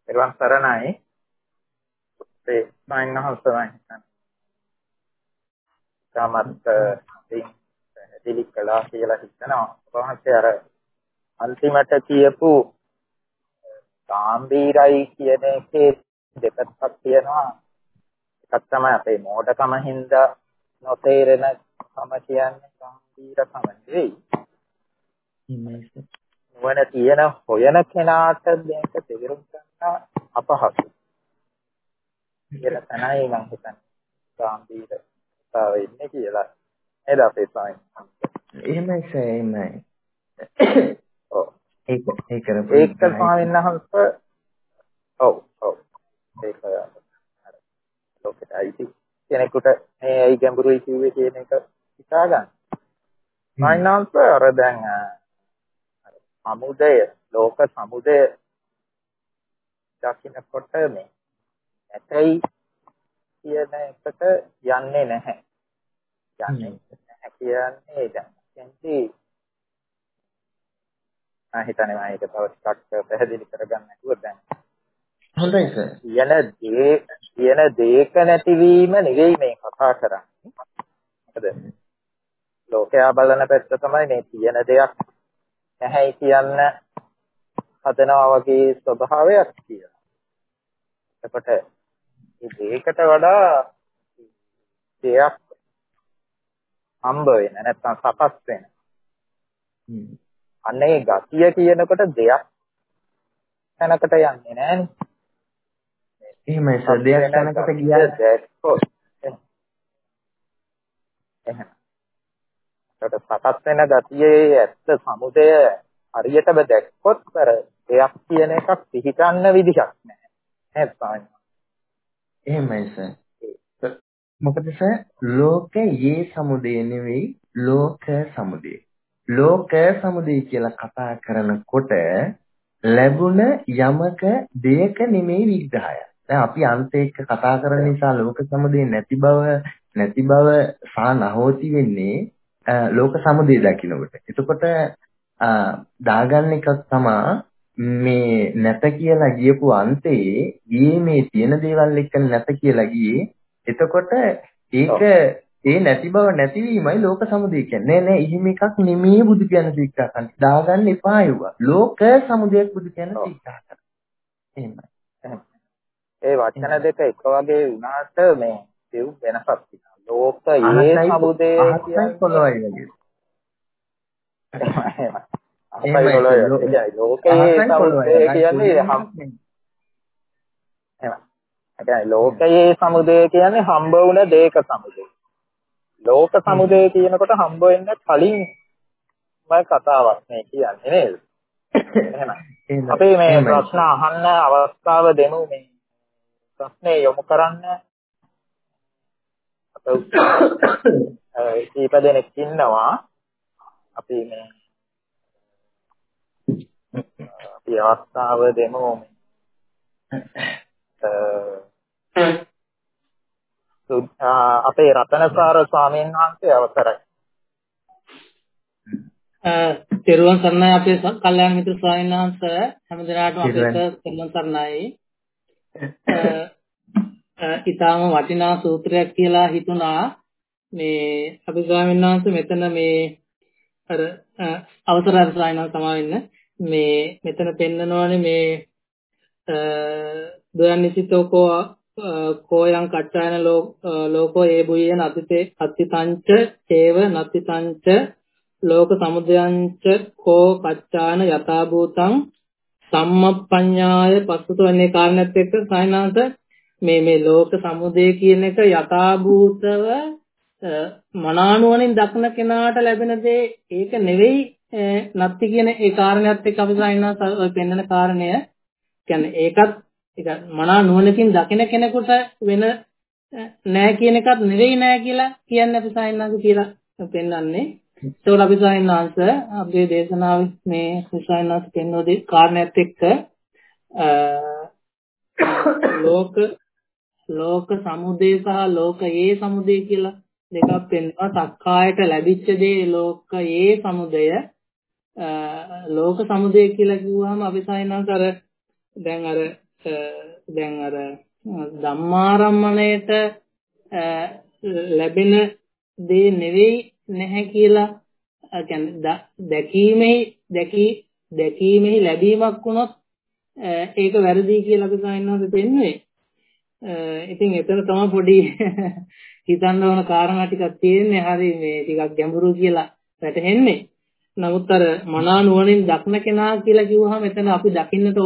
එරුවන් සරණයි. ඒ සයින්හසවයි. සමත් දිලි කළා කියලා හිතනවා. කොහොමද අර අන්තිමට කියපු ගාම්භීරයි කියන එකේ දෙපැත්තක් තියෙනවා. එකක් තමයි අපේ මෝඩකම හින්දා නොතේරෙන කම කියන්නේ ගාම්භීරකම නෙවෙයි. නුවණ තියෙන හොයන කෙනාට මේක තේරුම් ගන්න අපහසුයි. කියලා තමයි මම හිතන්නේ. ගාම්භීරතාවය ඉන්නේ කියලා. නේද අපේ සායන? එහෙමයි සර් එහෙමයි. ඔව්. ඒක ස්වාමීන් වහන්සේ ඔව් ඒක ලෝකෙට අයිති කෙනෙකුට මේ ඇයි ගැඹුරුයි කිව්වේ කියන එක හිතා ගන්න. සායනංශ අර දැන් සමුදය ලෝක සමුදය දකින්නකොට මේ නැතයි කියන එකට යන්නේ නැහැ. යන්නේ නැහැ කියන්නේ දැන් එතෙන්දී මම හිතන්නේ මම ඒක තව ටිකක් පැහැදිලි කරගන්න නෑතුව දැන් හොඳයි සර්. කියන දේක නැතිවීම නෙවෙයි මේ කතා කරන්නේ. මොකද ලෝකයා බලන පැත්ත තමයි මේ තියෙන දෙයක් නැහැයි කියන්න හදනවා වගේ ස්වභාවයක් කියලා. එතකොට මේ දෙයකට වඩා දෙයක් හම්බ වෙන නැත්නම් සකස් වෙන. අනේ ගතිය කියනකොට දෙයක් තැනකට යන්නේ නෑනේ. එහෙමයි සර්. දෙයක් තැනකට ගියා දැක්කොත් එහෙනම් ඒකට සකස් වෙන ගතියේ ඇත්ත සමුදය හරියටම දැක්කොත් අර දෙයක් කියන එකක් පිළිගන්න විදිහක් නැහැ. නේද සාමාන්‍යයෙන්? එහෙමයි සර්. මොකද සර් ලෝකයේ සමුදය නෙවෙයි ලෝක සමුදය. ලෝක සමුදය කියලා කතා කරනකොට ලැබුණ යමක දෙයක නෙමෙයි විග්‍රහය. දැන් අපි අන්ත එක්ක කතා කරන නිසා ලෝක සමුදය නැති බව සහ නැහොති වෙන්නේ ලෝක සමුදය දකින්නකොට. එතකොට දාගන්න එකක් තමයි මේ නැත කියලා ගියපු අන්තයේ ගියේ මේ තියෙන දේවල් එක්ක නැත කියලා ගියේ. එතකොට ඒක ඒ නැති බව නැතිවීමයි ලෝක සමුදය කියන්නේ. නෑ එහෙම එකක් නෙමෙයි බුදු කියන සීක්ෂා කරන්නේ. දාගන්න එපා ඒවා. ලෝක සමුදයක් බුදු කියන සීක්ෂා කරන්නේ. එහෙමයි. ඒ වචන දෙක එක වගේ වුණාට මේ දෙව් වෙනසක් තියෙනවා. ලෝකයේ සමුදය කියන්නේ පොළොවයි වගේ. එහෙමයි ලෝකයේ සමුදය කියන්නේ ලෝකයේ සමුදය කියන්නේ හම්බ වුණ දෙයක සමුදය. ලෝක සමුදය කියනකොට හම්බ වෙන්න කලින් කතාවක් මේ කියන්නේ නේද? එහෙනම් අපි මේ ප්‍රශ්න අහන්න අවස්ථාව දෙමු මේ ප්‍රශ්නේ යොමු කරන්න. කීප දෙනෙක් ඉන්නවා. අපි අවස්ථාව දෙමු. අපේ රතනසාර ස්වාමීන් වහන්සේ අවසරයි. තෙරුවන් සරණයි අපේ කල්යාණ මිත්‍ර ස්වාමීන් වහන්සේ හැමදෙනාටම අපේ තෙරුවන් සරණයි. ඊටාම වටිනා සූත්‍රයක් කියලා හිතුණා. මේ අපි ස්වාමීන් වහන්සේ මෙතන මේ අර අවසරයි ස්වාමීන් වහන්සේ සමා වෙන්න මේ මෙතන පෙන්නනවානේ මේ දයන්නිසිතෝකෝ කෝයං කච්චායන ලෝකෝ ඒ බුයේන අත්තිතංච ඒව නත්තිතංච ලෝක සමුදයංච කෝ කච්චාන යථා භූතං සම්මප්පඤ්ඤාය පස්සතු වෙන්නේ කාරණාත් එක්ක සායනාත මේ ලෝක සමුදය කියන එක යථා භූතව මනානුවණින් දක්න කෙනාට ලැබෙන දේ ඒක නෙවෙයි නැත්ති කියන ඒ කාරණාත් එක්ක අපි සායනාත පෙන්නන කාරණය කියන්නේ ඒකත් ඒක මනා නුවණකින් දකින කෙනෙකුට වෙන නෑ කියන එකත් නෙවෙයි නෑ කියලා කියන්නේ අපි සායනාත කියලා පෙන්නන්නේ. ඒකෝල අපි සායනාත අපේ දේශනාවේ මේ සායනාත පෙන්වන කාරණාත් එක්ක ලෝක සමුදය සහ ලෝකයේ සමුදය කියලා දෙකක් පෙන්වනවා. සක්කායට ලැබිච්ච දේ ලෝකයේ සමුදය. ලෝක සමුදය කියලා කිව්වහම අපි සායනාත දැන් අර දැන් අර ධම්මාරම්මණයට ලැබෙන දේ නෙවෙයි නැහැ කියලා කියන්නේ දැකීමේ ලැබීමක් වුණොත් ඒක වැරදි කියලා අපි සායනවාද පෙන්වන්නේ. ඉතින් එතන තමයි පොඩි හිතන්න ඕන කාරණා ටිකක් තියෙන්නේ. හරි මේ ටිකක් ගැඹුරු කියලා වැටහෙන්නේ. නමුත් අර මනා නුවණින් දක්න කෙනා කියලා කිව්වහම එතන අපි දකින්නට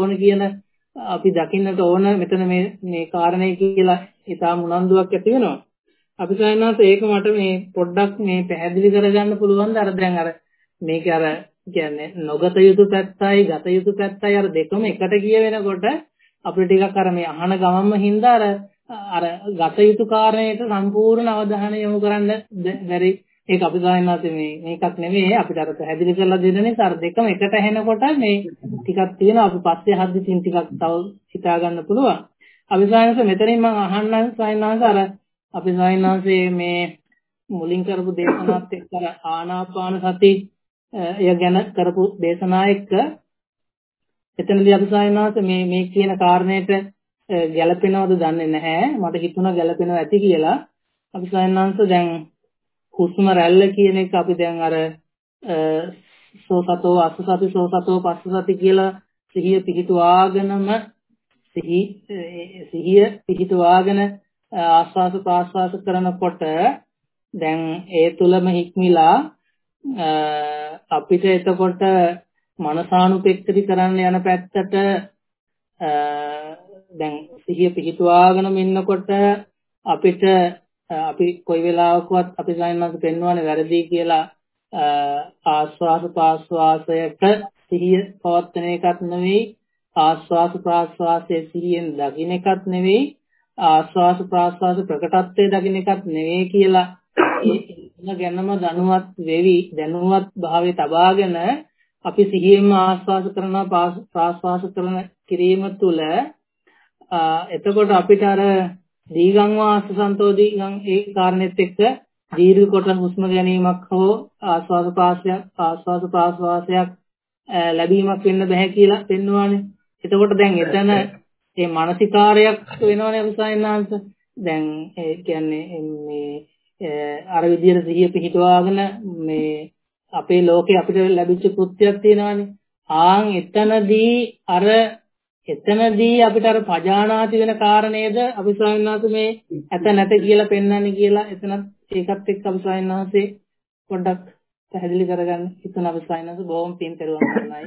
ඕන මෙතන මේ කාරණේ කියලා ඉතාම උනන්දුවක් ඇති වෙනවා. අපි සායනවාද ඒක මට මේ පොඩ්ඩක් මේ පැහැදිලි කරගන්න පුළුවන්ද? අර දැන් අර මේක අර කියන්නේ නොගත යුතු පැත්තයි ගත යුතු පැත්තයි අර දෙකම එකට ගිය වෙනකොට අපිට ටිකක් අර මේ අහන ගමන්ම හින්දා අර ගත යුතු කාරණේට සම්පූර්ණ අවධානය යොමු කරන්න බැරි. ඒක අපි සායනවාද මේකක් නෙමෙයි අපිට අර පැහැදිලි කරලා දෙන්න නිසා අර දෙකම එකට හැෙනකොට මේ ටිකක් තියෙනවා. අපි පස්සේ හද්දින් ටිකක් තව හිතා ගන්න පුළුවන්. අපි සායනවාද මෙතනින් මම අහන්නම් සායනවාද අර අපි සායනවාදේ මේ මුලින් කරපු දේශනාවත් එක්ක ආනාපාන සති එය ගැන කරපු දේශනා එක්ක එතනදී අපි සායනවාද මේ කියන කාරණේට ගැළපෙනවද දන්නේ නැහැ. මට හිතුණා ගැළපෙනවා ඇති කියලා. අපි සායනවාද දැන් හුස්ම රැල්ල කියන එක අපි දැන් අර සෝතතෝ අසසති සෝතතෝ පස්සසති කියලා සිහිය පිහිටුවාගෙන ආස්වාස ප්‍රාස්වාස කරනකොට දැන් ඒ තුලම හික්මිලා අපිට එතකොට මනසානුපෙක්කටි කරන්න යන පැත්තට දැන් සිහිය පිහිටුවාගෙන ඉන්නකොට අපිට අපි කොයි වෙලාවකවත් අපි සායනවාද පෙන්වන්නේ වැරදි කියලා ආස්වාස ප්‍රාස්වාසයට සිහිය පවත්වන එකක් නෙවෙයි, ආස්වාස ප්‍රාස්වාසයේ සිහියෙන් දකින්න එකක් නෙවෙයි, ආස්වාස ප්‍රාස්වාස ප්‍රකටත්වයේ දකින්න එකක් නෙවෙයි කියලා ඒ ගැනම දැනුවත් භාවයේ තබාගෙන අපි සිහියෙන්ම ආස්වාස කරනවා ප්‍රාස්වාස කරන කිරීම තුළ එතකොට අපිට අර දීගං වාස සන්තෝදීගං ඒ කාරණෙත් එක්ක දීර්ඝ කොට හුස්ම ගැනීමක් හෝ ආස්වාද ප්‍රාස්වාසයක් ලැබීමක් වෙන්න බෑ කියලා පෙන්වන්නේ. එතකොට දැන් එතන මේ මානසිකාරයක් වෙනවනේ අවිසායනාංශ. දැන් ඒ කියන්නේ මේ අර විදියට සිහිය පිහිටවාගෙන මේ අපේ ලෝකේ අපිට ලැබිච්ච කෘත්‍යයක් තියෙනවානේ. එතනදී අපිට අර පජානාති වෙන කාරණේද අපි ස්වාමීන් මේ ඇත නැත කියලා පෙන්වන්නේ කියලා එතනත් ඒකත් එක්ක අපි ස්වාමීන් පොඩ්ඩක් පැහැදිලි කරගන්න හිතන අපි ස්වාමීන් බොහොම පින් තෙරුවන් සරණයි.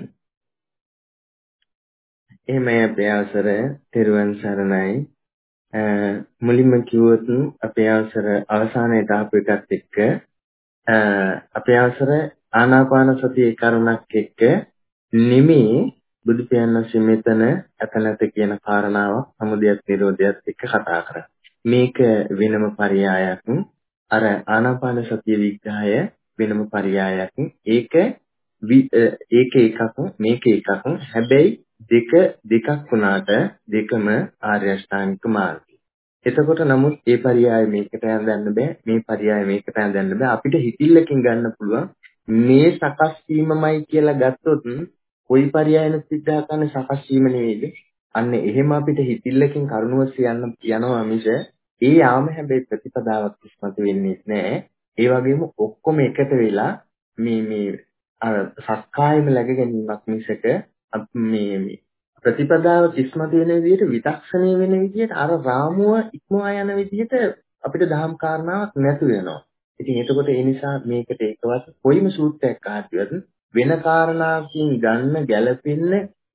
එහෙමයි අපේ අවසර තෙරුවන් සරණයි. මුලින්ම කිව්වොත් අපේ අවසර අවසානයේ දාපු එකත් එක්ක අපේ අවසර ආනාපාන සතියේ කරුණක් එක්ක නිමේ බුදු පියාණන් මෙතන ඇතනත කියන කාරණාව සමුදයත් නිරෝධයත් එක්ක කතා කරා. මේක වෙනම පරයයක්. අර ආනාපාන සතිය විග්‍රහය වෙනම පරයයක්. ඒක එකක් මේක එකක්. හැබැයි දෙකක් වුණාට දෙකම ආර්ය අෂ්ටාංගික මාර්ගය. එතකොට නමුත් ඒ පරයය මේකට යන්න බෑ. මේ පරයය මේකට යන්න බෑ. අපිට හිතිල්ලකින් ගන්න පුළුවන් මේ සකස් වීමමයි කියලා ගත්තොත් කොයි පරයයන සිද්ධා කරන සකස් වීම නෙවෙයිද? අන්න එහෙම අපිට හිතිල්ලකින් කරුණුවස් යනවා මිස ඒ යාම හැබැයි ප්‍රතිපදාවක් ඉස්මතු වෙන්නේ නැහැ. ඒ වගේම ඔක්කොම එකට වෙලා මේ අර සක්කායම läග ගැනීමක් මිසක මේ ප්‍රතිපදාව ඉස්මතු වෙන විදිහට විදක්ෂණය වෙන විදිහට අර රාමුව ඉක්මවා යන විදිහට අපිට දහම් කාරණාවක් නැතු වෙනවා. ඉතින් එතකොට ඒ නිසා මේකට එකවත් කොයිම සූත්‍රයක් ආදිවත් වෙන කාරණාවකින් ගන්න ගැළපෙන්න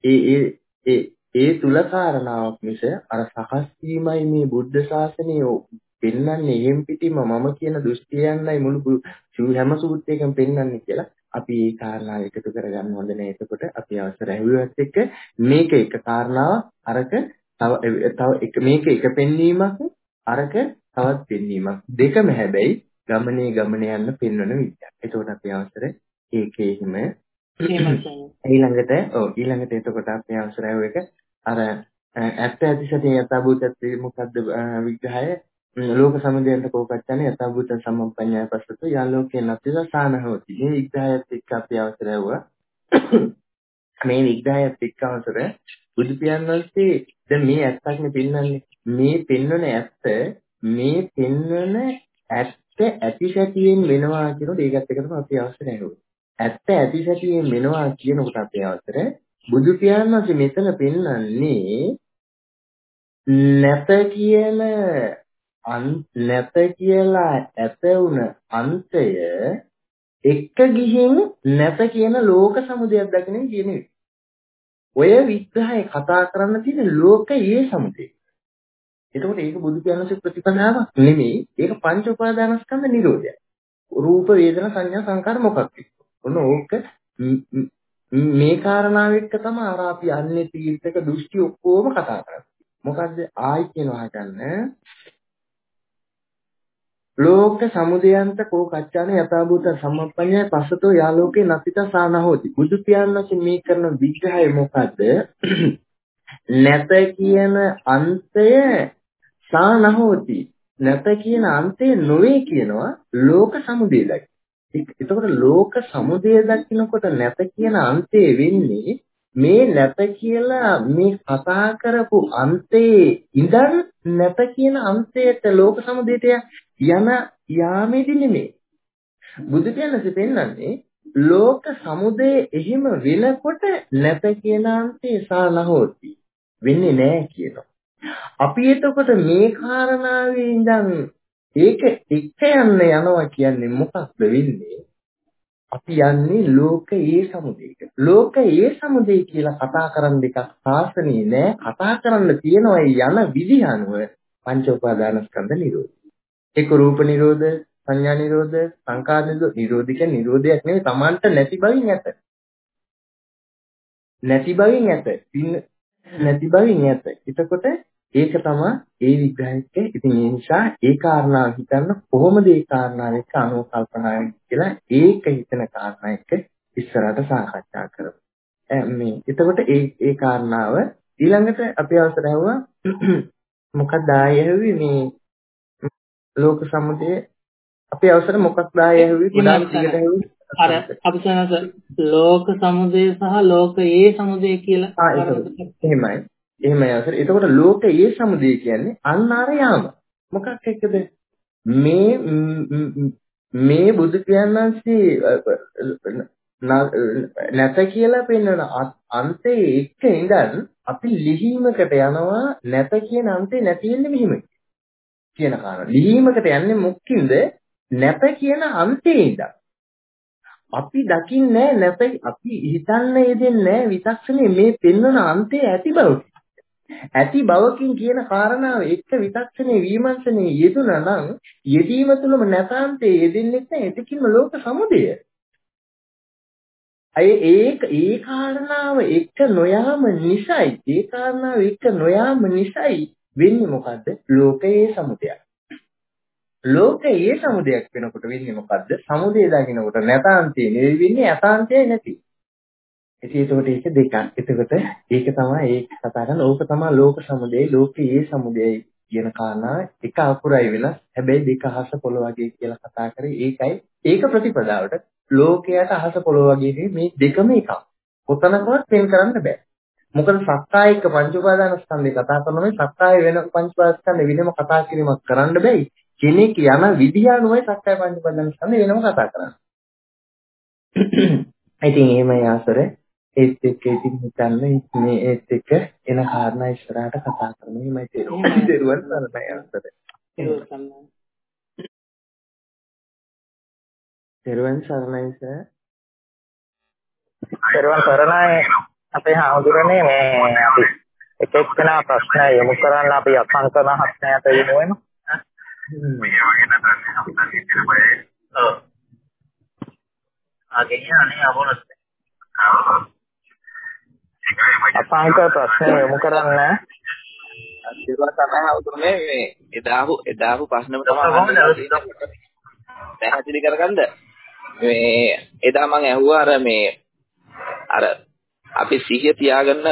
ඒ තුල කාරණාවක් මිස අර සකස් වීමයි මේ බුද්ධ ශාසනය පෙන්වන්නේ එහෙම් පිටිම මම කියන දෘෂ්ටියන්යි මුළු හැම සූත්‍රයකම පෙන්වන්නේ කියලා අපි ඒ කාරණාව එකතු කරගන්න හොඳ නැහැ. එතකොට අපි අවසර ඇහුවත් එක්ක මේක එක කාරණාවක් අරක තව මේක එක පෙන්වීමක් අරක තවත් පෙන්වීමක් දෙකම හැබැයි ගමන යන්න පෙන්වන විදියක්. එතකොට අපි අවසර ඒකේම ඊළඟට එතකොට අපි අවසර ඇහුව එක අර ඇත්ත ඇති සතිය යථාභූතත්වයේ මොකද්ද විග්‍රහය ලෝක සමුදයන්ට කෝපච්චන්නේ යථාභූත සම්පඤ්ඤය පස්සතු යාලෝකේ නැතිසාන හොති. මේ විග්‍රහයත් එක්ක අපි අවසර ඇහුවා. මේ විග්‍රහයත් එක්ක අවසර බුදු පියාණන්සේ දැන් මේ ඇත්තක් නේ පෙන්වන්නේ. මේ පෙන්වන ඇත්ත මේ පෙන්වන ඇත්ත ඇතිශතියෙන් වෙනවා කියනකොට ඒකත් එකටම අපි අවශ්‍ය නැහැ. ඇත්ත ඇතිශතියෙන් වෙනවා කියනකොට අපි අවශ්‍ය බුදු පියාණන්සේ මෙතන පෙන්වන්නේ නැත කියලා ඇත වුණ අන්තය එක ගිහින් නැත කියන ලෝක සමුදයක් දකින්න කියන්නේ. ඔය විග්‍රහය කතා කරන්න තියෙන ලෝකයේ සමුදය. එතකොට ඒක බුදු පියාණන්සේ ප්‍රතිපදාවක් නෙමෙයි. ඒක පංච උපාදානස්කන්ධ නිරෝධය. රූප වේදනා සංඥා සංකාර මොකක්ද? ඔන්න ඕක මේ කාරණාව එක්ක තමයි අර අපි අන්නේ තීර්ථක දෘෂ්ටි ඔක්කොම කතා කරන්නේ. මොකද්ද ආයි කියනවා ගන්න ලෝක සමුදයන්ත කෝ කච්චාන යථාභූත සම්මප්පඤ්ඤය පස්සතෝ යාලෝකේ නතිත සානහෝති. බුදු පියාණන්සේ මේ කරන විග්‍රහය මොකද්ද? නැත කියන අන්තය සානහෝති. නැත කියන අන්තය නොවේ කියනවා ලෝක සමුදය දකින්න. එතකොට ලෝක සමුදය දකින්නකොට නැත කියන අන්තය වෙන්නේ මේ නැත කියලා මේ කතා කරපු අන්තයේ ඉඳන් නැත කියන අන්තයට ලෝක සමුදයට යන යාමේදී නෙමෙයි. බුදු පියාණන්සේ පෙන්වන්නේ ලෝක සමුදය එහෙම වෙනකොට නැත කියන අන්තේ සානහෝති වෙන්නේ නැහැ කියනවා. අපි එතකොට මේ කාරණාවේ ඉඳන් ඒක එක යනවා කියන්නේ මොකක්ද වෙන්නේ? අපි යන්නේ ලෝකයේ සමුදයකට. ලෝකයේ සමුදය කියලා කතා කරන දෙකක් සාසනේ නෑ. කතා කරන්න තියෙනවා යන විදිහ අනුව පංච උපාදානස්කන්ධ නිරෝධය. ඒක රූප නිරෝධ, සංඥා නිරෝධ, සංකාර නිරෝධ. නිරෝධික නිරෝධයක් නෙවෙයි Tamanට නැති බවින් ඇත. නැති බවින් ඇත. නැති බවින් ඇත. එතකොට ඒක තමයි ඒ විග්‍රහයක. ඉතින් ඒ නිසා ඒ කාරණාව හිතන්න කොහොමද ඒ කාරණාව එක්ක අනුකල්පනා කියලා ඒක හිතන කාරණා එක්ක ඉස්සරහට සාකච්ඡා කරමු. මේ එතකොට ඒ කාරණාව ඊළඟට අපි අවසර හැවුවා මොකක්ද ආයෙ හැවුවේ මේ ලෝක සමුදය අපි අවසර මොකක්ද ආයෙ හැවුවේ ගොඩාක් ටිකට හැවුවේ අර අපි කියනස ලෝක සමුදය සහ ලෝකයේ සමුදය කියලා එහෙමයි. එහෙමයි අවසර. එතකොට ලෝකයේ සමුදය කියන්නේ අන්න අර යාම. මොකක් එක්කද? මේ බුදු පියාණන්සේ නැත කියලා පෙන්වන අන්තයේ එක්ක ඉඳන් අපි ලිහිමකට යනවා නැත කියන අන්තේ නැති වෙන්නේ මෙහිම කියන කාරණා. ලිහිමකට යන්නේ මොකකින්ද? නැත කියන අන්තේ ඉඳන්. අපි දකින්නේ නැත අපි හිතන්නේ යෙදෙන්නේ විතක්ෂණේ මේ පෙන්වන අන්තයේ ඇති බව. ඇති බවකින් කියන කාරණාව එක්ක විතක්ෂණේ විමර්ශනේ යෙදුණා නම් යෙදීම තුළම නැතාන්තයේ යෙදෙන්නේ නැහැ. එතකින්ම ලෝක සමුදය. ඒ කාරණාව එක්ක නොයාම නිසයි ඒ කාරණාව එක්ක නොයාම නිසයි වෙන්නේ මොකද්ද? ලෝකයේ සමුදයක්. ලෝකයේ සමුදයක් වෙනකොට වෙන්නේ මොකද්ද? සමුදය දකින්නකොට නැතාන්තයේ නෙවෙයි වෙන්නේ යථාන්තයේ නැති. එතකොට ඒක දෙකක්. එතකොට ඒක තමයි ඒක කතා කරන ඕක තමයි ලෝක සමුදය ලෝකයේ සමුදයයි කියන කාරණා එක අකුරයි වෙනස්. හැබැයි දෙක අහස පොළොව වගේ කියලා කතා කරේ ඒකයි. ඒක ප්‍රතිපදාවට ලෝකයට අහස පොළොව වගේ මේ දෙකම එකක්. කොතනකවත් වෙන් කරන්න බෑ. මොකද සත්‍යයක පංච උපාදානස්කන්ධය කතා කරනවා මේ සත්‍යය වෙන පංච උපාදානස්කන්ධ වෙනම කතා කිරීමක් කරන්න බෑ. කෙනෙක් යන විදිය අනුවයි සත්‍ය පංච උපාදානස්කන්ධය වෙනම කතා කරන්නේ. ඉතින් එහෙමයි ආසර ඒත් එක්ක ඉතින් හිතන්න මේ ඒත් එක්ක එන කාරණා ඉස්සරහට කතා කරමු. එහෙමයි තේරුම් ගන්න ආසර. තෙරුවන් සරණයි සර්. තෙරුවන් සරණයි අපේ හාමුදුරනේ මේ අපි එක එක්කෙනා ප්‍රශ්න යොමු කරන්න අපි අසංකන හස්නයට යොමු වෙනවා. අසංක ප්‍රශ්න යොමු කරන්න. තෙරුවන් සරණයි හාමුදුරනේ මේ එදාහු ප්‍රශ්නම තමයි පැහැදිලි කරගන්න. මේ එදා මම ඇහුවා අර අපි සිහිය තියාගන්න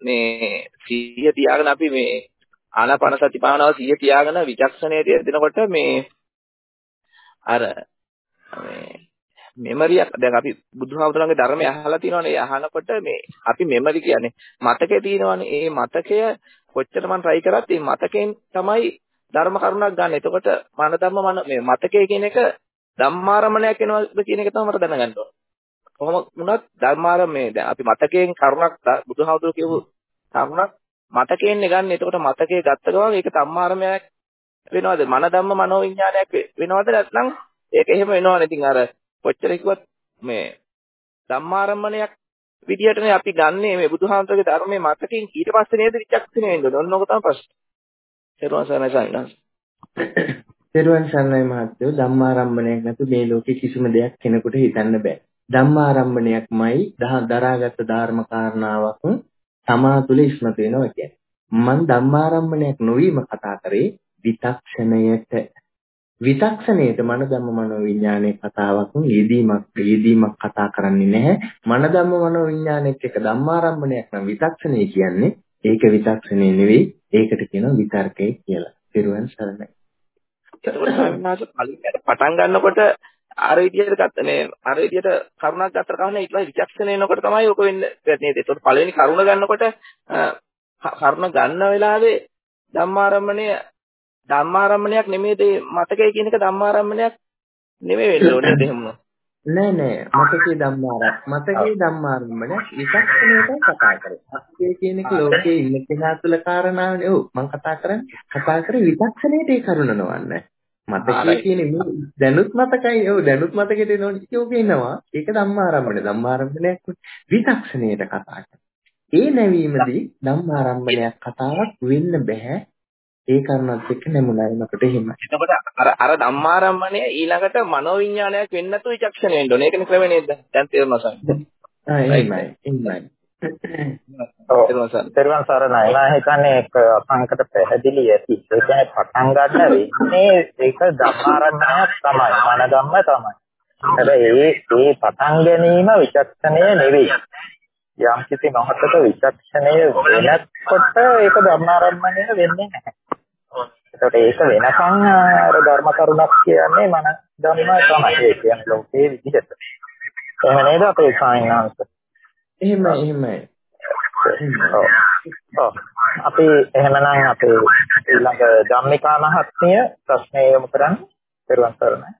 අපි මේ ආනාපාන සති භාවනාව සිහිය තියාගෙන විචක්ෂණයේ දෙනකොට මේ මෙමරියක් දැන් අපි බුදුහාමුදුරන්ගේ ධර්මය අහලා තියෙනවානේ. ඒ අහනකොට මේ අපි මෙමරි කියන්නේ මතකේ තියෙනවානේ. ඒ මතකය කොච්චර මම try කරත් මේ මතකයෙන් තමයි ධර්ම කරුණක් ගන්න. එතකොට මන ධම්ම මේ මතකය කියන එක ධම්මාරමණයක් වෙනවද කියන එක තමයි මට දැනගන්න ඕන. කොහොම වුණත් ධර්මාරමේ දැන් අපි මතකයෙන් කරුණක් බුදුහාමුදුරුවෝ කියපු කරුණක් මතකයෙන් ගන්න. එතකොට මතකයේ ගත්ත ගමන් ඒක ධම්මාරමයක් වෙනවද? මන ධම්ම මනෝවිඤ්ඤාණයක් වෙනවද නැත්නම් ඒක එහෙම වෙනවනේ. ඉතින් අර කොච්චර කිව්වත් මේ ධම්මාරම්මණයක් විදියටනේ අපි ගන්නෙ මේ බුදුහාමුදුරගේ ධර්මයේ මතකින් ඊට පස්සේ නේද විචක්ෂණය වෙන්නේ. ඔන්න ඔක තමයි ප්‍රශ්නේ. තෙරුවන් සරණයි සයින්ස්. තෙරුවන් සරණයි මහත්තයෝ. ධම්මාරම්මණයක් නැතු මේ ලෝකේ කිසිම දෙයක් කෙනෙකුට හිතන්න බෑ. ධම්මාරම්මණයක්මයි දරාගත් ධර්ම කාරණාවක් තමා තුළ ඉස්මතු වෙනවා කියන්නේ. මම ධම්මාරම්මණයක් නොවීම කතා කරේ විතක්ෂණයට. විතක්ෂණයට මන ධම්ම මනෝ විඥානයේ කතාවක් යෙදීමක් කතා කරන්නේ නැහැ. මන ධම්ම මනෝ විඥානයේත් එක ධම්මාරම්මණයක් නම් විතක්ෂණය කියන්නේ ඒක විතක්ෂණය නෙවෙයි. ඒකට කියනවා විතර්කය කියලා. පිරුවන් සරණයි. ඒකෝට සම්මාස පටන් ගන්නකොට අර විදියට කරුණක් ගත්තට කවන්නේ ඊට පස්සේ විචක්ෂණය වෙනකොට තමයි ඔක වෙන්නේ නේද? ඒකට පළවෙනි කරුණ ගන්නකොට කරුණ ගන්න වෙලාවේ ධම්මාරම්මණයක් නෙමෙයිද මතකය කියන එක ධම්මාරම්මණයක් නෙමෙයි වෙන්න ඕනේ නේද එහෙම? නෑ මතකේ ධම්මාරම්මණයක් විචක්ෂණයටයි කතා කරන්නේ. මතකේ කියන එක ලෝකයේ ඉන්න කෙනා තුළ කාරණාවනේ. ඔව් මම කතා කරේ විචක්ෂණයට ඒ කරුණ නවන්නේ. මතකයේ කියන්නේ දැනුත් මතකයි. ඔව් දැනුත් මතකෙට එනෝනේ. ඒක ඉන්නවා. ඒක ධම්මාරම්මණයක් විචක්ෂණයට කතා කරන්නේ. ඒ නැවීමදී ධම්මාරම්මණයක් කතාවක් වෙන්න බෑ. ඒ කාරණාත් එක්ක නැමුණායි අපිට එහෙමයි. එතකොට අර ධම්මාරම්මණය ඊළඟට මනෝවිඤ්ඤාණයක් වෙන්න නැතුව විචක්ෂණය වෙන්න ඕනේ. ඒකනේ ක්‍රමය නේද? දැන් තේරුණා සර්. එහෙමයි. තෙරුවන් සරණයි. මම හිතන්නේ ඒක අසංකට පැහැදිලි ඇති. ඒ කියන්නේ පටන් ගන්න වෙන්නේ ඒක ධම්මාරම්මණයක් තමයි. මන ධම්ම තමයි. හැබැයි ඒ පටන් ගැනීම විචක්ෂණය නෙවෙයි. යම් කිසි මොහොතක විචක්ෂණය වෙනකොට ඒක ධම්මාරම්මණය වෙන්නේ නැහැ. ඒකට ඒක වෙනකන් අර ධර්ම කරුණක් කියන්නේ මන ධම්ම තමයි. ඒ කියන්නේ ලෝකයේ විදිහට. එහෙම නේද අපේ සායනාංශ? එහෙමයි. අපි එහෙමනම් අපේ ඊළඟ ධම්මිකා මහත්මිය ප්‍රශ්නය යොමු කරන්න. පෙරවන් සරණයි.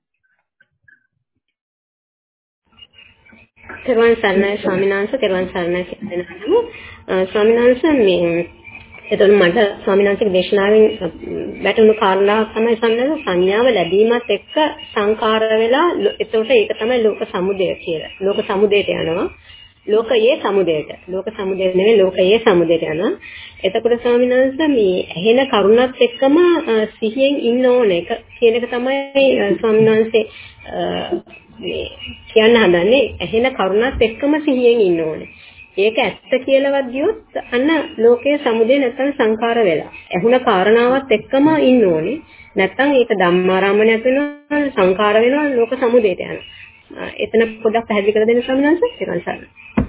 තෙරුවන් සරණයි ස්වාමීන් වහන්සේ. තෙරුවන් සරණයි කියනකම ස්වාමීන් වහන්සේ මේ එතකොට මට ස්වාමීන් වහන්සේගේ දේශනාවෙන් වැටුණු කාරණාවක් තමයි සංඥාව ලැබීමත් එක්ක සංකාර වෙලා එතකොට ඒක තමයි ලෝක සමුදය කියලා. ලෝක සමුදයට යනවා. ලෝකයේ සමුදයට. ලෝක සමුදය නෙවෙයි ලෝකයේ සමුදයට යනවා. එතකොට ස්වාමීන් වහන්සේ මේ ඇහෙන කරුණත් එක්කම සිහියෙන් ඉන්න ඕන එක කියන එක තමයි ස්වාමීන් වහන්සේ මේ කියන්න හදන්නේ. ඇහෙන කරුණත් එක්කම සිහියෙන් ඉන්න ඕනේ. ඒක ඇත්ත කියලාවත් ගියොත් අන්න ලෝකයේ සමුදය නැත්නම් සංකාර වෙලා. ඇහුණ කාරණාවත් එක්කම ඉන්න ඕනේ. නැත්නම් ඒක ධම්මාරම්මණයක් වෙනවා, සංකාර වෙනවා, ලෝක සමුදයට යනවා. එතන පොඩ්ඩක් පැහැදිලි කර දෙන්න ස්වාමීන් වහන්සේ. තෙරුවන් සරණයි.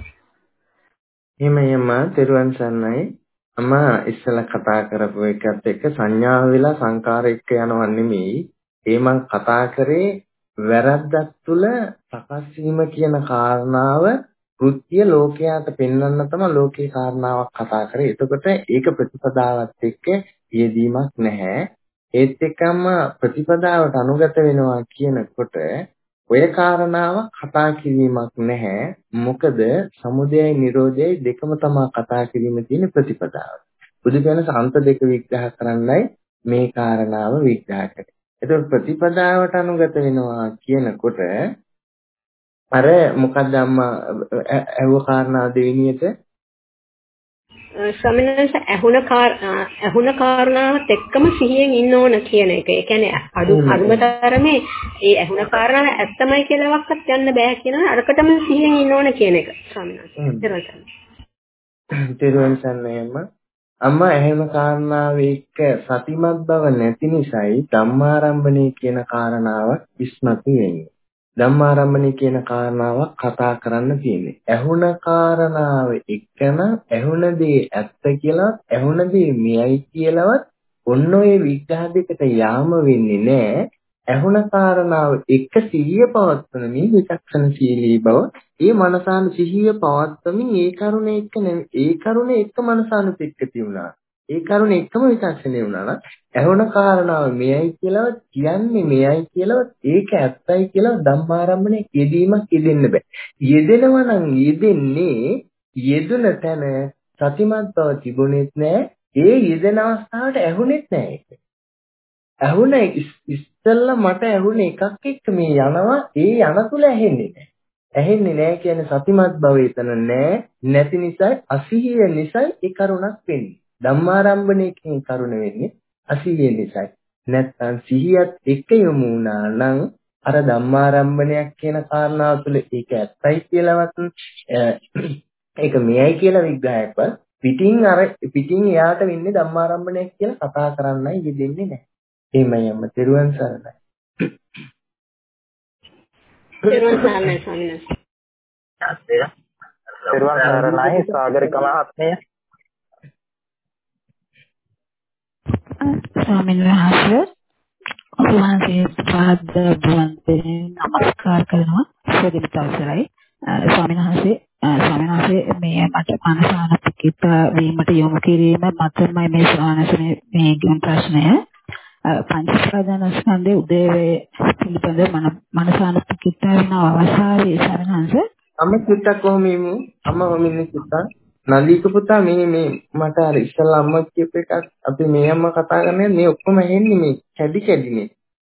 එහෙමම තෙරුවන් සරණයි. ඉස්සලා කතා කරපු එකත් එක්ක සංඥාව වෙලා සංකාර එක්ක යනවා නෙමෙයි. ඒ මං කතා කරේ වැරද්දක් තුල සකස් වීම කියන කාරණාව කෘත්‍ය ලෝකයාට පෙන්වන්න තමයි ලෝකේ කාරණාවක් කතා කරේ. එතකොට ඒක ප්‍රතිපදාවත් එක්ක යෙදීමක් නැහැ. ඒත් එක්කම ප්‍රතිපදාවට අනුගත වෙනවා කියනකොට ඔය කාරණාව කතා කිරීමක් නැහැ. මොකද සමුදයයි නිරෝධයයි දෙකම තමයි කතා කිරීම තියෙන ප්‍රතිපදාව. බුදු කියන සාන්ත දෙක විග්‍රහ කරන්නයි මේ කාරණාව විග්‍රහ කරන්නේ. ඒතකොට ප්‍රතිපදාවට අනුගත වෙනවා කියනකොට අර මොකක්ද ඇහුව කාරණා දෙවෙනියට ස්වාමීන් වහන්සේ ඇහුණ කාරණාවත් එක්කම සිහියෙන් ඉන්න ඕන කියන එක. ඒ කියන්නේ අනුමතරමේ ඒ ඇහුණ කාරණාව ඇත්තමයි කියලාවත් යන්න බෑ කියන අරකටම සිහියෙන් ඉන්න ඕන කියන එක. ස්වාමීන් වහන්සේ. තෙරුවන් සරණයිම ඇහෙන කාරණාව එක්ක සතිමත් බව නැති නිසායි ධම්මාරම්භණය කියන කාරණාව ඉස්මතු වෙන්නේ. ධම්මාරම්මණය කියන කාරණාවක් කතා කරන්න තියෙන්නේ. ඇහුණ කාරණාව එක්කම ඇහුණ දේ ඇත්ත කියලාත් ඇහුණ දේ මෙයයි කියලාවත් ඔන්න ඔය විග්‍රහ දෙකට යාම වෙන්නේ නැහැ. ඇහුණ කාරණාව එක සිහිය පවත්වනමින් විචක්ෂණශීලී බව ඒ මනසාන සිහිය පවත්වමින් ඒ කරුණ එක්ක මනසානුත් එක්ක තියුණා. ඒ කරුණ එක්කම විචක්ෂණය වුණා නම් ඇහුණ කාරණාව මෙයයි කියලාවත් කියන්නේ මෙයයි කියලාවත් ඒක ඇත්තයි කියලා ධම්මාරම්භණය යෙදීමක් යෙදෙන්න බෑ. යෙදෙනවා නම් යෙදෙන්නේ යෙදුන තැන සතිමත් බව තිබුණෙත් නෑ. ඒ යෙදෙන අවස්ථාවට ඇහුණෙත් නෑ. ඇහුණ ඉස්සෙල්ලා මට ඇහුණ එකක් එක්ක මේ යනවා ඒ යන තුල ඇහෙන්නේ නැහැ. ඇහෙන්නේ නැහැ කියන්නේ සතිමත් භවය එතන නැහැ. නැති නිසා අසිහිය නිසා ඒ කරුණක් වෙන්නේ. ධම්මාරම්භණයකින් කරුණ වෙන්නේ අසිහිය නිසා. නැත්නම් සිහියත් එක්ක යොමු වුණා නම් අර ධම්මාරම්භණයක් කියන කාරණාව තුළ ඒක ඇත්තයි කියලාවත් ඒක මෙයයි කියලා විග්‍රහයක්වත් පිටින් එයාට වෙන්නේ ධම්මාරම්භණයක් කියලා කතා කරන්නයි යෙදෙන්නේ නැහැ. එහෙමයි අම්ම තෙරුවන් සරණයි. තෙරුවන් සරණයි ස්වාමීන් වහන්සේ. තෙරුවන් සරණයි සාගරික මහත්මිය. ස්වාමීන් වහන්සේ වහන්සේ පාද බුවන්තේ නමස්කාර කරනවා සෝදිත අවසරයි. ස්වාමීන් වහන්සේ මේ මට මනසානුපිත වීමට යොමු කිරීම මතමයි මේ ස්වාමීන් මේ ප්‍රශ්නය. පංචස්පාදනස්කන්ධයේ උදේවේ පිළිබඳ මනසානුපිත වෙන අවස්ථාවේ සරණංශ අම්ම චුට්ටක් කොහොම ඉමු අම්ම කොහොමින්නේ චුට්ටක් නලීක පුතා මේ මට අර ඉස්සල්ලා අම්මා කියපු එකක් අපි මේ අම්මා කතා කරන්නේ මේ ඔක්කොම ඇහෙන්නේ මේ කැඩිනේ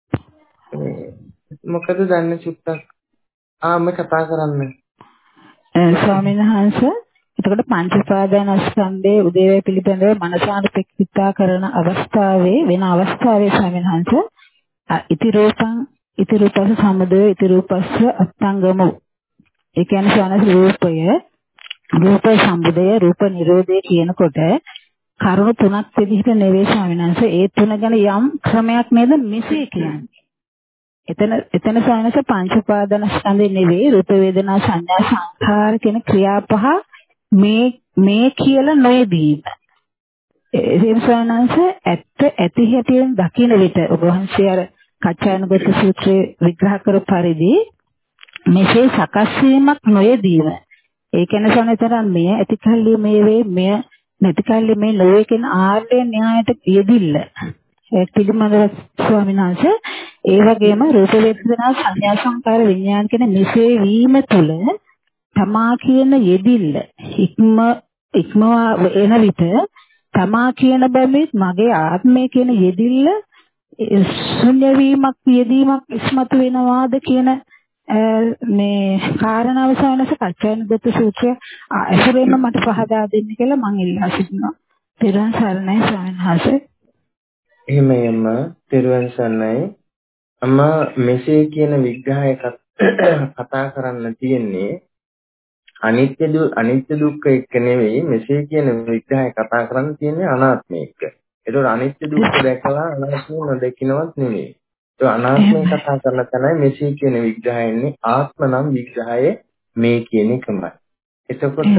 මොකද දන්නේ චුට්ටක් අම්ම කතා කරන්නේ ස්වාමීන් වහන්සේ එතකොට පංචස්පාදනස්කන්ධයේ උදේවේ පිළිබඳව මනසානුපිත කරන අවස්ථාවේ වෙන අවස්ථාවේ ස්වාමීන් වහන්සේ ඉති රූපස් සමුදය ඉති රූපස්ස අත්ංගම ඒ කියන්නේ ස්වාමීන් රූප සම්බුදය රූප නිරෝධය කියනකොට කරුණු තුනක් විදිහට නෙවෙයි ස්වාමීන් වහන්සේ ඒ තුන ගැන යම් ක්‍රමයක් නේද මෙසේ කියන්නේ. එතන ස්වාමීන් වහන්සේ පංච උපාදානස්කන්ධේ නෙවෙයි රූප වේදනා සංඥා සංඛාර කියන ක්‍රියා පහ මේ කියලා නොයදීම. ඒ ස්වාමීන් වහන්සේ ඇති හැටියෙන් දකින්න විට ඔබ වහන්සේ අර කච්චායනගත සූත්‍රයේ විග්‍රහ කර පරිදි මෙසේ සකස් වීමක් නොයදීම. ඒ කියන්නේ සොනතරම් මෙය ඇතිකල්ලි මේ වේ මෙය නැතිකල්ලි මේ නොවේ කියන ආර්ය න්‍යායට යෙදිල්ල. ඒ පිළිමදව ස්වාමීන් වහන්සේ ඒ වගේම රූප වේදනා සංඥා සංකාර විඥාන කියන මෙසේ වීම තුළ තමා කියන යෙදිල්ල ඉක්මවා එන විට තමා කියන බැවිත් මගේ ආත්මය කියන යෙදිල්ල ශුන්‍ය වීමක් යෙදීමක් ඉස්මතු වෙනවාද කියන මේ කාරණාව සවනස කච්චායනගත සූත්‍රය ඇසුරෙන්ම මට පහදා දෙන්න කියලා මම ඉල්ලා සිටිනවා. තෙරුවන් සරණයි ස්වාමීන් වහන්සේ. එහෙමම තෙරුවන් සරණයි. අම්මා මෙසේ කියන විග්‍රහය කතා කරන්න තියෙන්නේ අනිත්‍ය දුක්ඛ එක්ක නෙවෙයි මෙසේ කියන විග්‍රහය කතා කරන්න තියෙන්නේ අනාත්මය එක්ක. ඒතකොට අනිත්‍ය දුක්ඛ දැකලා අනාත්මය නොදකින්නවත් නෙවෙයි. ඒ අනාත්මය කතා කරන තැනයි මෙසේ කියන විග්‍රහයන්නේ ආත්ම නම් විග්‍රහය මේ කියන එකමයි. එතකොට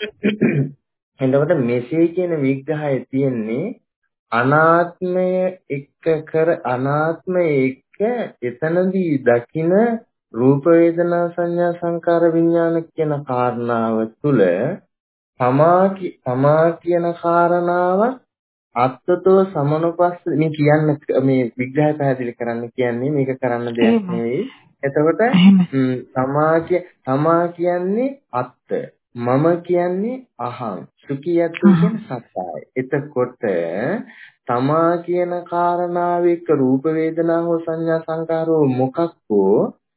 මෙසේ කියන විග්‍රහය තියෙන්නේ අනාත්මය එක්ක එතනදී දකින රූප වේදනා සංඥා සංකාර විඥාන කියන කාරණාව තුළ තමා කියන කාරණාව අත්තතෝ සමනුපස්ස මේ කියන්නේ මේ විග්‍රහය පැහැදිලි කරන්න කියන්නේ මේක කරන්න දෙයක් නෙවෙයි. එතකොට තමා කියන්නේ අත්ත මම කියන්නේ අහං සුඛියත්තු කියන්නේ සත්‍යය. එතකොට තමා කියන කාරණාව එක්ක රූප වේදනා හෝ සංඥා සංකාරෝ මොකක්කෝ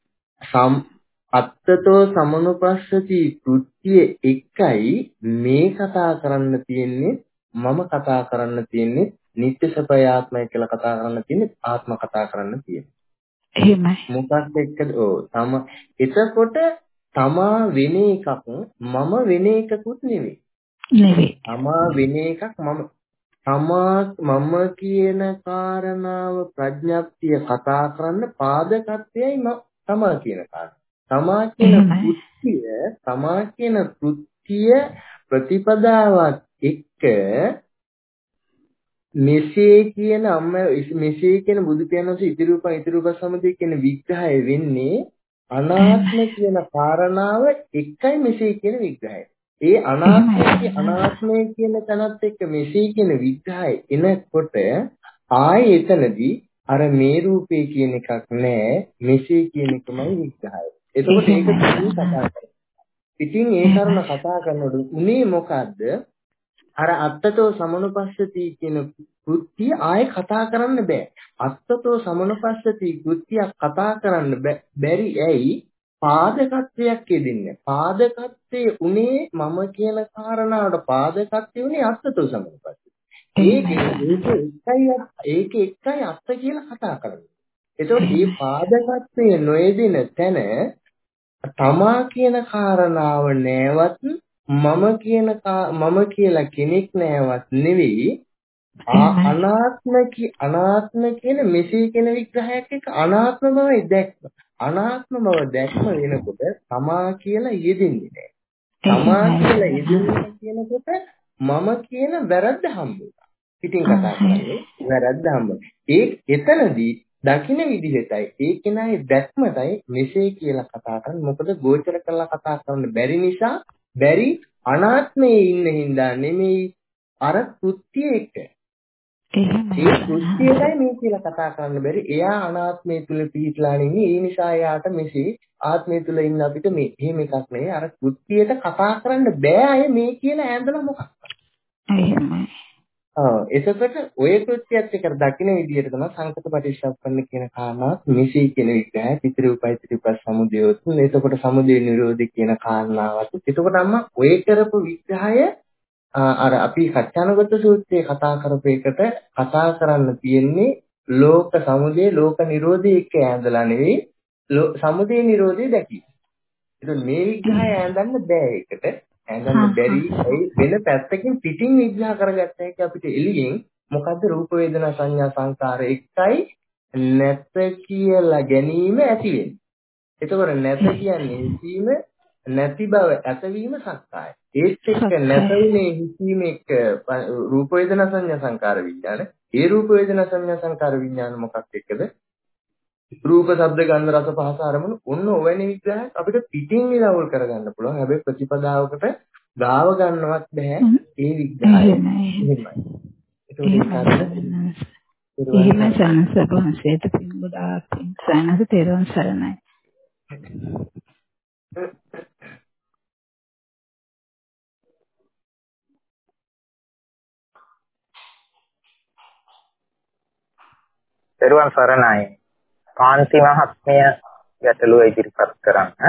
අත්තතෝ සමනුපස්සති කෘත්‍ය එකයි මේ කතා කරන්න තියෙන්නේ මම කතා කරන්න තියෙන්නේ නිත්‍ය සපය ආත්මය කියලා කතා කරන්න තියෙන්නේ ආත්ම කතා කරන්න තියෙන්නේ. එහෙමයි. මොකක්ද එක්කද? එතකොට තමා වෙන එකක් මම වෙන එකකුත් නෙවෙයි. තමා වෙන එකක් මම කියන කාරණාව ප්‍රඥප්තිය කතා කරන්න පාදකත්වයයි තමා කියන කාරණා. තමා කියන කෘත්‍ය ප්‍රතිපදාවත් එක්ක මෙසේ කියන මෙසේ කියන බුදු පියාණන්සේ ඉතිරූප සමුදය කියන විග්‍රහය වෙන්නේ අනාත්ම කියන කාරණාව එකයි මෙසේ කියන විග්‍රහය. ඒ අනාත්මය කියන තැනත් එක්ක මෙසේ කියන විග්‍රහය එනකොට ආයේ එතනදී අර මේ රූපේ කියන එකක් නැහැ මෙසේ කියන එකමයි විග්‍රහය. එතකොට ඒක පිටින් කතා කරනවා. පිටින් ඒ කරුණ කතා කරනකොට උනේ මොකද්ද? අර අත්තතෝ සමනුපස්සති කියන කෘත්‍ය ආයේ කතා කරන්න බෑ. අත්තතෝ සමනුපස්සති කෘත්‍යයක් කතා කරන්න බැරි ඇයි? පාදකත්වයක් යෙදින්නේ. පාදකත්වයේ උනේ මම කියන කාරණාවට පාදකත්වයේ උනේ අත්තතෝ සමනුපස්සති. ඒක එකයි අත්ත කියලා කතා කරන්නේ. ඒතකොට මේ පාදකත්වයේ නොයෙදින තැන තමා කියන කාරණාව නෑවත් මම කියලා කෙනෙක් නෑවත් නෙවෙයි අනාත්ම කියන මෙසේ කියන විග්‍රහයක් එක්ක අනාත්ම බවයි දැක්ම. අනාත්ම බව දැක්ම වෙනකොට තමා කියලා යෙදෙන්නේ නෑ. තමා කියලා යෙදෙන්නේ කියනකොට මම කියන වැරද්ද හම්බ වෙනවා. පිටින් කතා කරන්නේ වැරද්ද හම්බ. එතනදී දකින්න විදිහටයි ඒ කෙනාගේ දැක්මටයි මෙසේ කියලා කතා කරන්නේ. මොකද ගෝචර කරලා කතා කරන්න බැරි නිසා බැරි අනාත්මයේ ඉන්න හින්දා නෙමෙයි අර කෘත්‍ය එක. ඒ කෘත්‍යයයි මේ කියලා කතා කරන්න බැරි. එයා අනාත්මයේ තුල පිහිටලා නෙමෙයි. ඒ නිසා එයාට මෙසේ ආත්මය තුල ඉන්න අපිට මේ එහෙම එකක් නෙවෙයි. අර කෘත්‍යයට කතා කරන්න බෑ අය මේ කියන ඇඳලා මොකක්ද? එහෙමයි. එතකොට ඔය කෘත්‍යයත් එක්ක දකින්න විදිහට තමයි සංකත පටිච්චසමුප්පන්න කියන කාරණාවත් මෙසේ කියන විග්‍රහය පිටරූපයිතිපස් සමුදයොත් එතකොට සමුදය නිරෝධය කියන කාරණාවත් එතකොට අම්මා ඔය කරපු විග්‍රහය අර අපි සත්‍යානුගත සූත්‍රයේ කතා කරපු එකට කතා කරන්න තියෙන්නේ ලෝක සමුදය ලෝක නිරෝධය එක්ක ඇඳලා නෙවෙයි සමුදය නිරෝධය දැකීම. එතකොට මේ විග්‍රහය ඇඳන්න බෑ ඒකට. ඇඳන්න බැරි වෙන පැත්තකින් පිටින් විග්‍රහ කරගත්ත එක අපිට එළියෙන් මොකද්ද රූප වේදනා සංඥා සංකාර එකයි නැත කියලා ගැනීම ඇති වෙන්නේ. එතකොට නැත කියන්නේ හිතීම නැති බව ඇතවීම සක්කාය. ඒත් එක්ක නැතුනේ හිතීම එක්ක රූප වේදනා සංඥා සංකාර විඥාන. ඒ රූප වේදනා සංඥා සංකාර විඥාන මොකක් එක්කද? රූප ශබ්ද ගන්ධ රස පහස අරමුණු ඔන්න ඔවැනි විග්‍රහයක් අපිට පිටින් විරවුල් කරගන්න පුළුවන්. හැබැයි ප්‍රතිපදාවකට ගාව ගන්නවත් බෑ ඒ විග්‍රහය. එහෙමයි. ඒක එහෙමයි සනසපන්සේට පින් ගොඩාක් සනස තේරුම් සරණයි. තෙරුවන් සරණයි. කාන්ති මහත්මිය ගැටලුව ඉදිරිපත් කරන්න.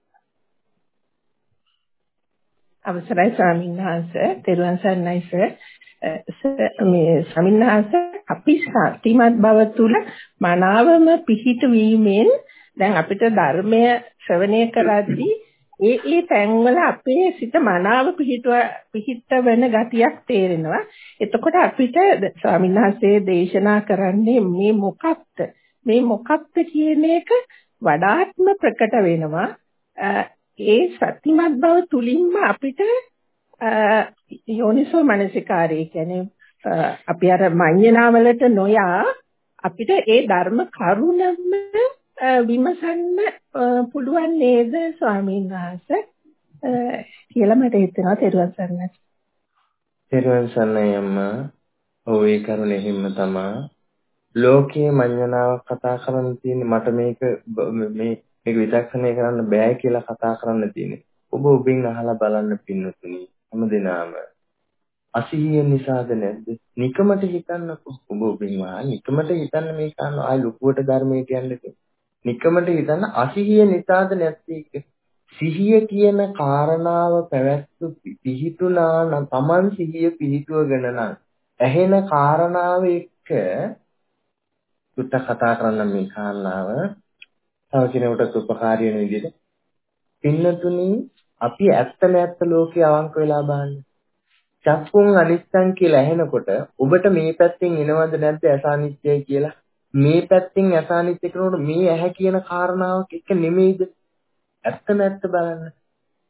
අවසරයි ස්වාමීන් වහන්සේ. තෙරුවන් සරණයි සර්. මේ ස්වාමීන් වහන්සේ අපි සත්‍යමත් බව තුල මනාවම පිහිට වීමෙන් දැන් අපිට ධර්මය ශ්‍රවණය කරද්දී ඒ තැන්වල අපේ සිත මනාව පිහිට වෙන ගතියක් තේරෙනවා. එතකොට අපිට ස්වාමීන් වහන්සේ දේශනා කරන්නේ මේ මොකක්ද කියන එක වඩාත්ම ප්‍රකට වෙනවා. ඒ සත්‍යමත් බව තුලින්ම අපිට යෝනිසෝ මනසිකාරය කියන්නේ අපි අර මඤ්ඤණාවලට නොයා අපිට ඒ ධර්ම කරුණම විමසන්න පුළුවන් නේද ස්වාමීන් වහන්සේ කියලා මට හිතෙනවා. තෙරුවන් සරණයි. තෙරුවන් සරණයි අම්මා. ඔව් ඒ කරුණ එහෙම තමයි. ලෝකයේ මඤ්ඤණාවක් කතා කරන්න තියෙන්නේ මට මේක විචක්ෂණය කරන්න බෑ කියලා කතා කරන්න තියෙන්නේ. ඔබ ඔබෙන් අහලා බලන්න පින්නතුනි හැමදෙනාම අසිහිය නිසාද නැද්ද? නිකමට හිතන්නකෝ. ඔබ ඔබෙන් නිකමට හිතන්න මේ කාරණා ආයි ලොකුවට ධර්මයේ කියන්නේ. නිකමට හිතන්න අසිහිය නිසාද නැත්තේ? සිහිය කියන කාරණාව පැවැත්තු පිහිටුනා නම් Taman සිහිය පිහිටුවගෙන නම් ඇහෙන කාරණාව එක්ක උත්ත කතා කරන්න මේ කාරණාව තව කෙනෙකුට උපකාරී වෙන විදිහට පින්නතුනි අපි ඇත්ත ලෝකේ අවංක වෙලා බලන්න. චක්කුන් අනිත්‍යං කියලා ඇහෙනකොට ඔබට මේ පැත්තෙන් එනවද නැද්ද අසානිත්‍යයි කියලා? මේ පැත්තෙන් අසානිත්‍ය කරනකොට මේ ඇහැ කියන කාරණාවක් එක නෙමෙයිද? ඇත්ත බලන්න.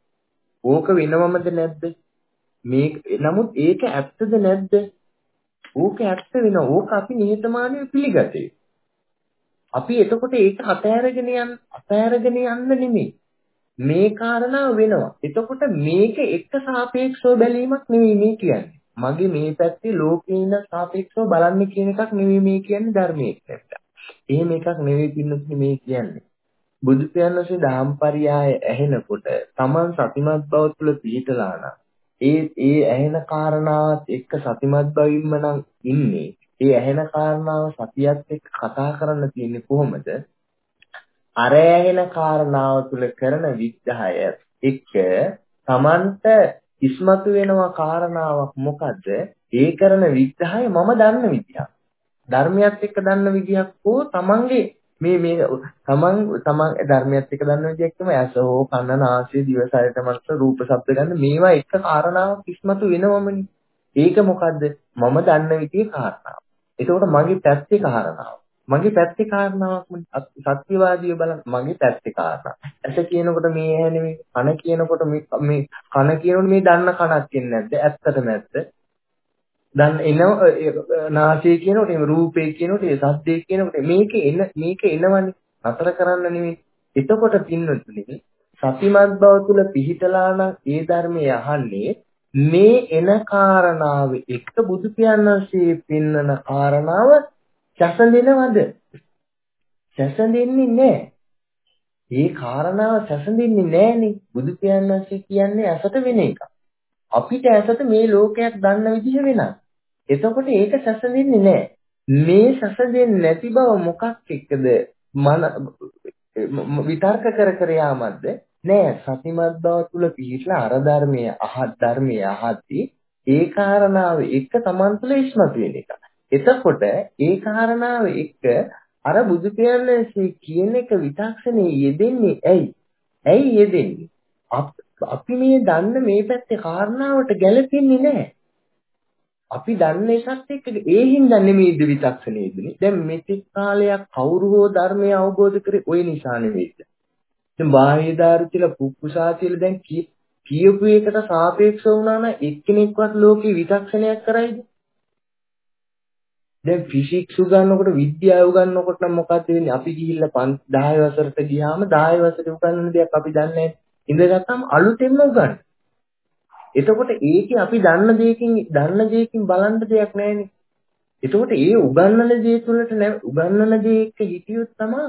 ඕක වෙනවමද නැද්ද? නමුත් ඒක ඇත්තද නැද්ද? ඕක ඇත්ත වෙනවා. ඕක අපි නිහතමානීව පිළිගත්තේ. අපි එතකොට ඒක අතහැරගෙන යන්න නෙමෙයි. මේ කාරණාව වෙනවා. එතකොට මේක එක්ක සාපේක්ෂව බැලීමක් නෙමෙයි මේ කියන්නේ. මගේ මේ පැත්තේ ලෝකේ ඉන්න සාපේක්ෂව බලන්නේ කියන එකක් නෙමෙයි මේ කියන්නේ ධර්මයේ නැත්ත. එහෙම එකක් නෙවෙයි පින්නතුනි මේ කියන්නේ. බුදු පියාණන්සේ ධම්පරියාය ඇහෙනකොට Taman සතිමත් බව තුළ පිහිටලා නම් ඒ ඇහෙන කාරණාවත් එක්ක සතිමත් බවින්ම නම් ඉන්නේ. ඒ ඇහෙන කාරණාව සතියත් එක්ක කතා කරන්න තියෙන්නේ කොහොමද? අර ඇහෙන කාරණාව තුළ කරන විග්‍රහය එක්ක Tamanට ඉස්මතු වෙනවා කාරණාවක් මොකද්ද? ඒ කරන විග්‍රහය මම දන්න විදියක්. ධර්මයත් එක්ක දන්න විදියක් හෝ Tamanගේ තමන් ධර්මයත් එක්ක දන්න විදියක් තමයි ඇස හෝ කන නාසය දිව ශරීර මනස රූප ශබ්ද ගන්න මේවා එක කාරණාවක් ඉස්මතු වෙනවමනේ. ඒක මොකද්ද? මම දන්න විදියේ කාරණාව. එතකොට මගේ පැත්තේ කාරණාව. මගේ පැත්තේ කාරණාවක් සත්‍යවාදීව බලන්න මගේ පැත්තේ කාරණා. ඇස කියනකොට මේ ඇහැ නෙමෙයි කන කියනකොට මේ කන කියනකොට මේ දන්න කනක් කියන්නේ නැද්ද? ඇත්තටම ඇත්ත. දැන් නාසය කියනකොට එහෙම රූපේ කියනකොට ඒ සද්දේ කියනකොට මේක එනවනේ අතර කරන්න නෙමෙයි. එතකොට පින්නතුනි සතිමත් බව තුළ පිහිටලා නම් ඒ ධර්මයේ අහන්නේ මේ එන කාරණාව එක්ක බුදු පියාණන්සේ පෙන්වන කාරණාව සැසඳෙනවද? සැසඳෙන්නේ නැහැ. ඒ කාරණාව සැසඳෙන්නේ නැහනේ. බුදු පියාණන්සේ කියන්නේ ඇසට වෙන එකක්. අපිට ඇසට මේ ලෝකයක් දන්න විදිහ වෙනස්. එතකොට ඒක සැසඳෙන්නේ නැහැ. මේ සැසඳෙන්නේ නැති බව මොකක් එක්කද? විතර්ක කර යාමක්ද? නෑ. සතිමත් බව තුල පිහිටලා අර ධර්මයේ අහද්දී ඒ කාරණාව එක්ක Taman තුල ඉස්මතු වෙන එක. එතකොට ඒ කාරණාව එක්ක අර බුදු පියාණන්සේ කියන එක විතක්ෂණේ යෙදෙන්නේ ඇයි? ඇයි යෙදෙන්නේ? අපි මේ දන්න මේ පැත්තේ කාරණාවට ගැලපෙන්නේ නැහැ. අපි දන්න එකත් එක්ක ඒ හින්දා නෙමෙයිද විතක්ෂණේදී. දැන් මෙතෙක් කාලයක් කවුරු හෝ ධර්මය අවබෝධ කරේ ওই නිසා නෙවෙයිද? දැන් බාහිදාරු කියලා පුප්පුසා කියලා දැන් කියපු එකට සාපේක්ෂව වුණා නම් එක්කෙනෙක්වත් ලෝකේ විතක්ෂණයක් කරයිද? දැන් ෆිසික්ස් උගන්වනකොට විද්‍යාව උගන්වනකොට නම් මොකද වෙන්නේ? අපි ගිහිල්ලා 10 වසරට ගියාම 10 වසරේ උගන්වන දේක් අපි දන්නේ නැහැ. ඉඳගත්තාම අලුතෙන්ම උගන්වන. එතකොට ඒකේ අපි දන්න දෙයකින් බලන්න දෙයක් නැහැනේ. එතකොට ඒ උගන්වන දේ තුළට උගන්වන දේ එක්ක හිතියොත් තමයි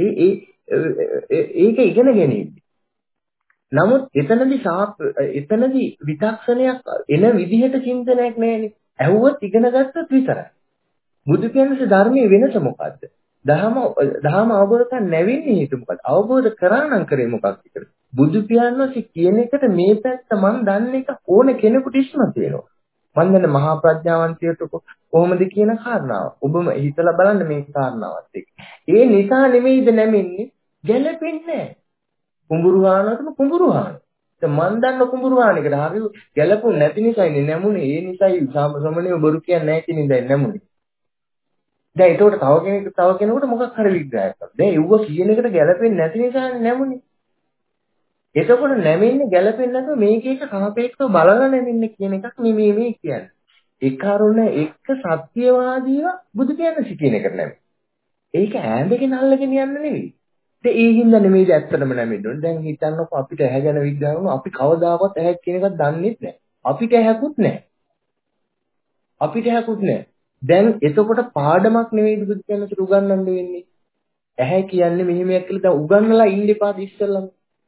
ඒක ඉගෙන ගැනීම. නමුත් එතනදී විතක්ෂණයක් එන විදිහට චින්තනයක් නැහැනේ. ඇහුවොත් ඉගෙන ගත්තොත් විතරයි. බුදු පියාණන්ගේ ධර්මයේ වෙනස මොකද්ද? දහම අවබෝධ කරගන්න නැවෙන්නේ හේතු මොකක්ද? අවබෝධ කරා නම් කරේ මොකක්ද? බුදු පියාණන්සේ කියන එකට මේ පැත්ත මම දන්න එක ඕන කෙනෙකුට ඉස්මතු වෙනවා. මම දන්න මහා ප්‍රඥාවන්තයෙකුට කොහොමද කියන කාරණාව. ඔබම හිතලා බලන්න මේ කාරණාවත් එක්ක. ඒ නිසා නෙමෙයිද නැමෙන්නේ? ගැළපෙන්නේ නැහැ. කුඹුරු හානකම කුඹුරු හාන. දැන් මම දන්න කුඹුරු හානකට හරි ගැළපුණ නැති නිසානේ නැමුනේ. ඒ නිසායි සාමසමනේ බොරු කියන්නේ නැහැ කියන ඉඳන් නැමුනේ. දැන් ඒකට තව කෙනෙකුට මොකක් හරි විග්‍රහයක් කරනවා. දැන් යුව කියන එකට ගැළපෙන්නේ නැති නිසානේ නැමුනේ. එතකොට නැමෙන්නේ ගැළපෙන්නේ නැතුව මේක එක සාපේක්ෂව බලලා නැමෙන්නේ කියන එකක් නෙමෙයි මේ කියන්නේ. ඒ කරුණ එක්ක සත්‍යවාදීව බුදු කියන්නේ සිටින එකට නැමෙන්නේ. ඒක ඈඳගෙන අල්ලගෙන යන්න නෙවෙයි. ඒ හින්දා නෙමෙයිද ඇත්තටම නැමෙන්නේ. දැන් හිතන්නකො අපිට ඇහැ ගැන විග්‍රහ කරනවා අපි කවදාකවත් ඇහැ කියන එකක් දන්නේ නැහැ. අපිට ඇහැකුත් නැහැ. දැන් එතකොට පාඩමක් නෙවෙයිද බුදු කියන්නට උගන්වන්න වෙන්නේ. ඇහැ කියන්නේ මෙහෙමයක් කියලා දැන් උගන්වලා ඉන්න එපාද ඉස්සෙල්ලම.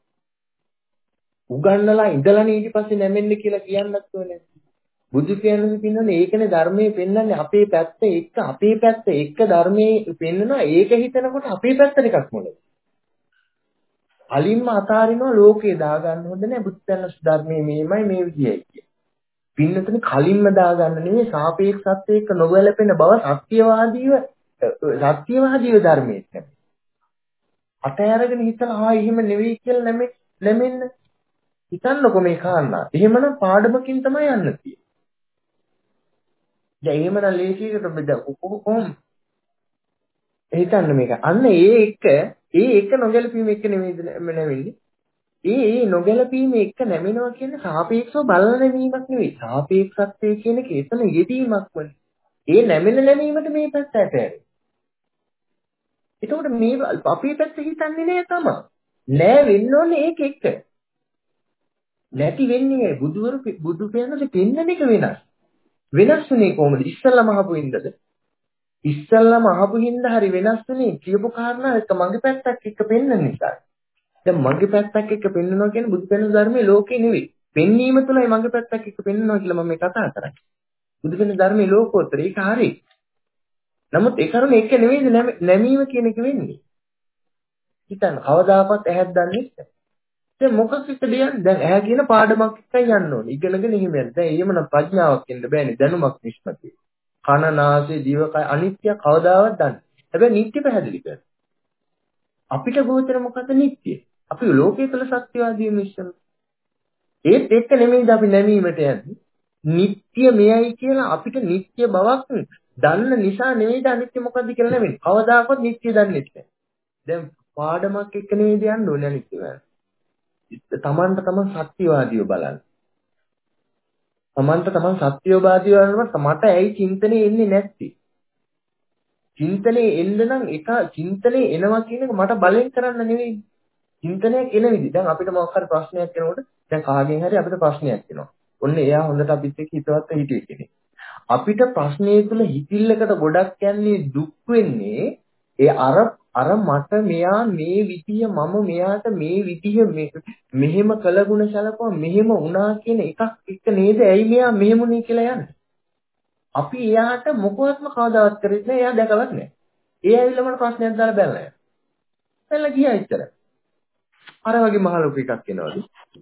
උගන්වලා ඉඳලානේ ඊට පස්සේ නැමෙන්න කියලා කියන්නත් ඕනේ. බුදු කියන්නේ පින්නන්නේ ඒකනේ ධර්මයේ පෙන්වන්නේ අපේ පැත්ත එක්ක ධර්මයේ පෙන්වනවා ඒක හිතනකොට අපේ පැත්ත ටිකක් මොනද? අලින්ම අතාරිනවා ලෝකේ දාගන්න හොඳ නැහැ බුදු දහම ධර්මයේ මේමයි මේ විදියයි කිය. පින්නතනේ කලින්ම දාගන්න නෙමෙයි සාපේක්ෂත්වයේ එක්ක නොගැලපෙන බව සත්‍යවාදීව ධර්මයේ නැහැ. අතහැරගෙන හිතලා එහෙම නෙවෙයි කියලා නැමෙන්න හිතන්නකො මේ කාරණා. එහෙමනම් පාඩමකින් තමයි යන්න තියෙන්නේ. දැන් එහෙමනම් ලේසියකට කොහොම හිතන්න මේක. අන්න ඒ එක නොගැලපීම එක නෙමෙයිද නැවෙන්නේ. ඒ නොගැලපීම එක නැමෙනවා කියන්නේ සාපේක්ෂව බලන නැමීමක් නෙවෙයි. සාපේක්ෂත්වයේ කියන එක එතන යෙදීමක් වනේ. ඒ නැමීමට මේ පැත්ත ඇතෑරේ. එතකොට මේ අපේ පැත්ත හිතන්නේ නෑ තමයි. නෑ වෙන්න ඕනේ ඒක එක්ක. නැති වෙන්නේ බුදු පියාණන්ට පෙන්නන එක වෙනස්. වෙනස් වෙන්නේ කොහොමද? ඉස්සල්ලාම අහපු හින්දාද? ඉස්සල්ලාම අහපු හින්දා හරි වෙනස් වෙන්නේ කියපු කාරණා එක මගේ පැත්තක් එක්ක පෙන්නන නිසා. දැන් මගේ පැත්තක් එක්ක පෙන්නනවා කියන්නේ බුදු පෙන්නන ධර්මයේ ලෝකේ නෙවෙයි. පෙන්වීම තුළයි මගේ පැත්තක් එක්ක පෙන්නනවා කියලා මම මේ කතා කරන්නේ. බුදු පෙන්නන ධර්මයේ ලෝකෝත්තර ඒක හරි. නමුත් ඒ කරුණ එක නෙවෙයි නැමීම කියන එක වෙන්නේ. හිතන්න කවදාකවත් ඇහක් දන්නේ නැහැ. දැන් මොකක් එක්කද යන්නේ? දැන් ඇහැ කියන පාඩමක් එක්කයි යන්න ඕනේ. ඉගෙනගෙන එහෙම යන්න. දැන් එහෙමනම් ප්‍රඥාවක් එන්න බෑනේ දැනුමක් නිෂ්පති. කන නාසය දිවකය අනිත්‍ය කවදාවත් දන්නේ. හැබැයි නිත්‍ය පැහැදිලි කරනවා. අපිට ගෝචර මොකද නිත්‍ය? අපි ලෝකයේ තුල සත්‍යවාදී මිශ්‍රන. ඒත් එක්ක නෙමෙයිද අපි නැමීමට යන්නේ. නිත්‍ය මෙයයි කියලා අපිට නිත්‍ය බවක් දන්න නිසා නෙමෙයිද අනිත්‍ය මොකද්ද කියලා නෙමෙයි. කවදාකවත් නිත්‍ය දන්නේ නැහැ. දැන් පාඩමක් එක්ක නෙමෙයිද යන්න ඕනේ අනිත්‍ය වල. තමන්ට තමන් සත්‍යවාදීව බලන්න. තමන්ට තමන් සත්‍යවාදීව බලනකොට මට ඇයි චින්තනේ එන්නේ නැත්තේ? චින්තනේ එන්න නම් එක චින්තනේ එනවා කියන එක මට බලෙන් කරන්න නෙවෙයි. චින්තනයක් එන විදිහ. දැන් අපිට මොකක් හරි ප්‍රශ්නයක් එනකොට දැන් කාගෙන් හරි අපිට ප්‍රශ්නයක් එනවා. ඔන්න එයා හොඳට අපිත් එක්ක හිතවත් හිටියේ කෙනෙක්. අපිට ප්‍රශ්නය තුළ හිතිල්ලකට ගොඩක් යන්නේ දුක් වෙන්නේ ඒ අර මට මෙයා මේ විදිය මම මෙයාට මේ විදිය මෙහෙම කළගුණ සැලකුවා මෙහෙම වුණා කියන එකක් එක්ක නේද ඇයි මෙයා මෙහෙමුනේ කියලා යන්නේ. අපි එයාට මොකවත්ම කවදාවත් කරෙන්නේ නැහැ. එයා දැකවත් නැහැ. ඒ ඇවිල්ලා මට ප්‍රශ්නයක් දාලා බැලලා යනවා. බැලලා ගියා ඉතල. අර වගේ මහ ලොකු එකක් එනවලු.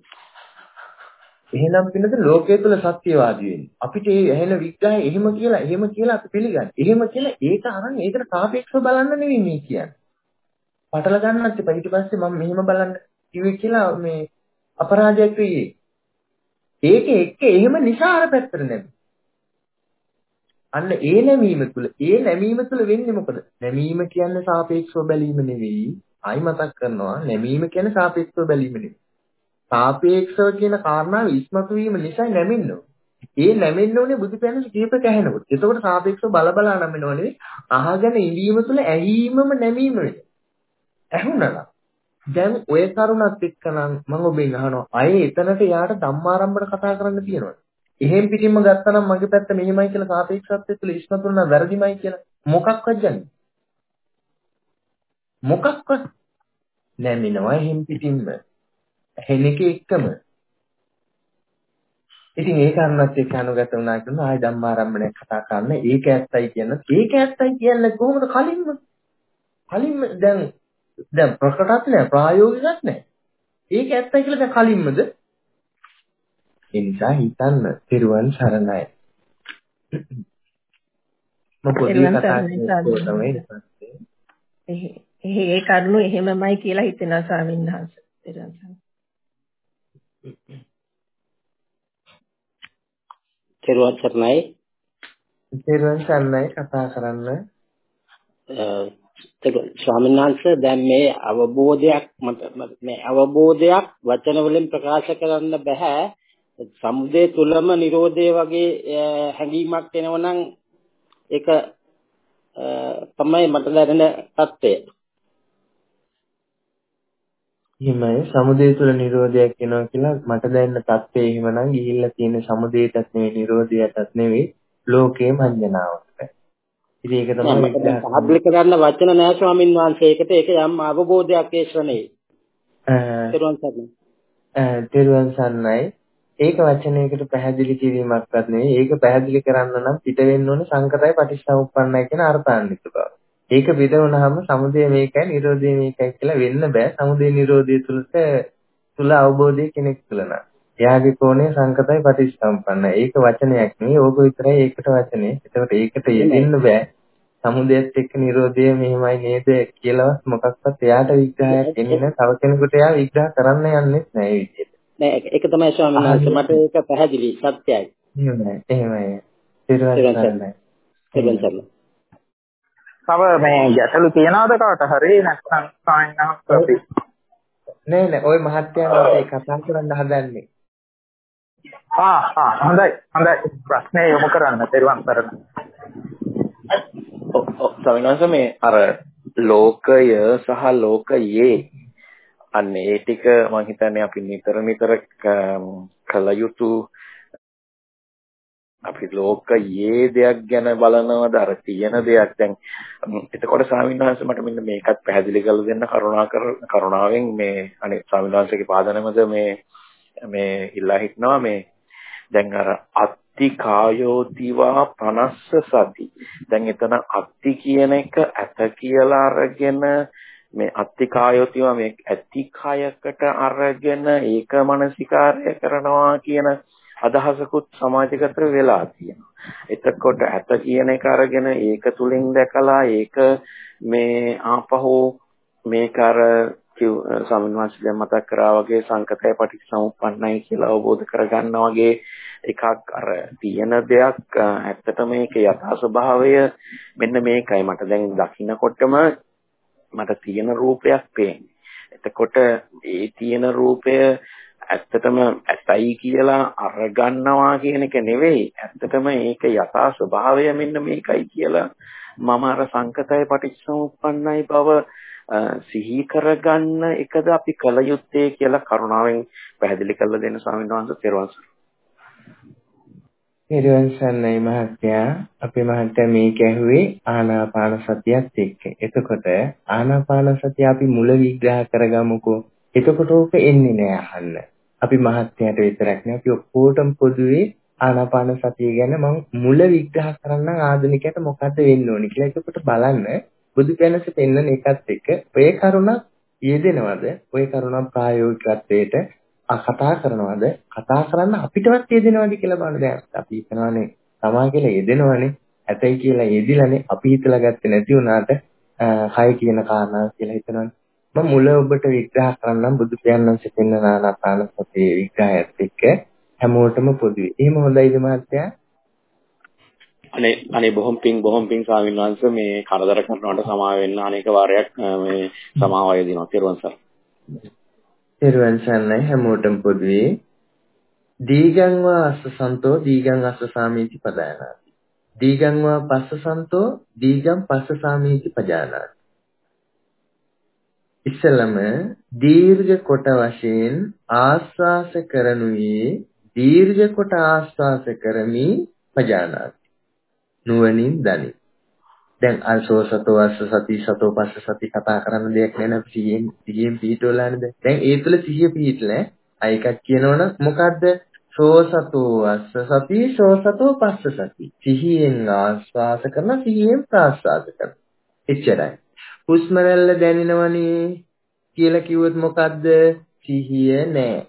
එහෙනම් පින්නද ලෝකයේ තුල සත්‍යවාදී වෙන්නේ. අපිට මේ ඇහෙන විග්‍රහය එහෙම කියලා අපි පිළිගන්නේ. එහෙම කියලා ඒක අරන් ඒකට සාපේක්ෂව බලන්න නෙවෙයි මේ කියන්නේ. පටල ගන්නත් එපා. ඊට පස්සේ මම මෙහෙම බලන්න කිව්වේ කියලා මේ අපරාධයක් වෙයි. ඒක එක්ක එහෙම නිසා අර පැත්තට නැමෙයි. අන්න ඒ නැමීම තුල වෙන්නේ මොකද? නැමීම කියන්නේ සාපේක්ෂව බැලීම නෙවෙයි. ආයි මතක් කරනවා නැමීම කියන්නේ සාපේක්ෂව බැලීම නෙවෙයි. සාපේක්ෂව කියන කාරණාව ඉස්මතු වීම නිසා නැමෙන්න ඕනේ. ඒ නැමෙන්න ඕනේ බුදු පියාණන් කීපක ඇහෙනකොට. එතකොට සාපේක්ෂව බල නැමෙනව නෙවෙයි. අහගෙන ඉඳීම තුළ ඇහිීමම නැමීම වෙනවා. ඇහුණා. දැන් ඔය කරුණත් එක්කනම් මම ඔබෙන් අහනවා අය එතනට යාට ධම්මාරම්භන කතා කරන්න තියෙනවා. එහෙන් පිටින්ම ගත්තනම් මගේ පැත්ත මෙහිමයි කියලා සාපේක්ෂත්වය තුළ ඉස්මතු වෙනා වැරදිමයි කියලා මොකක්වත් යන්නේ. මොකක්වත් නැමිනවා එහෙන් පිටින්ම. ඇහෙන එක එක්කම. ඉතින් ඒ කාරණාත් එක්ක අනුගත වුණා කියන ආයි ධම්මාරම්භණයක් කතා කරන්න ඒක ඇත්තයි කියන්නේ කොහොමද කලින්ම දැන් ප්‍රකටත් නෑ ප්‍රායෝගිකත් නෑ. ඒක ඇත්තයි කියලා දැන් කලින්මද? ඒ නිසා හිතන්න තිරුවන් සරණයි. මම පොඩි කතා කරනවා ඒ කරුණු එහෙමමයි කියලා හිතෙනවා ස්වාමීන් වහන්සේ. තිරුවන් සරණයි. තෙරුවන් සරණයි කතා කරන්න. ස්වාමීන් වහන්සේ දැන් මේ අවබෝධයක් වචන වලින් ප්‍රකාශ කරන්න බෑ. සමුදය තුලම Nirodhe වගේ හැඟීමක් එනවනම් ඒක තමයි මට දැනෙන தත්ත්වය. එහෙමයි සමුදය තුල Nirodhayak එනවා කියලා මට දැනෙන தත්ත්වය එහෙමනම් ගිහිල්ලා තියෙන සමුදයටත් නෙවෙයි Nirodhayaටත් නෙවෙයි ලෝකේ මඤ්ඤණාවට. ඉතින් ඒක තමයි පැහැදිලි කරන්න වචන නෑ ස්වාමීන් වහන්සේ. ඒක යම් අවබෝධයක් ඒ ශ්‍රණේ. තෙරුවන් සරණයි. ඒක වචනයකට පැහැදිලි කිරීමක්වත් නෙවෙයි. ඒක පැහැදිලි කරන්න නම් පිට වෙන්න ඕනේ සංකතයි පටිච්චසමුප්පන්නයි කියන අර්ථාන්විත බව. ඒක පිට වුණාම සමුදය මේකයි නිරෝධය මේකයි කියලා වෙන්න බෑ. සමුදය නිරෝධය තුල අවබෝධය කෙනෙක් තුල නම්. එයාගේ කෝණය සංකතයි පටිච්චසමුප්පන්නයි. ඒක වචනයක් නෙවෙයි. ඕක විතරයි ඒකට වචනේ. ඒකට ඒකට යෙදෙන්න බෑ. සමුදයත් එක්ක නිරෝධය මෙහෙමයි නේද කියලා මොකක්වත් එයාට විග්‍රහයක් එන්නේ නැහැ. තව කෙනෙකුට එයා විග්‍රහ කරන්න යන්නේ නැහැ ඒ විදිහට. නෑ ඒක තමයි ස්වාමීන් වහන්සේ මට ඒක පැහැදිලි සත්‍යයි. එහෙමයි. තිරුවන් සරණයි. තව මේ ගැටලු තියනවද කාට හරි නැත්නම් සායනහක් අපි නෑ ඔය මහත්යන්ට කතා කරන්න හදන්නේ. හොඳයි ප්‍රශ්නේ යොමු කරන්න. තිරුවන් සරණයි. සමිනවංශ මේ අර ලෝකය සහ ලෝකයේ අන්නේ ඒ ටික මම හිතන්නේ අපි නිතර කළ යුතු අපි ලෝකයේ දෙයක් ගැන බලනවද අර තියෙන දෙයක් දැන් එතකොට ස්වාමීන් වහන්සේ මට මෙන්න මේකත් පැහැදිලි කරලා දෙන්න කරුණාවෙන් මේ අනේ ස්වාමීන් වහන්සේගේ පාදනමද මේ ඉල්ලා හිටනවා මේ දැන් අර අත්ති කායෝතිවා 50 සති දැන් එතන අත්ති කියන එක ඇත කියලා අරගෙන මේ අත්ති කායෝතිවා මේ ඇති කයකට අරගෙන ඒක මානසිකාර්ය කරනවා කියන අදහසකුත් සමාජගත වෙලා තියෙනවා. එතකොට ඇත කියන එක අරගෙන ඒක තුලින් දැකලා ඒක මේ ආපහු මේක අර ස්වාමීන් වහන්සේ දැන් මතක් කරා වගේ සංකතය පටිච්චසමුප්පන්නයි කියලා අවබෝධ කරගන්නා වගේ එකක් අර තියෙන දෙයක් ඇත්තට මේකේ යථා ස්වභාවය මෙන්න මේකයි මට දැන් දකින්නකොටම මට තියෙන රූපයක් පේන්නේ. එතකොට ඒ තියෙන රූපය ඇත්තටම ඇතයි කියලා අරගන්නවා කියන එක නෙවෙයි. ඇත්තටම ඒක යථා ස්වභාවය මෙන්න මේකයි කියලා මම අර සංකතය පටිච්චසමුප්පන්නයි බව සිහි කරගන්න එකද අපි කල යුත්තේ කියලා කරුණාවෙන් පැහැදිලි කරලා දෙන්න ස්වාමීන් වහන්සේ තෙරුවන් සරණයි මහත්තයා. අපේ මහත්තයා මේක ඇහුවේ ආනාපාන සතියත් එක්ක. එතකොට ආනාපාන සතිය අපි මුල විග්‍රහ කරගමුකෝ. එතකොට ඕක එන්නේ නෑ අහන්න. අපි මහත්තයාට විතරක් නෙවෙයි අපි ඔක්කොටම පොදුවේ ආනාපාන සතිය ගැන මම මුල විග්‍රහ කරන්න ආධුනිකයට මොකද වෙන්න ඕනේ කියලා. එතකොට බලන්න බුදු කෙනෙක් පෙන්වන එකත් එක්ක ඔය කරුණක් යෙදෙනවද? ඔය කරුණක් ප්‍රායෝගිකත්වයට කතා කරනවද? කතා කරන්න අපිටවත් යෙදෙනවද කියලා බලන්න. දැන් අපි හිතනවානේ තමා කියලා යෙදෙනවනේ. ඇතයි කියලා යෙදිලානේ අපි හිතලා ගත්තේ නැති වුණාට කය කියන කාරණා කියලා හිතනවනේ. මම මුල ඔබට විග්‍රහ කරන්නම් බුදු පියාණන්සේ පෙන්වන ආනාපාන සතියේ විග්‍රහයත් එක්ක හැමෝටම පොදුයි. එහෙම හොඳයිද මහත්තයා? අනේ බොහොම පිං ස්වාමීන් වහන්සේ මේ කරදර කරනවට සමා වෙන්න අනේක වාරයක් මේ සමාවය දෙනවා. තෙරුවන් සරණයි. තෙරුවන් සරණයි හැමෝටම පොදුයි. දීගං වා අස්සසන්තෝ දීගං අස්සසාමීති පදානාති. දීගං වා පස්සසන්තෝ දීගං පස්සසාමීති පජානාති. ඉස්සලම දීර්ඝ කොට වශයෙන් ආස්වාස කරනුයේ දීර්ඝ කොට ආස්වාස කරමි පජානාති. නුවණින් දනි. දැන් අසෝසතෝ අස්ස සති සතෝ පස්ස සති කතා කරන්න දෙයක් නෑ නේද? සිහියෙන් පිහිටවලානේ දැන්. දැන් ඒ තුල සිහිය පිහිටලා අයකක් කියනවනම් මොකද්ද? සෝසතෝ අස්ස සති සෝසතෝ පස්ස සති. සිහියෙන් ආස්වාස කරන සිහියෙන් ප්‍රාස්වාස කරන. එච්චරයි. හුස්ම රැල්ල දැනෙනවනේ කියලා කිව්වොත් මොකද්ද? සිහිය නෑ.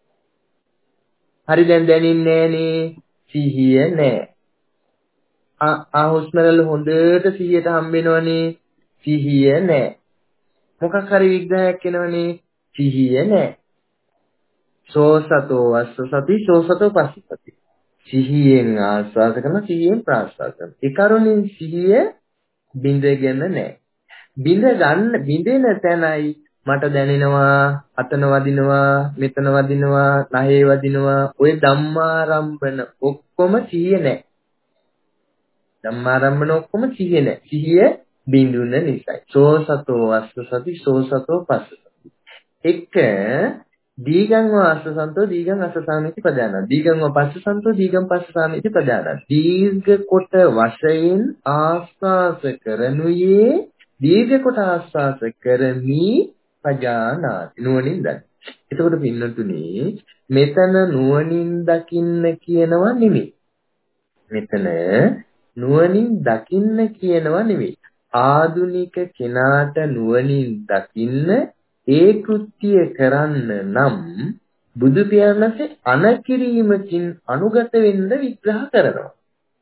හරි දැන් දැනින්නේ නෑනේ. සිහිය නෑ. හුස්ම රැල්ල හොඳට සිහියට හම්බෙනවනේ. සිහිය නෑ. මොකක් හරි විග්‍රහයක් එනවනේ. සිහිය නෑ. සෝසතෝ අස්ස සති සෝසතෝ පස්ස සති. සිහියෙන් ආස්වාද කරන සිහියෙන් ප්‍රාස්වාද කරන. ඒ කරුණින් සිහිය බිඳගෙන නෑ. බිඳෙන තැනයි මට දැනෙනවා අතන වදිනවා මෙතන වදිනවා නහේ වදිනවා ඔය ධම්මාරම්භන ඔක්කොම සිහිය නෑ. ධම්මාරම්භන ඔක්කොම සිහිය නෑ. සිහිය බිඳුන නිසායි. සෝසතෝ අස්ස සති සෝසතෝ පස්ස සති. එක දීගං වා අස්සසන්තෝ දීගං අස්සසාමිති පදාන. දීගං වා පස්සසන්තෝ දීගං පස්සසාමිති පදාන. දීර්ඝ කොට වශයෙන් ආස්වාස කරනුයේ දීර්ඝ කොට ආස්වාස කරමි පජානාති. නුවණින් දකින්න. එතකොට පින්නතුනේ මෙතන නුවණින් දකින්න කියනවා නෙමෙයි. මෙතන නුවණින් දකින්න කියනවා නෙමෙයි. ආදුනික කෙනාට නුවණින් දකින්න ඒ කෘත්‍ය කරන්න නම් බුදු පියාණන්සේ අනකිරීමකින් අනුගත වෙන්න විග්‍රහ කරනවා.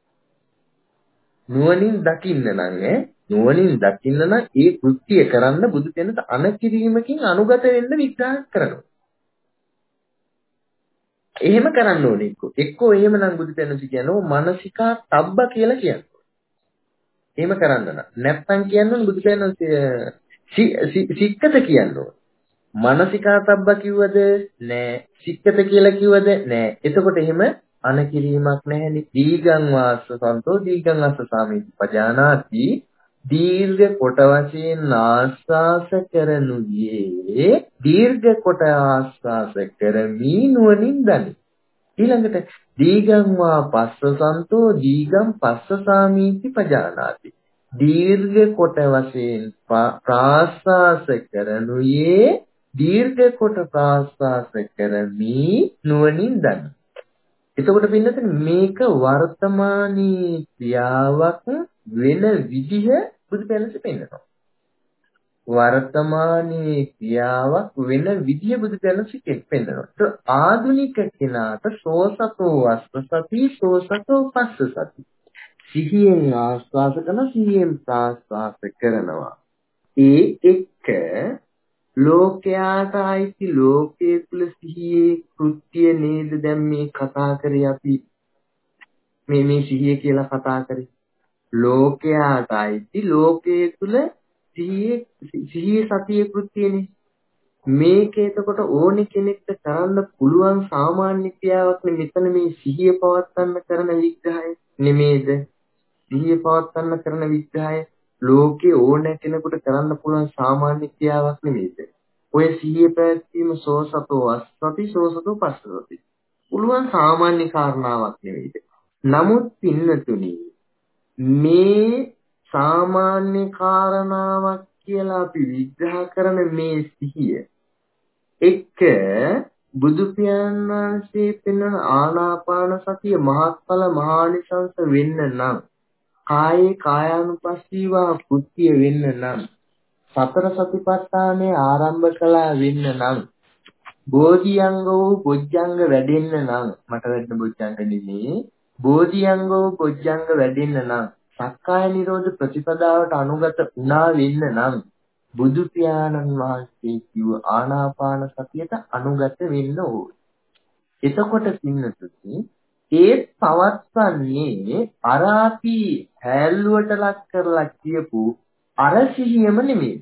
නුවණින් දකින්න නම් නුවණින් දකින්න නම් ඒ කෘත්‍ය කරන්න බුදු පියාණන්ට අනකිරීමකින් අනුගත වෙන්න විග්‍රහ කරනවා. එහෙම කරන්න ඕනේ එක්කෝ එහෙම නම් බුදු පියාණන්සේ කියනවා මානසිකා තබ්බ කියලා කියනවා. එහෙම කරන්න නැත්නම් කියන්නේ බුදු පියාණන්සේ සික්කත කියනවා. මානසිකාතබ්බ කිව්වද නෑ. සික්කත කියලා කිව්වද නෑ. එතකොට එහෙම අනකිරීමක් නැහැනේ. දීගං වාස්ස සන්තෝ දීගං අස්ස සාමීති පජානාති. දීර්ඝ කොට වශයෙන් ආස්වාස කරනුයේ දීර්ඝ කොට ආස්වාස කරමි නුවණින් දනි. ඊළඟට දීගං වා පස්ස සන්තෝ දීගං පස්ස සාමීති පජානාති. දීර්ඝ කොට වශයෙන් ප්‍රාස්වාස කරනුයේ දීර්ඝ කොට ප්‍රාස්වාස කරමි නුවණින් දනි. එතකොට පින්නතේ මේක වර්තමානී ක්‍රියාවක් වෙන විදිහ බුදු පියාණන් පෙන්නනවා. වර්තමානී ක්‍රියාවක් වෙන විදිහ බුදු පියාණන් පෙන්නනවා. ඒක ආධුනික කෙනාට සෝසතෝ වස්ස සති සෝසතෝ පස්ස සති. සිහියෙන් ආස්වාද කරන සිහියෙන් ප්‍රාස්වාද කරනවා. ඒ එක්ක ලෝකයාට අයිති ලෝකයේ තුල සිහියේ කෘත්‍ය නේද දැන් මේ කතා කරේ අපි මේ සිහිය කියලා කතා කරේ. ලෝකයාට අයිති ලෝකයේ තුල සිහියේ සතියේ කෘත්‍යනේ. මේක එතකොට ඕනි කෙනෙක්ට කරන්න පුළුවන් සාමාන්‍ය ක්‍රියාවක් නේ. මෙතන මේ සිහිය පවත්වන්න කරන විග්‍රහය නෙමේද? සිහිය පවත්වන්න කරන විග්‍රහය ලෝකේ ඕන කෙනෙකුට කරන්න පුළුවන් සාමාන්‍ය ක්‍රියාවක් නෙමේද? ඔය සිහිය පැවැත්වීම සෝසතෝ අස්සති සෝසතෝ පස්සති. පුළුවන් සාමාන්‍ය කාරණාවක් නෙමේද? නමුත් පින්නතුනි මේ සාමාන්‍ය කාරණාවක් කියලා අපි විග්‍රහ කරන මේ සිහිය එක්ක බුදු පියාණන් වහන්සේ පෙන්වන ආනාපාන සතිය මහත්ඵල මහානිසංස වෙන්න නම් කායේ කායානුපස්සීවා කෘත්‍ය වෙන්න නම් සතර සතිපට්ඨානේ ආරම්භ කළා වෙන්න නම් බෝධිඅංග වූ බොජ්ජංග වැඩෙන්න නම් මට වැඩන බොජ්ජංග නෙමෙයි බෝධිඅංග වූ බොජ්ජංග වැඩෙන්න නම් සක්කාය නිරෝධ ප්‍රතිපදාවට අනුගත වුණා වෙන්න නම් බුදු පියාණන් වහන්සේ කිව්ව ආනාපාන සතියට අනුගත වෙන්න ඕනේ. එතකොට පින්නතුනි ඒ පවත්වන්නේ අර අපි හැල්ලුවට ලක් කරලා කියපු අර සිහියම නෙමෙයිද?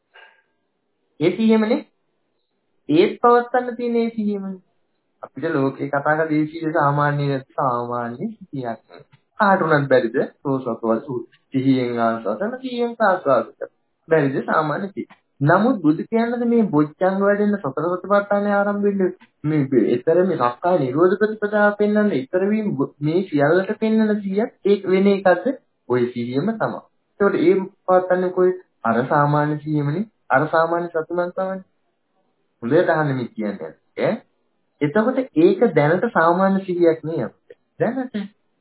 ඒ සිහියමනේ ඒත් පවත්වන්න තියෙන ඒ සිහියමනේ. අපිට ලෝකේ කතා කරලා ඒ සිහිය සාමාන්‍ය සිහියක්. කාට උනත් බැරිද? සෝසතවල් සිහියෙන් ආස්වාදන සිහියෙන් ආස්වාද කරන. බැරිද සාමාන්‍ය සිහිය. නමුත් බුදු කියන්නේ මේ බොජ්ජංග වැඩෙන්න සතර සතිපට්ඨානේ ආරම්භ වෙන්නේ මේ ඊතර මේ සක්කාය නිරෝධ ප්‍රතිපදාව පෙන්වන්නේ ඊතර මේ සියල්ලට පෙන්වන සිහියක් ඒක වෙන එකක්ද? ওই සිහියම තමයි. ඒකට ඒ පාත්තන්නේ කොයි අර සාමාන්‍ය සිහියමනේ අර සාමාන්‍ය සතුටන් තමයි. හොඳට අහන්න මේ කියන්නේ. එතකොට ඒක දැනට සාමාන්‍ය සිහියක් නේ අපිට. දැනට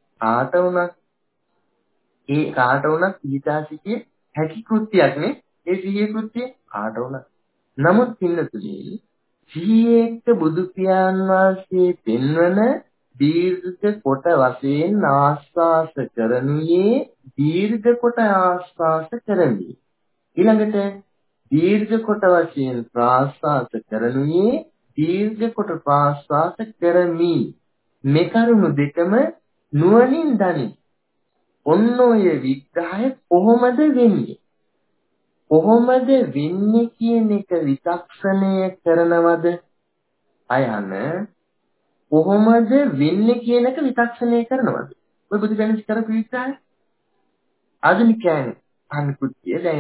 කාට වුණත් ඊටාසිකේ හැකි කෘත්‍යයක් නේ. ඒ සිහියේ කෘත්‍යය කාට වුණත්. නමුත් පින්නතුනි සිහියේක බුදු පියාණන් වහන්සේ පෙන්වන දීර්ඝ කොට වශයෙන් ආස්වාස කරනුයේ දීර්ඝ කොට ආස්වාස කරමි. ඊළඟට දීර්ඝ කොට වශයෙන් ප්‍රාස්වාස කරනුයේ දීර්ඝ කොට ප්‍රාස්වාස කරමි. මේ කරුණු දෙකම නුවණින් දනි. ඔන්න ඔය විග්‍රහය කොහොමද වෙන්නේ? කොහොමද වෙන්නේ කියන එක විචක්ෂණය කරනවද? අයහන කොහොමද වෙන්නේ කියන එක විචක්ෂණය කරනවද? ඔය බුදු දහම කරපු විග්‍රහය ආධුනිකයන් අනුකූලයි. දැන්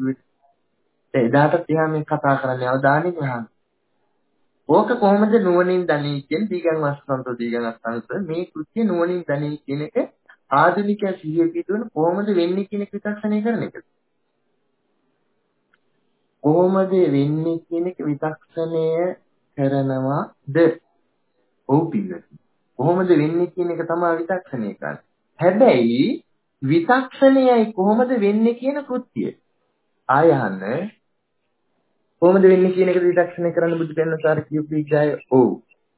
එදාට තියා මේ කතා කරන්නේ අවධානයෙන් අහන්න. ඕක කොහොමද නුවණින් දනී කියන දීගං වස්සන්තෝ දීගං අස්සන්ත මේ කෘත්‍ය නුවණින් දනී කියන එක ආධුනිකයා සිහිය පිටවන කොහොමද වෙන්නේ කියන එක විචක්ෂණය කරන එක. කොහොමද වෙන්නේ කියන එක විචක්ෂණය කරනවාද? ඔව් පිළිගන්න. කොහොමද වෙන්නේ කියන එක තමයි විචක්ෂණය කරන්නේ. හැබැයි විචක්ෂණයයි කොහොමද වෙන්නේ කියන කෘත්‍යය. ආයහන කොහොමද වෙන්නේ කියන එක විචක්ෂණය කරන්න බුදු පියාණන්සාර කියපු විග්‍රහය. ඔව්.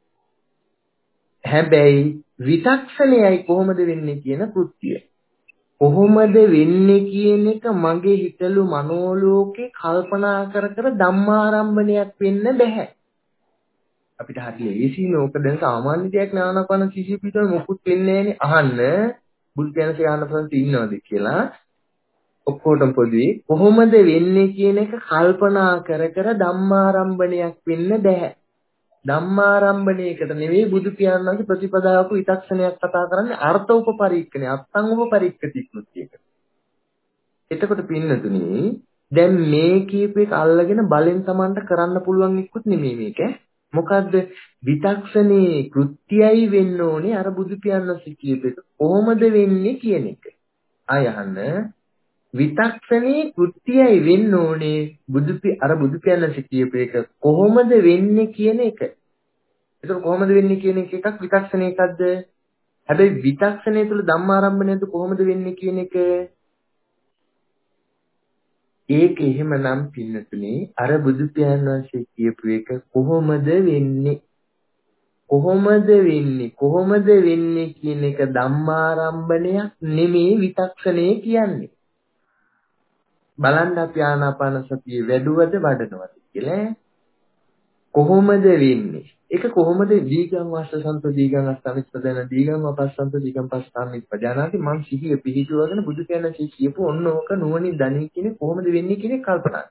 හැබැයි විචක්ෂණයයි කොහොමද වෙන්නේ කියන කෘත්‍යය. කොහොමද වෙන්නේ කියන එක මගේ හිතලු මනෝලෝකේ කල්පනා කර කර ධම්මාරම්භණයක් වෙන්න බෑ. අපිට හරි ලේසියි නෝක දැන් සාමාන්‍ය දෙයක් නානපන සිසි පිටව මොකුත් වෙන්නේ නැහනේ. අහන්න බුදු පියාණන්සේ ආනපනත් ඉන්නවද කියලා ඔක්කොටම පොදුයි කොහොමද වෙන්නේ කියන එක කල්පනා කර කර ධම්මාරම්භණයක් වෙන්න බෑ. ධම්මාරම්භණයකට නෙවෙයි බුදු පියාණන්ගේ ප්‍රතිපදාවක විචක්ෂණයක් කතා කරන්නේ අර්ථ උපපරීක්ෂණය අත්තං උපපරීක්ෂති කෘත්‍යයක. එතකොට පින්නතුනි දැන් මේ කීප එක අල්ලගෙන බලෙන් Tamanට කරන්න පුළුවන් එක්කුත් නෙමෙයි මේක. මොකද්ද විචක්ෂණේ කෘත්‍යයයි වෙන්න ඕනේ අර බුදු පියාණන්සේ කියප එක කොහොමද වෙන්නේ කියන එක. අයහන විචක්ෂණේ කෘත්‍යයයි වෙන්න ඕනේ අර බුදු පියාණන්සේ කියප එක කොහොමද වෙන්නේ කියන එක. ඒක කොහොමද වෙන්නේ කියන එකක් විචක්ෂණේ එකක්ද? හැබැයි විචක්ෂණය තුළ ධම්මාරම්භණයද කොහොමද වෙන්නේ කියන එක ඒක එහෙමනම් පින්නතුනේ අර බුදු පියාණන් වහන්සේ කියපු එක කොහොමද වෙන්නේ කියන එක ධම්මාරම්භණයක් නෙමේ විචක්ෂණේ කියන්නේ. බලන්න අපි ආනාපාන සතිය වැඩුවද වඩනවද කියලා කොහොමද වෙන්නේ? ඒක කොහොමද දීගං වාස්ස සන්ත දීගං අස්තමිස්පදන දීගං වපස්සන්ත දීගං පස්සාමිප්පජානාති මං සිහිය පිහිටුවගෙන බුදු කෙනෙක් කියපු ඔන්න ඕක නුවණින් දනී කියන්නේ කොහොමද වෙන්නේ කියන කල්පනා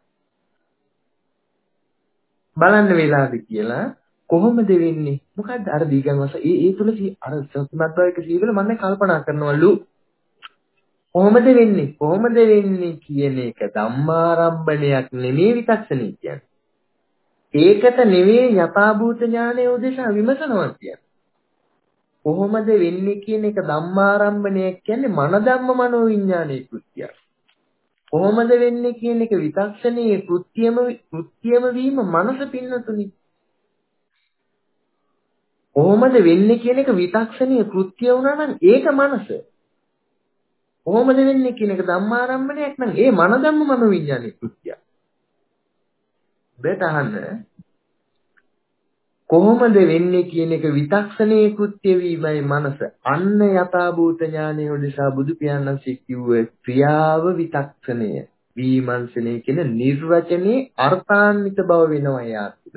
බලන්න වෙලාද කියලා කොහොමද වෙන්නේ? මොකද්ද අර දීගං වාස්ස ඒ තුල අර සත්‍යමත් භාවයක සීවල මම කල්පනා කරනවලු කොහොමද වෙන්නේ කියන එක ධම්මාරම්භණයක් නෙමෙයි විචක්ෂණී කියන්නේ. ඒකට නෙවෙයි යථාභූත ඥානය උදෙසා විමසනවා කියන්නේ. කොහොමද වෙන්නේ කියන එක ධම්මාරම්භණය කියන්නේ මන ධම්ම මනෝ විඥානයේ කෘත්‍යය. කොහොමද වෙන්නේ කියන එක විචක්ෂණයේ කෘත්‍යම වීම මනස පින්නතුනි. කොහොමද වෙන්නේ කියන එක විචක්ෂණයේ කෘත්‍ය වුණා නම් ඒක මනස. කොහොමද වෙන්නේ කියන එක ධම්මාරම්භණයක් නම් ඒ මන ධම්ම මනෝ විඥානයේ කෘත්‍යය. බෙතහන්න කොහොමද වෙන්නේ කියන එක විචක්ෂණයේ කෘත්‍ය වීමයි මනස. අන්න යථාභූත ඥානය උදෙසා බුදු පියාණන් කිව්වේ ක්‍රියාව විචක්ෂණය විමර්ශනය කියන නිර්වචනයේ අර්ථාන්විත බව වෙනවා යාතුල.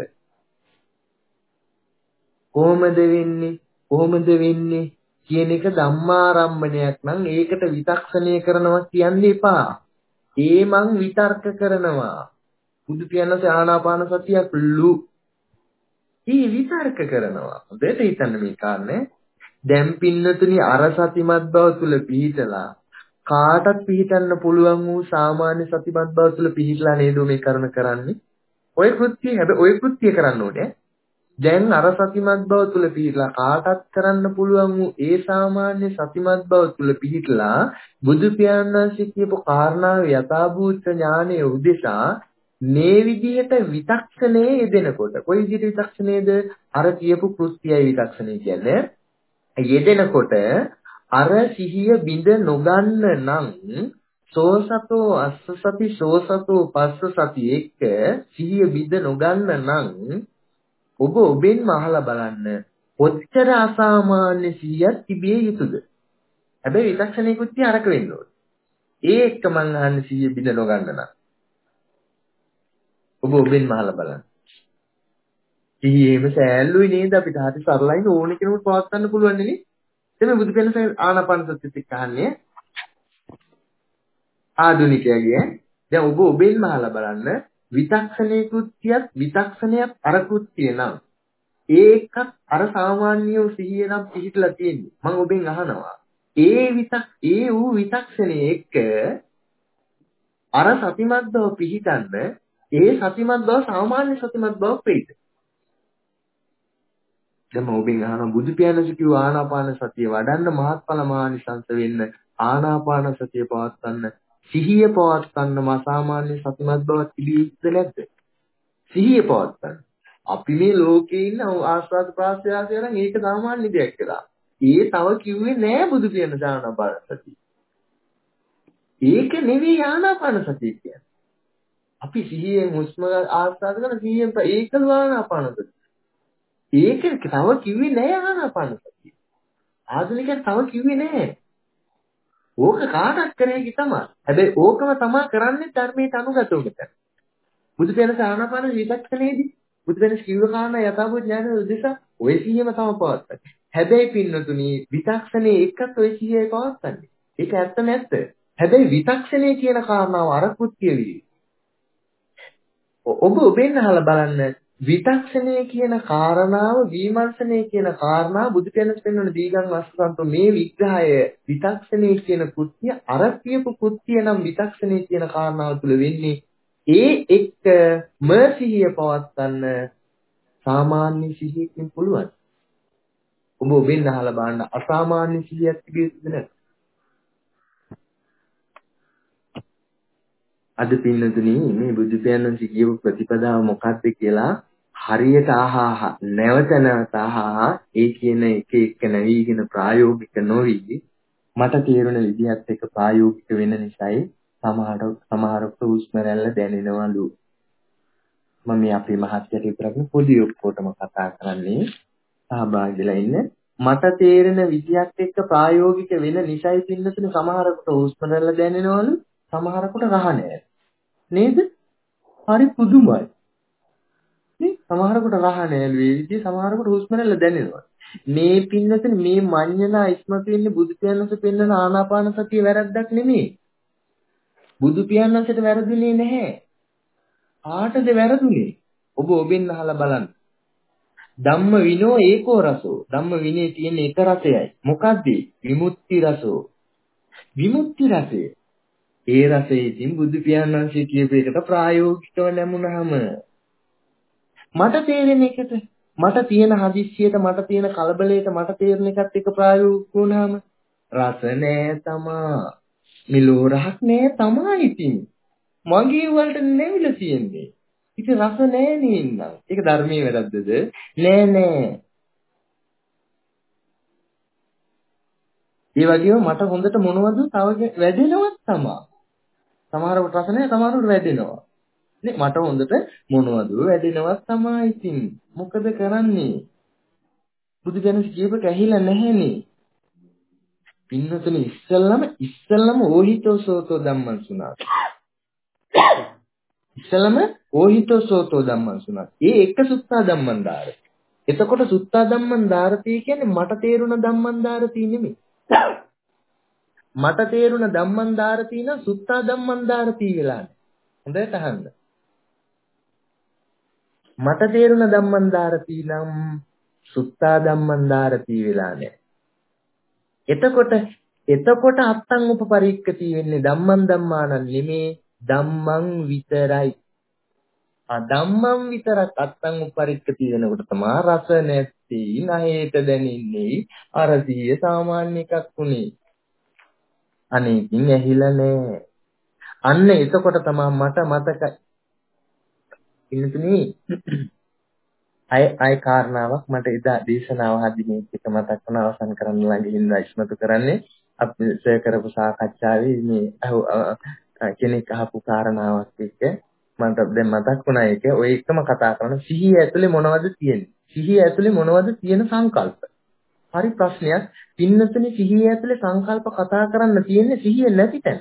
කොහොමද වෙන්නේ කියන එක ධම්මාරම්භණයක් නම් ඒකට විචක්ෂණය කරනවා කියන්න එපා. ඒ මං විතර්ක කරනවා. බුදු පියාණන්සේ ආනාපාන සතියක් විතර්ක කරනවා. හොඳට හිතන්න මේ කාරණේ. දැන් පින්නතුනි අර සතිමත් බව තුල පිහිටලා කාටත් පිහිටන්න පුළුවන් වූ සාමාන්‍ය සතිමත් බව තුල පිහිටලා නේද මේ කරුණ කරන්නේ. ඔය කෘත්‍ය කරන්න ඕනේ. දැන් අර සතිමත් බව තුල පිහිටලා කාටත් කරන්න පුළුවන් වූ ඒ සාමාන්‍ය සතිමත් බව තුල පිහිටලා බුදු පියාණන් වහන්සේ කියපු කාරණාව යථාභූත ඥානය උදෙසා මේ විදිහට විචක්ෂණයේ යෙදෙනකොට කොයි විදිහට විචක්ෂණයේද අර කියපු කෘත්‍යයි විචක්ෂණය කියන්නේ යෙදෙනකොට අර සිහිය බිඳ නොගන්න නම් සෝසතෝ අස්ස සති සෝසතෝ පස්ස සති එක්ක සිහිය බිඳ නොගන්න නම් ඔබෙන්ම අහලා බලන්න කොච්චර අසාමාන්‍ය සිහියක් තිබිය යුතුද? හැබැයි විචක්ෂණයේ කෘත්‍ය අරක වෙන්න ඕනේ. ඒ එක්ක මං අහන්නේ සිහිය බිඳ නොගන්න නම් ඔබෙන් මහලා බලන්න. සිහියේම සෑල්ලුයි නේද අපිට හරි සරලයි ඕනේ කෙනෙකුට පවත් ගන්න පුළුවන් නේ. එතන බුදු පියාණන් ආනාපාන සතියත් කහන්නේ ආධුනිකයගේ. දැන් ඔබෙන් මහලා බලන්න විචක්ෂණයේ කෘත්‍යයක් විචක්ෂණයක් අර කෘත්‍ය නම් ඒකත් අර සාමාන්‍ය සිහිය නම් පිළිట్లా තියෙන්නේ. මම ඔබෙන් අහනවා ඒ වූ විචක්ෂණයේ එක්ක අර සතිමත් බව පිහිටන්න ඒ සතිමත් බව සාමාන්‍ය සතිමත් බව වෙයිද? දැන් මම ඔබෙන් අහනවා බුදු පියාණන් කිව්ව ආනාපාන සතිය වඩන්න මහත්ඵල මානිසංස වෙන්න ආනාපාන සතිය පවත්වන්න සිහිය පවත්වන්න අසාමාන්‍ය සතිමත් බවක් තිබෙන්නේ නැද්ද? සිහිය පවත්වන්න. අපි මේ ලෝකේ ඉන්න ආස්වාද ප්‍රාස්වාදය නම් ඒක සාමාන්‍ය දෙයක් කියලා. ඒ තව කිව්වේ නෑ බුදු පියාණන් ආනාපාන සතිය. ඒක නෙවෙයි ආනාපාන සතිය කියන්නේ. අපි සිහියෙන් හුස්ම ආස්වාද කරන සිහියෙන් ඒකල ආනාපාන සතිය. ඒක තව කිව්වේ නෑ ආනාපාන සතිය. ආධුනිකයන් තව කිව්වේ නෑ. ඕක කාටත් කරේකි තමයි. හැබැයි ඕකම තමයි කරන්නේ ධර්මයට අනුගතව මෙතන. බුදු පියාණන් ආනාපාන විචක්ෂණයේදී බුදු පියාණන් කිව්ව කාරණා යථාභූත ඥාන උදෙසා ඔය සිහියම තමයි පවත්න්නේ. හැබැයි පින්නතුනි විචක්ෂණයේ එකත් ඔය සිහියයි පවත්න්නේ. ඒක ඇත්ත නැත්ද? හැබැයි විචක්ෂණයේ කියන කාරණාව අර කෘත්‍ය වී ඔබෙන් අහලා බලන්න විතක්ෂණය කියන කාරණාව විමර්ශනය කියන කාරණා බුදු කෙනෙක් පෙන්වන දීගං වස්සන්තෝ මේ විග්‍රහය විතක්ෂණය කියන කෘත්‍ය අර කියපු කෘත්‍ය නම් විතක්ෂණය කියන කාරණාව තුළ වෙන්නේ ඒ එක්ක සිහිය පවත්වන්න සාමාන්‍ය සිහියකින් පුළුවන්. ඔබ ඔබෙන් අහලා බලන්න අසාමාන්‍ය සිහියක් තිබෙන්නේ නැහැ. අද පින්නතුනි මේ බුදු පියාණන් කියපු ප්‍රතිපදාව මොකක්ද කියලා හරියට නැවත ඒ කියන එක නැවීගෙන ප්‍රායෝගික නොවි මට තේරුණ විදිහත් එක්ක ප්‍රායෝගික වෙන නිසායි සමහරට හුස්ම රැල්ල දැනෙනවලු. මම මේ අපේ මහත්යට විතරක් පොඩි ඔක්කොටම කතා කරන්නේ සහභාගීලා ඉන්න. මට තේරෙන විදිහත් එක්ක ප්‍රායෝගික වෙන නිසායි පින්නතුනි සමහරකට හුස්ම රැල්ල දැනෙනවලු. සමහරකට රහ නැහැ. නේද? හරි පුදුමයි. නේ? සමහරකට රහ නැහැ වේවිදි සමහරකට හුස්ම රැල්ල දැනෙනවා. මේ පින්නතේ මේ මඤ්ඤණා ඉස්මතු වෙන්නේ බුදු පියාණන්සේ පෙන්වන ආනාපාන සතිය වැරද්දක් නෙමෙයි. බුදු පියාණන්සේට වැරදුනේ නැහැ. ආටද වැරදුනේ? ඔබ ඔබෙන් අහලා බලන්න. ධම්ම විනෝ ඒකෝ රසෝ. ධම්ම විනේ තියෙන එක රසයයි. මොකද්ද? විමුක්ති රසෝ. විමුක්ති රසය. ඒ රසයෙන් බුදු පියාණන්සේ කියපු එකට ප්‍රායෝගිකව නැමුණාම මට තේරෙන එකට මට තියෙන හදිස්සියට මට තියෙන කලබලයට මට තේරෙන එකත් එක ප්‍රායෝගික වුණාම රස නෑ තමා මිලෝරහක් නෑ තමා ඉතින් මගේ වලට නෙවිලා තියෙන්නේ ඉතින් රස නෑ නේනම් ඒක ධර්මයේ වැරද්දද නෑ ඒ වගේම මට හොඳට මොනවද තව වැඩෙනවත් තමා සමහරවට රස නැහැ සමහරවට වැඩෙනවා නේ මට හොඳට මොනවද වැඩෙනවත් තමයි ඉතින් මොකද කරන්නේ බුදු දහම කියපක ඇහිලා නැහැනේ පින්නතුනි ඉස්සල්ලාම ඕහිතෝ සෝතෝ ධම්මං සුණා ඉස්සල්ලාම ඕහිතෝ සෝතෝ ධම්මං සුණා ඒ එක සුත්තා ධම්මං දාර එතකොට සුත්තා ධම්මං දාරති කියන්නේ මට තේරුණ ධම්මං දාරති නෙමෙයි මට තේරුණ ධම්මං දාරති නම් සුත්තා ධම්මං දාරති වෙලානේ. හොඳට අහන්න. මට තේරුණ ධම්මං දාරති නම් සුත්තා ධම්මං දාරති වෙලානේ. එතකොට අත්තං උපපරික්කති වෙන්නේ ධම්මං ධම්මානං නෙමේ ධම්මං විතරයි. ධම්මං විතරක් අත්තං උපපරික්කති වෙනකොට තමයි රස නැති නැහෙට දැනෙන්නේ අරසිය සාමාන්‍ය එකක් උනේ. අනේ ඉතින් ඇහිලා නෑ. අන්න එතකොට තමයි මට මතකයි. ඉන්නතුනේ අය කාරණාවක් මට එදා දේශනාව හදිනේ එක මතක් වුණ අවසන් කරන්න ළඟ ඉඳලා ඉස්මතු කරන්නේ අපි සර් කරපු සාකච්ඡාවේ මේ කෙනෙක් අහපු කාරණාවක් එක්ක මට දැන් මතක් වුණා ඒක. ඔය එකම කතා කරන සිහිය ඇතුලේ මොනවද තියෙන්නේ? සිහිය ඇතුලේ මොනවද තියෙන සංකල්ප? හරි ප්‍රශ්නයක්. පින්නතුනි සිහිය ඇතුලේ සංකල්ප කතා කරන්න තියෙන්නේ සිහිය නැති තැන.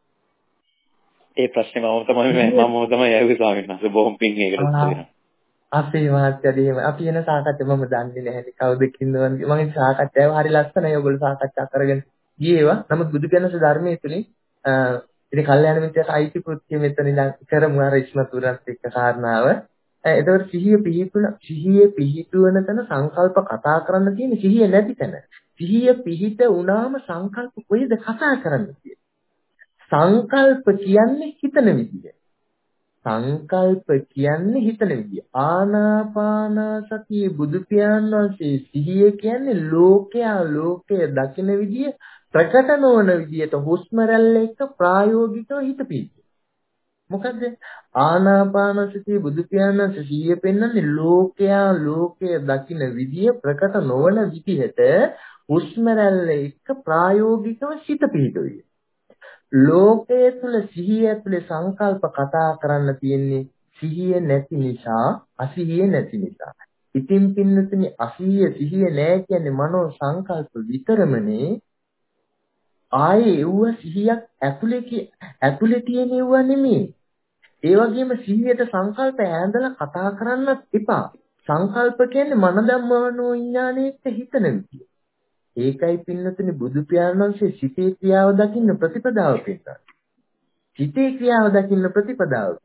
ඒ ප්‍රශ්නේ මම තමයි ඇහුවේ ස්වාමීන් වහන්සේ බොහොම පිං ඒකට උත්තර දෙනවා. අපේ මහත්යදීම අපි වෙන සාකච්ඡා මම දන්නේ නැහැ කවුද කින්දවන්ද මම සාකච්ඡාව හරි ලස්සනයි ඔයගොල්ලෝ සාකච්ඡා කරගෙන ගියේවා. නමුත් බුදු කෙනසේ ධර්මයේ තුලින් ඉතින් කල්යාණ මිත්‍රයට අයිති කෘත්‍ය මෙතන ඉඳන් කරමු අර ඉස්මතුරත් එක්ක කාරණාව. එතකොට සිහිය පිහිටුවන තැන සංකල්ප කතා කරන්න තියෙන සිහිය නැති තැන. සිහිය පිහිට වුණාම සංකල්ප කොහෙද කතා කරන්න තියෙන්නේ? සංකල්ප කියන්නේ හිතන විදිය. සංකල්ප කියන්නේ හිතන විදිය. ආනාපාන සතිය බුදු පියාණන් වහන්සේ සිහිය කියන්නේ ලෝකය දකින විදිය ප්‍රකට නොවන විදියට හුස්ම රැල්ල එක්ක ප්‍රායෝගිකව හිත පිහිට. මොකද ආනාපාන සතිය බුදු පියාණන් සිහිය පෙන්වන්නේ ලෝකය දකින විදිය ප්‍රකට නොවන විදිහට හුස්ම රැල්ල එක්ක ප්‍රායෝගිකව හිත පිහිටුවේ. ලෝකයේ තුල සිහිය ඇතුලේ සංකල්ප කතා කරන්න තියෙන්නේ සිහිය නැති නිසා, අසිහිය නැති නිසා. ඉතින් පින්නතුනි සිහිය නෑ කියන්නේ මනෝ සංකල්ප විතරමනේ. ආයේ ඒව සිහියක් ඇතුලේ තියෙන ඒව නෙමෙයි. ඒ වගේම සිහියට සංකල්ප ඇඳලා කතා කරන්නත් එපා. සංකල්ප කියන්නේ මන ධම්මවනෝ විඥානයේත් හිතන විදිය. ඒකයි පින්නතුනි බුදු පියාණන් වහන්සේ සිතේ ක්‍රියාව දකින්න ප්‍රතිපදාව පෙන්නනවා. සිතේ ක්‍රියාව දකින්න ප්‍රතිපදාව කියන්නේ.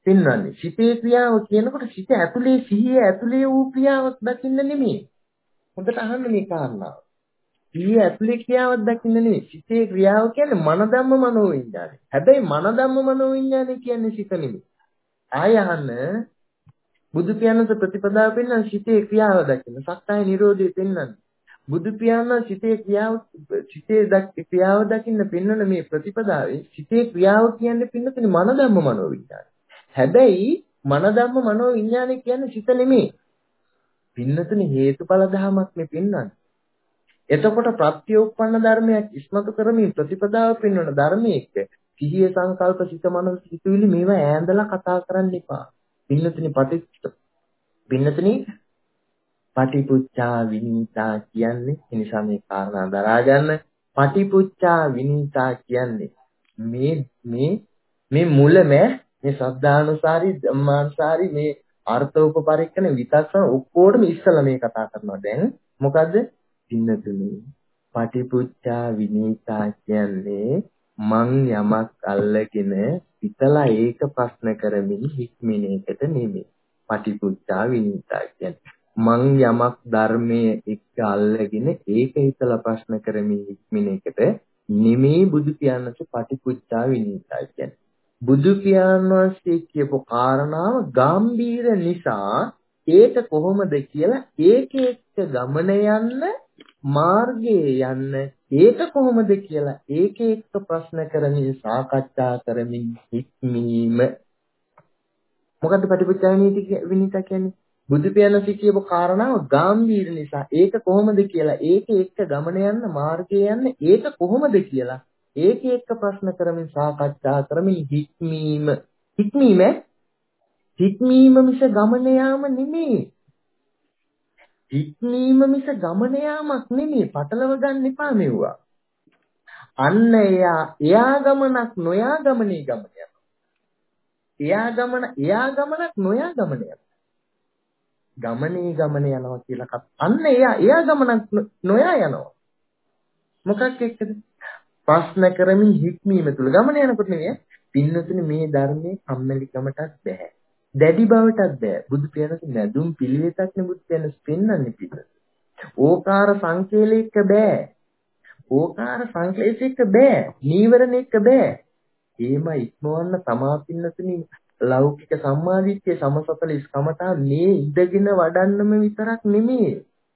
පෙන්වන්නේ. සිතේ ක්‍රියාව කියනකොට සිත ඇතුලේ සිහිය ඇතුලේ වූ ක්‍රියාවක් දකින්න නෙමෙයි. හොඳට අහන්න මේ කාරණාව. සිහිය ඇතුලේ ක්‍රියාවක් දකින්න නෙමෙයි. සිතේ ක්‍රියාව කියන්නේ මන ධම්ම මනෝ විඥානය. හැබැයි මන ධම්ම මනෝ විඥානය කියන්නේ සිත නෙමෙයි. ආය අහන්න බුදු පියාණන්ගේ ප්‍රතිපදාව පෙන්වන සිතේ ක්‍රියාව දකින්න. සක්කාය නිරෝධය පෙන්වන්නේ. බුදු පියාණන් සිතේ ක්‍රියාව දකින්න පෙන්වන මේ ප්‍රතිපදාවේ සිතේ ක්‍රියාව කියන්නේ පින්නතුනේ මන ධම්ම මනෝ විඥානය. හැබැයි මන ධම්ම මනෝ විඥානය කියන්නේ සිත නෙමෙයි. පින්නතුනේ හේතුඵල ධමයක් මේ පෙන්වන්නේ. එතකොට ප්‍රත්‍යෝපන්න ධර්මයක් ඉස්මතු කරමින් ප්‍රතිපදාව පෙන්වන ධර්මයක සිහිය සංකල්ප සිත මනස සිතුවිලි මේවා ඈඳලා කතා කරන්න එපා. පින්නතුනේ පටිපුච්චා විනීතා කියන්නේ ඒ නිසා මේ කාරණා දරා ගන්න. පටිපුච්චා විනීතා කියන්නේ මේ මුලම මේ ශ්‍රද්ධානුසාරී ධම්මානුසාරී මේ අර්ථෝපපරික්කන විතක්කන ඔක්කොටම ඉස්සලා මේ කතා කරනවා. දැන් මොකද්ද? පින්නතුනේ පටිපුච්චා විනීතා කියන්නේ මං යමක් අල්ලගෙන හිතලා ඒක ප්‍රශ්න කරමින් හික්මින එකට නෙමෙයි. පටිපුච්චා විනීතා කියන්නේ මං යමක් ධර්මයේ එක්ක අල්ලගෙන ඒක හිතලා ප්‍රශ්න කරමින් හික්මින එකට නෙමෙයි බුදු පියාණන්ගේ පටිපුච්චා විනීතා කියන්නේ. බුදු පියාණන්සේ කියපු කාරණාව ගැඹීර නිසා ඒක කොහොමද කියලා ඒක එක්ක ගමන යන්න මාර්ගයේ යන්න ඒක කොහොමද කියලා ඒක එක්ක ප්‍රශ්න කරමින් සාකච්ඡා කරමින් හික්මීම. මොකද්ද පටිපුච්චා විනීතා කියන්නේ? බුදු පියාණන් කියපු කාරණාව ගැඹීර නිසා ඒක කොහොමද කියලා ඒක එක්ක ගමන යන්න මාර්ගයේ යන්න ඒක කොහොමද කියලා ඒක එක්ක ප්‍රශ්න කරමින් සාකච්ඡා කරමින් හික්මීම. හික්මීම මිස ගමන යාම නෙමෙයි. හික්මීම මිස ගමන යාමක් නෙමෙයි. පටලව ගන්න එපා මෙවුවා. අන්න එයා ගමනක් නොයා ගමනේ ගමන යනවා. එයා ගමනක් නොයා ගමන යනවා. ගමන යනවා කියලා අන්න එයා ගමනක් නොයා යනවා. මොකක් එක්කද? ප්‍රශ්න කරමින් හික්මීම තුල ගමන යනකොට නෙවෙයි. පින්නතුනේ මේ ධර්මයේ කම්මැලිකමටත් බෑ. දැඩි බවටත් බෑ. බුදු පියාණන්ගේ නැදුම් පිළිවෙතක් නේ බුදු පියාණන් පෙන්වන්නේ පිට. ඕකාර සංකේලයක බෑ. ඕකාර සංකේලයක බෑ. නීවරණ එක්ක බෑ. එහෙම ඉක්මවන්න තමා පින්නතුනේ ලෞකික සම්මාදිට්ඨිය සමසතලිස් කමතා මේ ඉඳගෙන වඩන්නම විතරක් නෙමෙයි.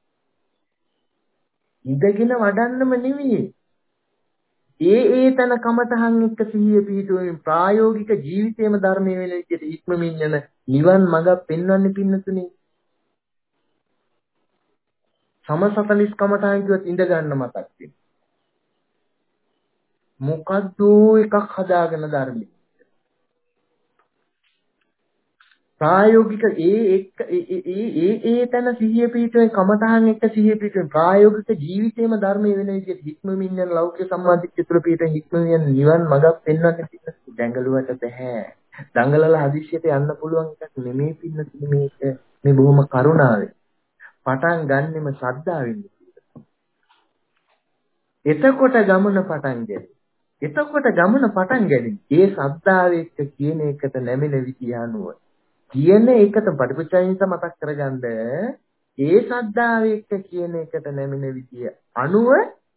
ඒ තන කමතහන් එක්ක සිහිය පිහිටුවමින් ප්‍රායෝගික ජීවිතේම ධර්මයේ වෙන විදිහට ඉක්මමින් යන නිවන් මඟ පෙන්වන්නේ පින්නතුනේ. සමසතලිස් කමතහන් කියවත් ඉඳ ගන්න මතක් වෙන. මොකද්ද එකක් හදාගෙන ධර්මයේ ප්‍රායෝගික ඒ තන සිහිය පිටුවේ කමතහන් එක්ක සිහිය පිටුවේ ප්‍රායෝගික ජීවිතේම ධර්මයේ වෙන විදිහට හික්මමින් යන ලෞකික සම්මාදිට්ඨිය තුළ පිටුවෙන් හික්මමින් යන නිවන් මඟක් පෙන්වන්නේ පින්නත් දැඟලුවට බෑ. දඟලලා හදිස්සියට යන්න පුළුවන් එකක් නෙමෙයි පින්නත් මේක. මේ බොහොම කරුණාවෙන් පටන් ගන්නෙම ශ්‍රද්ධාවෙන්. එතකොට ගමන පටන් ගැනීම. ඒ ශ්‍රද්ධාව එක්ක කියන එකට නැමෙන විදිය අනුව කියන එකට පටිපුච්චායින්ස මතක් කරගන්න. ඒ ශ්‍රද්ධාව එක්ක කියන එකට නැමෙන විදිය අනුව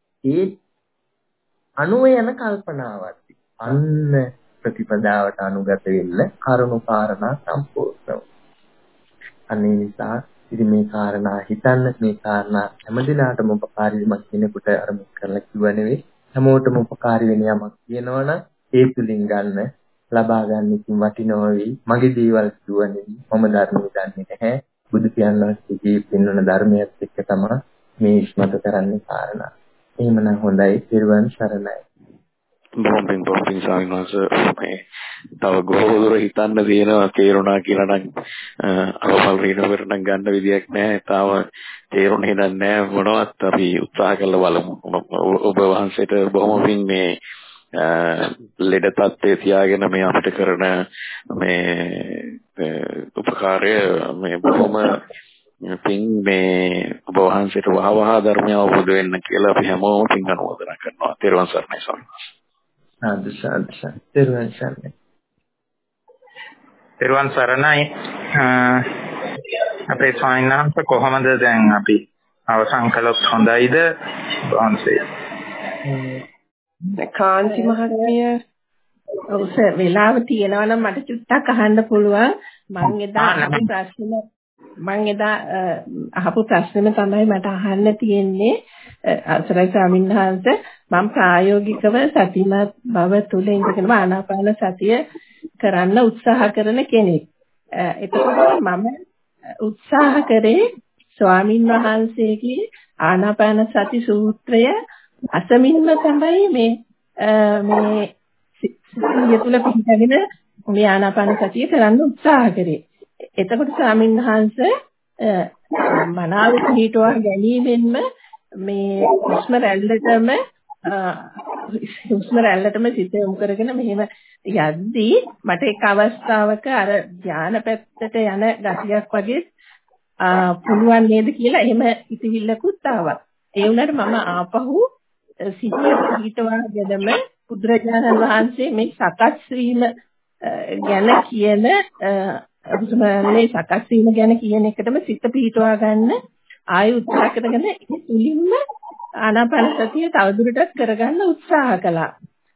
යන කල්පනාවක්. අන්න ප්‍රතිපදාවට අනුගත වෙන්න කරුණු කාරණා සම්පූර්ණව. අනේ නිසා ඉතින් මේ කාරණා හිතන්න මේ කාරණා හැමදිනාටම උපකාරී යමක් කෙනෙකුට අරමුණු කරලා කිව්ව නෙවෙයි. හැමෝටම උපකාරී වෙන යමක් කියනවනම් ඒ තුලින් ගන්න ලබා ගන්න ඉතින් වටිනවා වෙයි. මගේ දේවල් කියවන්නේ මම ධර්මය දන්නේ නැහැ. බුදු පියාණන්ගේ ජීවිතින් ධර්මයත් එක්ක තමයි මේ ඉස්මතු කරන්නේ කාරණා. එහෙමනම් හොඳයි. ත්‍රිවන් සරණයි. බොහොම පිං ස්වාමීන් වහන්සේ මේ තව ගොඩක් හිතන්න තියෙනවා තේරුණා කියලා නම් අරවල් රීනවර නම් ගන්න විදියක් නැහැ. තාම තේරුණේ නැහැ මොනවත් අපි උත්සාහ කරලා බලමු. ඔබ වහන්සේට බොහොම පිං මේ ලෙඩ තත්ත්වයේ තියාගෙන මේ අපිට කරන මේ උපකාරය මේ බොහොම පිං මේ ඔබ වහන්සේට වහවහ ධර්මය අවබෝධ වෙන්න කියලා අපි හැමෝම පිං අනුමೋದනා කරනවා. තෙරුවන් සරණයි ස්වාමීන් වහන්සේ. තෙරුවන් සරණයි. තෙරුවන් සරණයි. අපේ ස්වාමීන් වහන්සේ කොහොමද දැන් අපි අවසන් කළොත් හොඳයිද වහන්සේ? කාන්ති මහත්මිය ඔව් වෙලාව තියෙනවා නම් මට චුට්ටක් අහන්න පුළුවන්. මම එදා අහපු ප්‍රශ්නෙම තමයි මට අහන්න තියෙන්නේ. අවසරයි ස්වාමීන් වහන්සේ, මම ප්‍රායෝගිකව සතිමත් බව තුළ ඉඳගෙන ආනාපාන සතිය කරන්න උත්සාහ කරන කෙනෙක්. එතකොට මම උත්සාහ කරේ ස්වාමින් වහන්සේගේ ආනාපාන සති සූත්‍රය අසමින්ම තමයි මේ සිහිය තුළ පිහිටගෙන මේ ආනාපාන සතිය කරන්න උත්සාහ කරේ. එතකොට ස්වාමින් වහන්සේ මනාව පිහිටුවා ගැනීමෙන්ම මේ හුස්ම රැල්ලටම සිත යොමු කරගෙන මෙහෙම යද්දී මට එක් අවස්ථාවක අර ධානා පැත්තට යන ගතියක් වගේ පුළුවන් නේද කියලා එහෙම ඉතිවිල්ලකුත් ආවා. ඒ වුණාට මම ආපහු සිහිය පිහිටවාගෙනම බුදුරජාණන් වහන්සේ මේ සකස් වීම ගැන කියන හුස්මේ සකස් වීම ගැන කියන එකටම සිත පිහිටවා ගන්න ආයෙ උත්සාහ කරගෙන ඒ තුලින්ම ආනාපාන සතිය තවදුරටත් කරගන්න උත්සාහ කළා.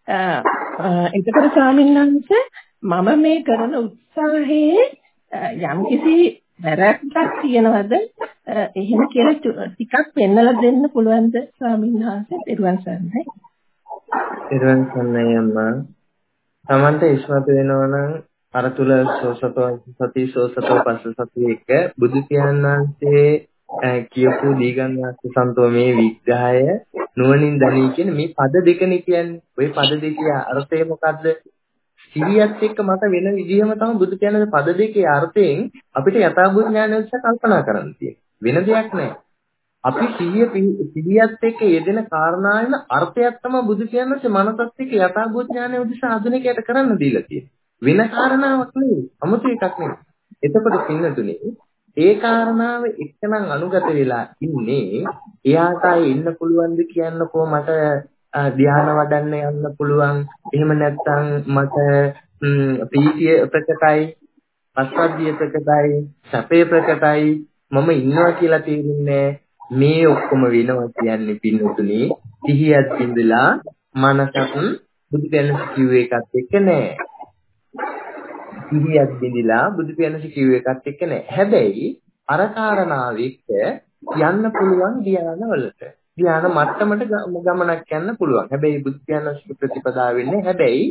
එතකොට ස්වාමීන් වහන්සේ මම මේ කරන උත්සාහයේ යම්කිසි වැරැද්දක් තියෙනවද? එහෙම කියලා ටිකක් පෙන්නලා දෙන්න පුළුවන්ද ස්වාමීන් වහන්සේ? ඊර්වන් සර්ණයි. ඊර්වන් සර්ණයි අම්මා. තමන්ට ඉස්මතු වෙනවා නම් අර තුල සෝසතෝ සති සෝසතෝ පස්ස සති එක බුදු පියාණන් වහන්සේ කියපු දීගන්නාස්ස සන්තෝ මේ විග්‍රහය නුවණින් දනී කියන මේ පද දෙකනේ කියන්නේ. ওই පද දෙකේ අර්ථය මොකද්ද? සිහියත් එක්ක මට වෙන විදිහම තමයි බුදු පියාණන්ගේ පද දෙකේ අර්ථයෙන් අපිට යථාභූත ඥානය උදෙසා කල්පනා කරන්න තියෙන්නේ. වෙන දෙයක් නැහැ. අපි සිහියත් එක්ක යෙදෙන කාරණාවෙම අර්ථයක් තමයි බුදු පියාණන්ගේ මනසත් එක්ක යථාභූත ඥානය උදෙසා ආධුනිකයට කරන්න දීලා තියෙන්නේ. වෙන කාරණාවක් නෙවෙයි. 아무තු එකක් නෙවෙයි. එතකොට පින්නතුනේ ඒ කාරණාව එක්කනම් අනුගත වෙලා ඉන්නේ. එයාට ඉන්න පුළුවන්ද කියන්නකෝ මට ධ්‍යාන වඩන්න යන්න පුළුවන්. එහෙම නැත්නම් මට ප්‍රීතිය ප්‍රකටයි, පස්සද්ධිය ප්‍රකටයි, සැපේ ප්‍රකටයි, මම ඉන්නවා කියලා තේරෙන්නේ මේ ඔක්කොම වෙනවා කියන්නේ පින්නතුනේ සිහියත් බිඳලා මනසත් බුදු දහම කිව්ව එකත් එක්ක නෑ. සිහියත් බිඳලා බුදු පියාණන් කිව්ව එකත් එක්ක නෑ. හැබැයි අර කාරණාව එක්ක යන්න පුළුවන් ධ්‍යානවලට. ධ්‍යාන මට්ටමට ගමනක් යන්න පුළුවන්. හැබැයි බුදු පියාණන් ප්‍රතිපදාව වෙන්නේ හැබැයි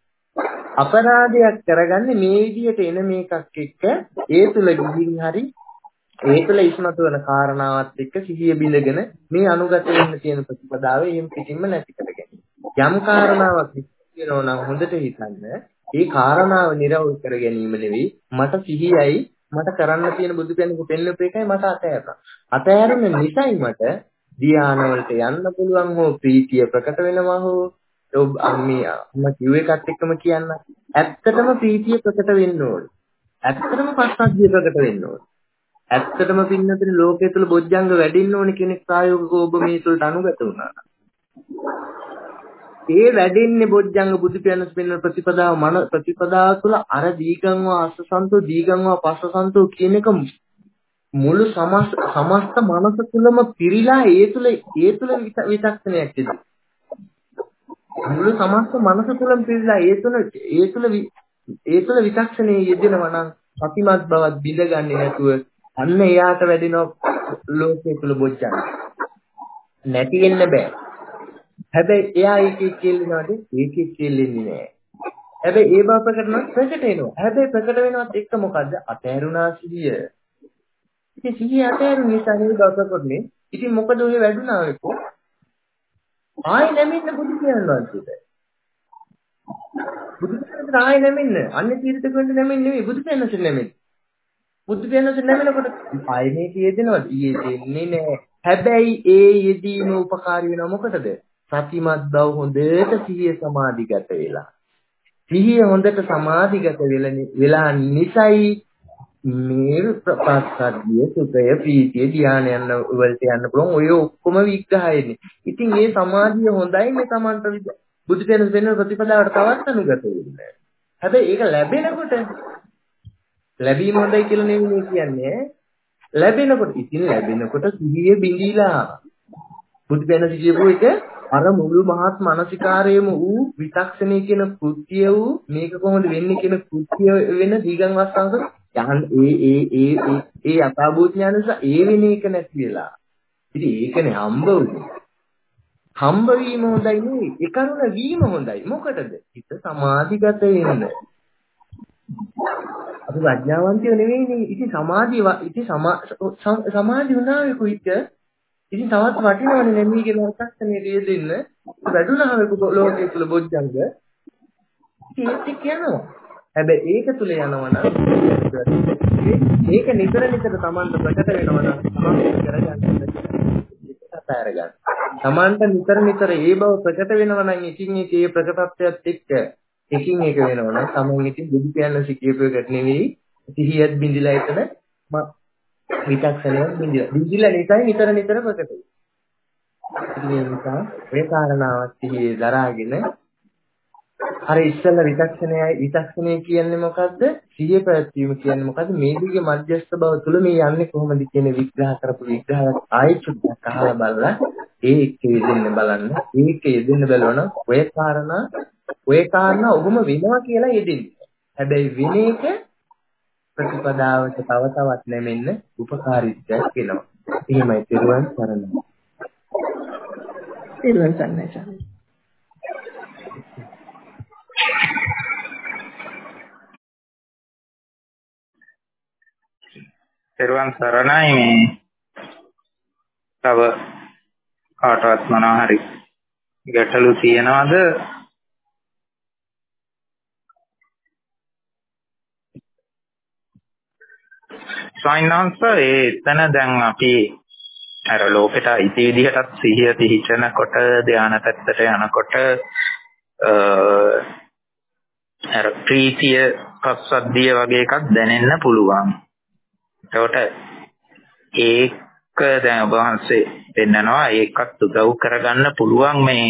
අපරාධයක් කරගන්නේ මේ විදිහට එන මේකක් එක්ක ඒ තුල ගිහින් හරි ඒ තුල ඉස්මතු වෙන කාරණාවත් එක්ක සිහිය බිඳගෙන මේ අනුගත වෙන්න තියෙන ප්‍රතිපදාව එහෙම පිටින්ම නැති කරගන්න. යම් කාරණාවක් කියනවා නම් හොඳට හිතන්න ඒ කාරණාව නිරවුල් කර ගැනීම නෙවෙයි මට සිහියයි මට කරන්න තියෙන බුදු කෙනෙකු පෙන්වපු එකයි මට අතහැරලා. අතහැරෙන නිසයි මට ධ්‍යාන වලට යන්න පුළුවන් හෝ ප්‍රීතිය ප්‍රකට වෙනවා හෝ මම කිව්ව එකත් එක්කම කියන්න. ඇත්තටම ප්‍රීතිය ප්‍රකට වෙන්න ඕනේ. ඇත්තටම පස්සද්ධිය ප්‍රකට වෙන්න ඕනේ. ඇත්තටම පින්නතේ ලෝකයේ තුල බොජ්ජංග වැඩින්න ඕනේ කෙනෙක් ප්‍රායෝගිකව ඔබ මේ තුලට අනුගත වුණා. ඒ වැඩෙන්නේ බොජ්ජංග බුදු පියාණන් පෙන්වන ප්‍රතිපදාව තුළ අර දීගංව අස්සසන්තෝ දීගංව පස්සසන්තෝ කියන එක මුළු සමස්ත මනස තුළම පිරීලා ඒ තුළ විචක්ෂණයක් තිබෙනවා. මුළු සමස්ත මනස තුළම පිරීලා ඒ තුළ විචක්ෂණයේ යෙදෙනවා නම් සතිමත් බවත් බිඳගන්නේ නැතුව අන්න එයාට වැඩෙන ලෝකයේ තුළ බොජ්ජංග නැති වෙන්න බෑ. හැබැයි එයා ඒකේ කෙල්ලනවාද? ඒකේ කෙල්ලෙන්නේ නෑ. හැබැයි ඒ බව ප්‍රකට වෙනවා. හැබැයි ප්‍රකට වෙනවත් එක්ක මොකද්ද? අතහැරුණා සිහිය. ඉතින් සිහිය අතහැරුණ නිසා නේද ප්‍රකටනේ. ඉතින් මොකද ඔය වැඩුණා වෙකෝ? ආයෙ නැමෙන්න බුදු කියනවා කිව්ද? බුදු කියනවා ආයෙ නැමෙන්න. අන්නේ තීර්ථක වෙන්න නැමෙන්නේ නෙවෙයි බුදු කියනසෙ නැමෙන්නේ. බුදු කියනසෙ නැමෙනකොට ආයෙ මේ කියෙදෙනවද? යෙදෙන්නේ නෑ. හැබැයි ඒ යෙදීම උපකාරී වෙනව මොකටද? සතිමත් බව හොඳට සිහිය සමාධිගත වෙලා. සිහිය හොඳට සමාධිගත වෙලා නිසයි මේ ප්‍රපස්සද්ධිය සුඛය ප්‍රීතිය ධානය යන වලට යන්න පුළුවන්. ඔය ඔක්කොම විග්‍රහයනේ. ඉතින් මේ සමාධිය හොඳයි මේ Tamanට බුදු දෙන වෙන ප්‍රතිපදාවට තවත් අනුගත වෙන්නේ. හැබැයි ඒක ලැබෙනකොට ලැබීම හොඳයි කියලා නෙවෙයි කියන්නේ. ලැබෙනකොට ඉතින් ලැබෙනකොට සිහිය බිඳීලා බුදු බැන කියපු එක අර මුළු මහත් මානසිකාරයේම වූ විතක්ෂණය කියන කෘත්‍ය වූ මේක කොහොමද වෙන්නේ කියන කෘත්‍ය වෙන දීගං වස්සංශ යහන් ඒ අපාභූත ඥාන නිසා ඒ වෙන එක නැති වෙලා. ඉතින් ඒකනේ හම්බ වුනේ. හම්බ වීම හොඳයි නෙවෙයි ඒ කරුණ වීම හොඳයි. මොකටද? හිත සමාධිගත වෙන්න. අපි ප්‍රඥාවන්තයෝ නෙවෙයිනේ. ඉතින් සමාධි වුණාවේ කුයික. ඉතින් තවත් වටිනවනේ නැමී කියන වත්තක්ෂණේ දෙන්න. වැඩුණාවේ ලෝකයේ තුල බොජ්ජංග. ඒත් කියනවා. හැබැයි ඒක තුල යනවා නම් මේක නිතර Tamanට ප්‍රකට වෙනවා නම් සමාධිය කරගන්න කතාර ගන්න. Tamanට නිතර ඒ බව ප්‍රකට වෙනවා නම් එකින් එක ඒ ප්‍රකටත්වයත් එක්ක එකින් එක වෙනවා නම් Taman ඉතින් බුදු පියාණන් සිකියපු එකට නෙවෙයි සිහියත් බිඳිලා එතන විචක්ෂණයක් බිඳිලා නිසා නිතර ප්‍රකට වෙනවා. ඒ නිසා මේ කාරණාවත් සිහියේ දරාගෙන අර ඉස්සෙල්ල විචක්ෂණය කියන්නේ මොකද්ද? සිහිය පැවැත්වීම කියන්නේ මොකද්ද? මේ දිගේ මධ්‍යස්ථ බව තුළ මේ යන්නේ කොහොමද කියන විග්‍රහ කරපු විග්‍රහයක් ආයෙත් චුට්ටක් අහලා බලලා ඒක යෙදෙන්න බලන්න. ඒක යෙදෙන්න බලවනම් ඔය කාරණා ඔබම වෙනවා කියලා යෙදෙන්න. හැබැයි වෙන එක ප්‍රතිපදාවට තව තවත් නැමෙන්න උපකාරීත්වයක් වෙනවා. එහෙමයි තෙරුවන් සරණයි. තෙරුවන් සරණයි. තෙරුවන් සරණයි. මේ තව කාටවත් මොනවා හරි ගැටලු තියෙනවද? සයින්හන්ස එතන දැන් අපි අර ලෝකෙට අයිති විදිහටත් සිහිය පිහිටනකොට ධානය පැත්තට යනකොට අර ප්‍රීතිය පස්සද්ධිය වගේ එකක් දැනෙන්න පුළුවන්. එතකොට ඒක දැන් ඔබ වහන්සේ පෙන්නනවා ඒකත් උදව් කරගන්න පුළුවන් මේ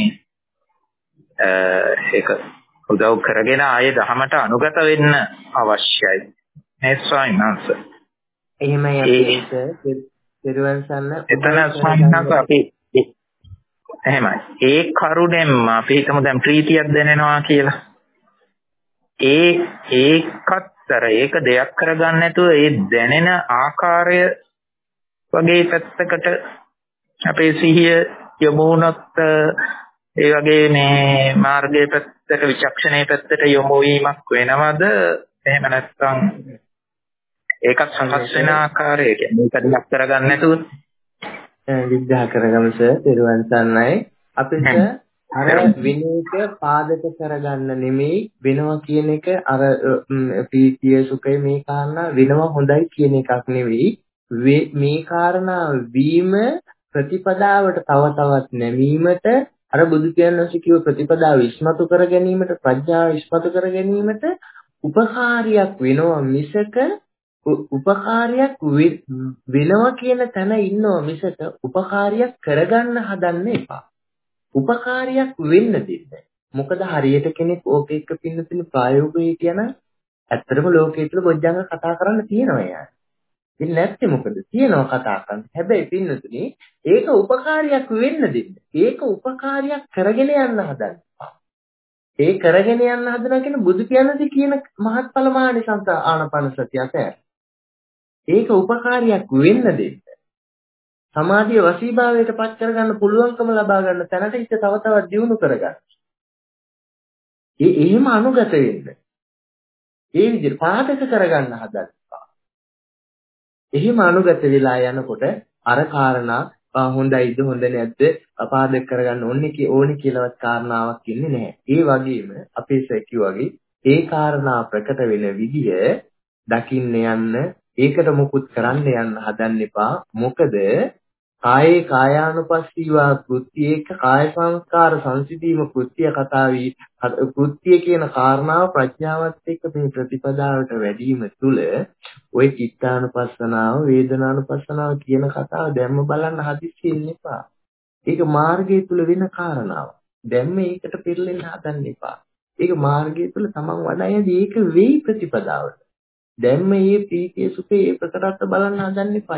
ඒක උදව් කරගෙන ආයේ දහමට අනුගත වෙන්න අවශ්‍යයි. මේ ස්වාමීනාංශ එහෙමයි අපේට පෙරවන් සන්න එතන ස්වාමීනාංශ අපි එහෙමයි ඒ කරුණෙන් අපි හිතමු දැන් ප්‍රීතියක් දැනෙනවා කියලා. ඒක දෙයක් කරගන්න නැතුව ඒ දැනෙන ආකාරය වගේ පැත්තකට අපේ සිහිය යොමු වුණොත් ඒ වගේ මේ මාර්ගයේ පැත්තට විචක්ෂණයේ පැත්තට යොමු වීමක් වෙනවද? එහෙම නැත්නම් ඒකත් සකස් වෙන ආකාරය කියන්නේ ඒක දෙයක් කරගන්න නැතුව විග්‍රහ කරගමු සර්. පෙරවන් සන්නයි අපිට අර විනයක පාදක කරගන්න නෙමෙයි වෙනවා කියන එක අර ප්‍රීතිය සුඛය මේ කාරණා වෙනවා හොඳයි කියන එකක් නෙවෙයි මේ කාරණා වීම ප්‍රතිපදාවට තව තවත් නැමීමට අර බුදු පියාණන් කිව්ව ප්‍රතිපදාව ඉස්මතු කර ගැනීමට ප්‍රඥාව ඉස්මතු කර ගැනීමට උපකාරියක් වෙනවා මිසක උපකාරයක් වෙනවා කියන තැන ඉන්නවා මිසක උපකාරයක් කරගන්න හදන්න එපා. උපකාරයක් වෙන්න දෙන්න. මොකද හරියට කෙනෙක් ඕක එක්ක පින්නතින ප්‍රායෝගිකව කියන ඇත්තටම ලෝකයේ තුල බොජ්ජංග කතා කරන්න තියෙනවා යාර. ඉතින් නැත්නම් මොකද? තියෙනවා කතා කරන්න. හැබැයි පින්නතුනි ඒක උපකාරයක් වෙන්න දෙන්න. ඒක උපකාරයක් කරගෙන යන්න හදන්න. ඒ කරගෙන යන්න හදනවා කියන බුදු පියාණන්සේ කියන මහත්ඵල මානිසංස ආනපන සතිය අතර. ඒක උපකාරයක් වෙන්න දෙන්න. සමාධිය වශීභාවයට පත් කරගන්න පුළුවන්කම ලබා ගන්න තැනට හිත තව තවත් දියුණු කරගන්න. එහෙම අනුගත වෙන්න. ඒ විදිහට පාදක කරගන්න හදන්න. එහෙම අනුගත වෙලා යනකොට අර කාරණා හොඳයිද හොඳ නැද්ද පාදක කරගන්න ඕනේ කියලාවත් කාරණාවක් ඉන්නේ නැහැ. ඒ වගේම අපේ සැකිය වගේ ඒ කාරණා ප්‍රකට වෙන විදිය දකින්න යන්න ඒකට මුකුත් කරන්න යන්න හදන්න එපා. මොකද කායේ කායානුපස්සීවා කෘත්‍යයක කාය සංස්කාර සංසිඳීම කෘත්‍ය කතාවී කෘත්‍ය කියන කාරණාව ප්‍රඥාවත් එක්ක මේ ප්‍රතිපදාවට වැඩිම තුල ওই චිත්තානුපස්සනාව වේදනානුපස්සනාව කියන කතාව දැම්ම බලන්න හදිස්සි වෙන්න එපා. ඒක මාර්ගය තුල වෙන කාරණාවක්. දැම්ම ඒකට පෙරලෙන්න හදන්න එපා. ඒක මාර්ගය තුල තමන් වඩා යදී ඒක වෙයි ප්‍රතිපදාවට. දැන් මේ ප්‍රීතිය සුඛේ ඒ ප්‍රකටත්ව බලන්න හදන්න එපා.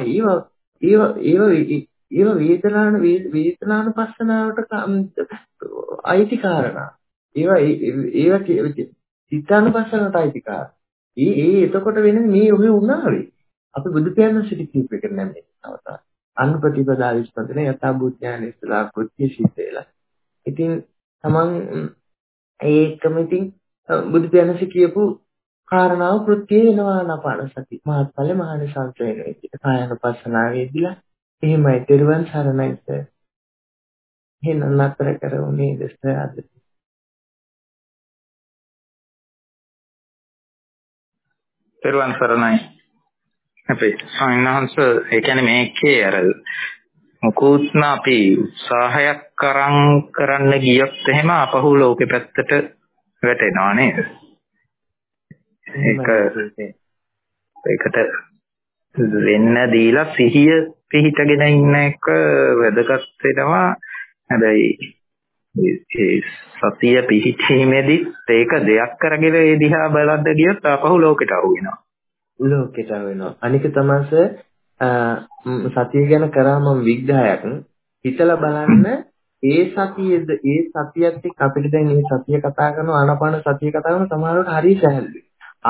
ඒව වේදනානුපස්සනාවට අයිති කාරණා. ඒවා චිත්තානුපස්සනාවට අයිති කාරණා. එතකොට වෙන්නේ මේ ඔහේ උනාවේ. අපි බුදු පියාණන් සිටි කීප එක නැන්නේ. අවතාර. අනුපටිපදා විස්පන්දන යථාභූත ඥාන ඉස්සලා කෘත්‍ය සිද්ධේලා. ඉතින් තමන් ඒකම ඉතින් බුදු පියාණන් කියපු කාරණාව කෘත්‍ය වෙනවා නපාන සති. මහත්ඵල මහානිසංස වෙනවා. ඒක කායනුපස්සනාවේදීලා එහෙමයි දරුවන් සරණයි සර්. එහෙනම් නතර කරුනේ දෙස්තර අද. දරුවන් සරණයි. අපේ ස්වාමීන් වහන්සේ ඒ කියන්නේ මේකේ අර මොකුත්ම අපි උත්සාහයක් කරන්න ගියොත් එහෙම අපහු ලෝකෙ පැත්තට වැටෙනවා නේද? ඒකට වෙන්න දීලා සිහිය පිහිටගෙන ඉන්න එක වැදගත් වෙනවා. හැබැයි ඒ සතිය පිහිටීමේදී ඒක දෙයක් කරගෙන ඒ දිහා බලද්ද ගියොත් අපහු ලෝකෙට අහු වෙනවා. ලෝකෙට අහු වෙනවා. අනික තමයි සතිය ගැන කරා මම විග්‍රහයක් හිතලා බලන්න ඒ සතියේද ඒ සතියත් එක්ක අපිට දැන් මේ සතිය කතා කරනවා ආනාපාන සතිය කතා කරනවා සමහරවිට හරිය සැහැල්ලුයි.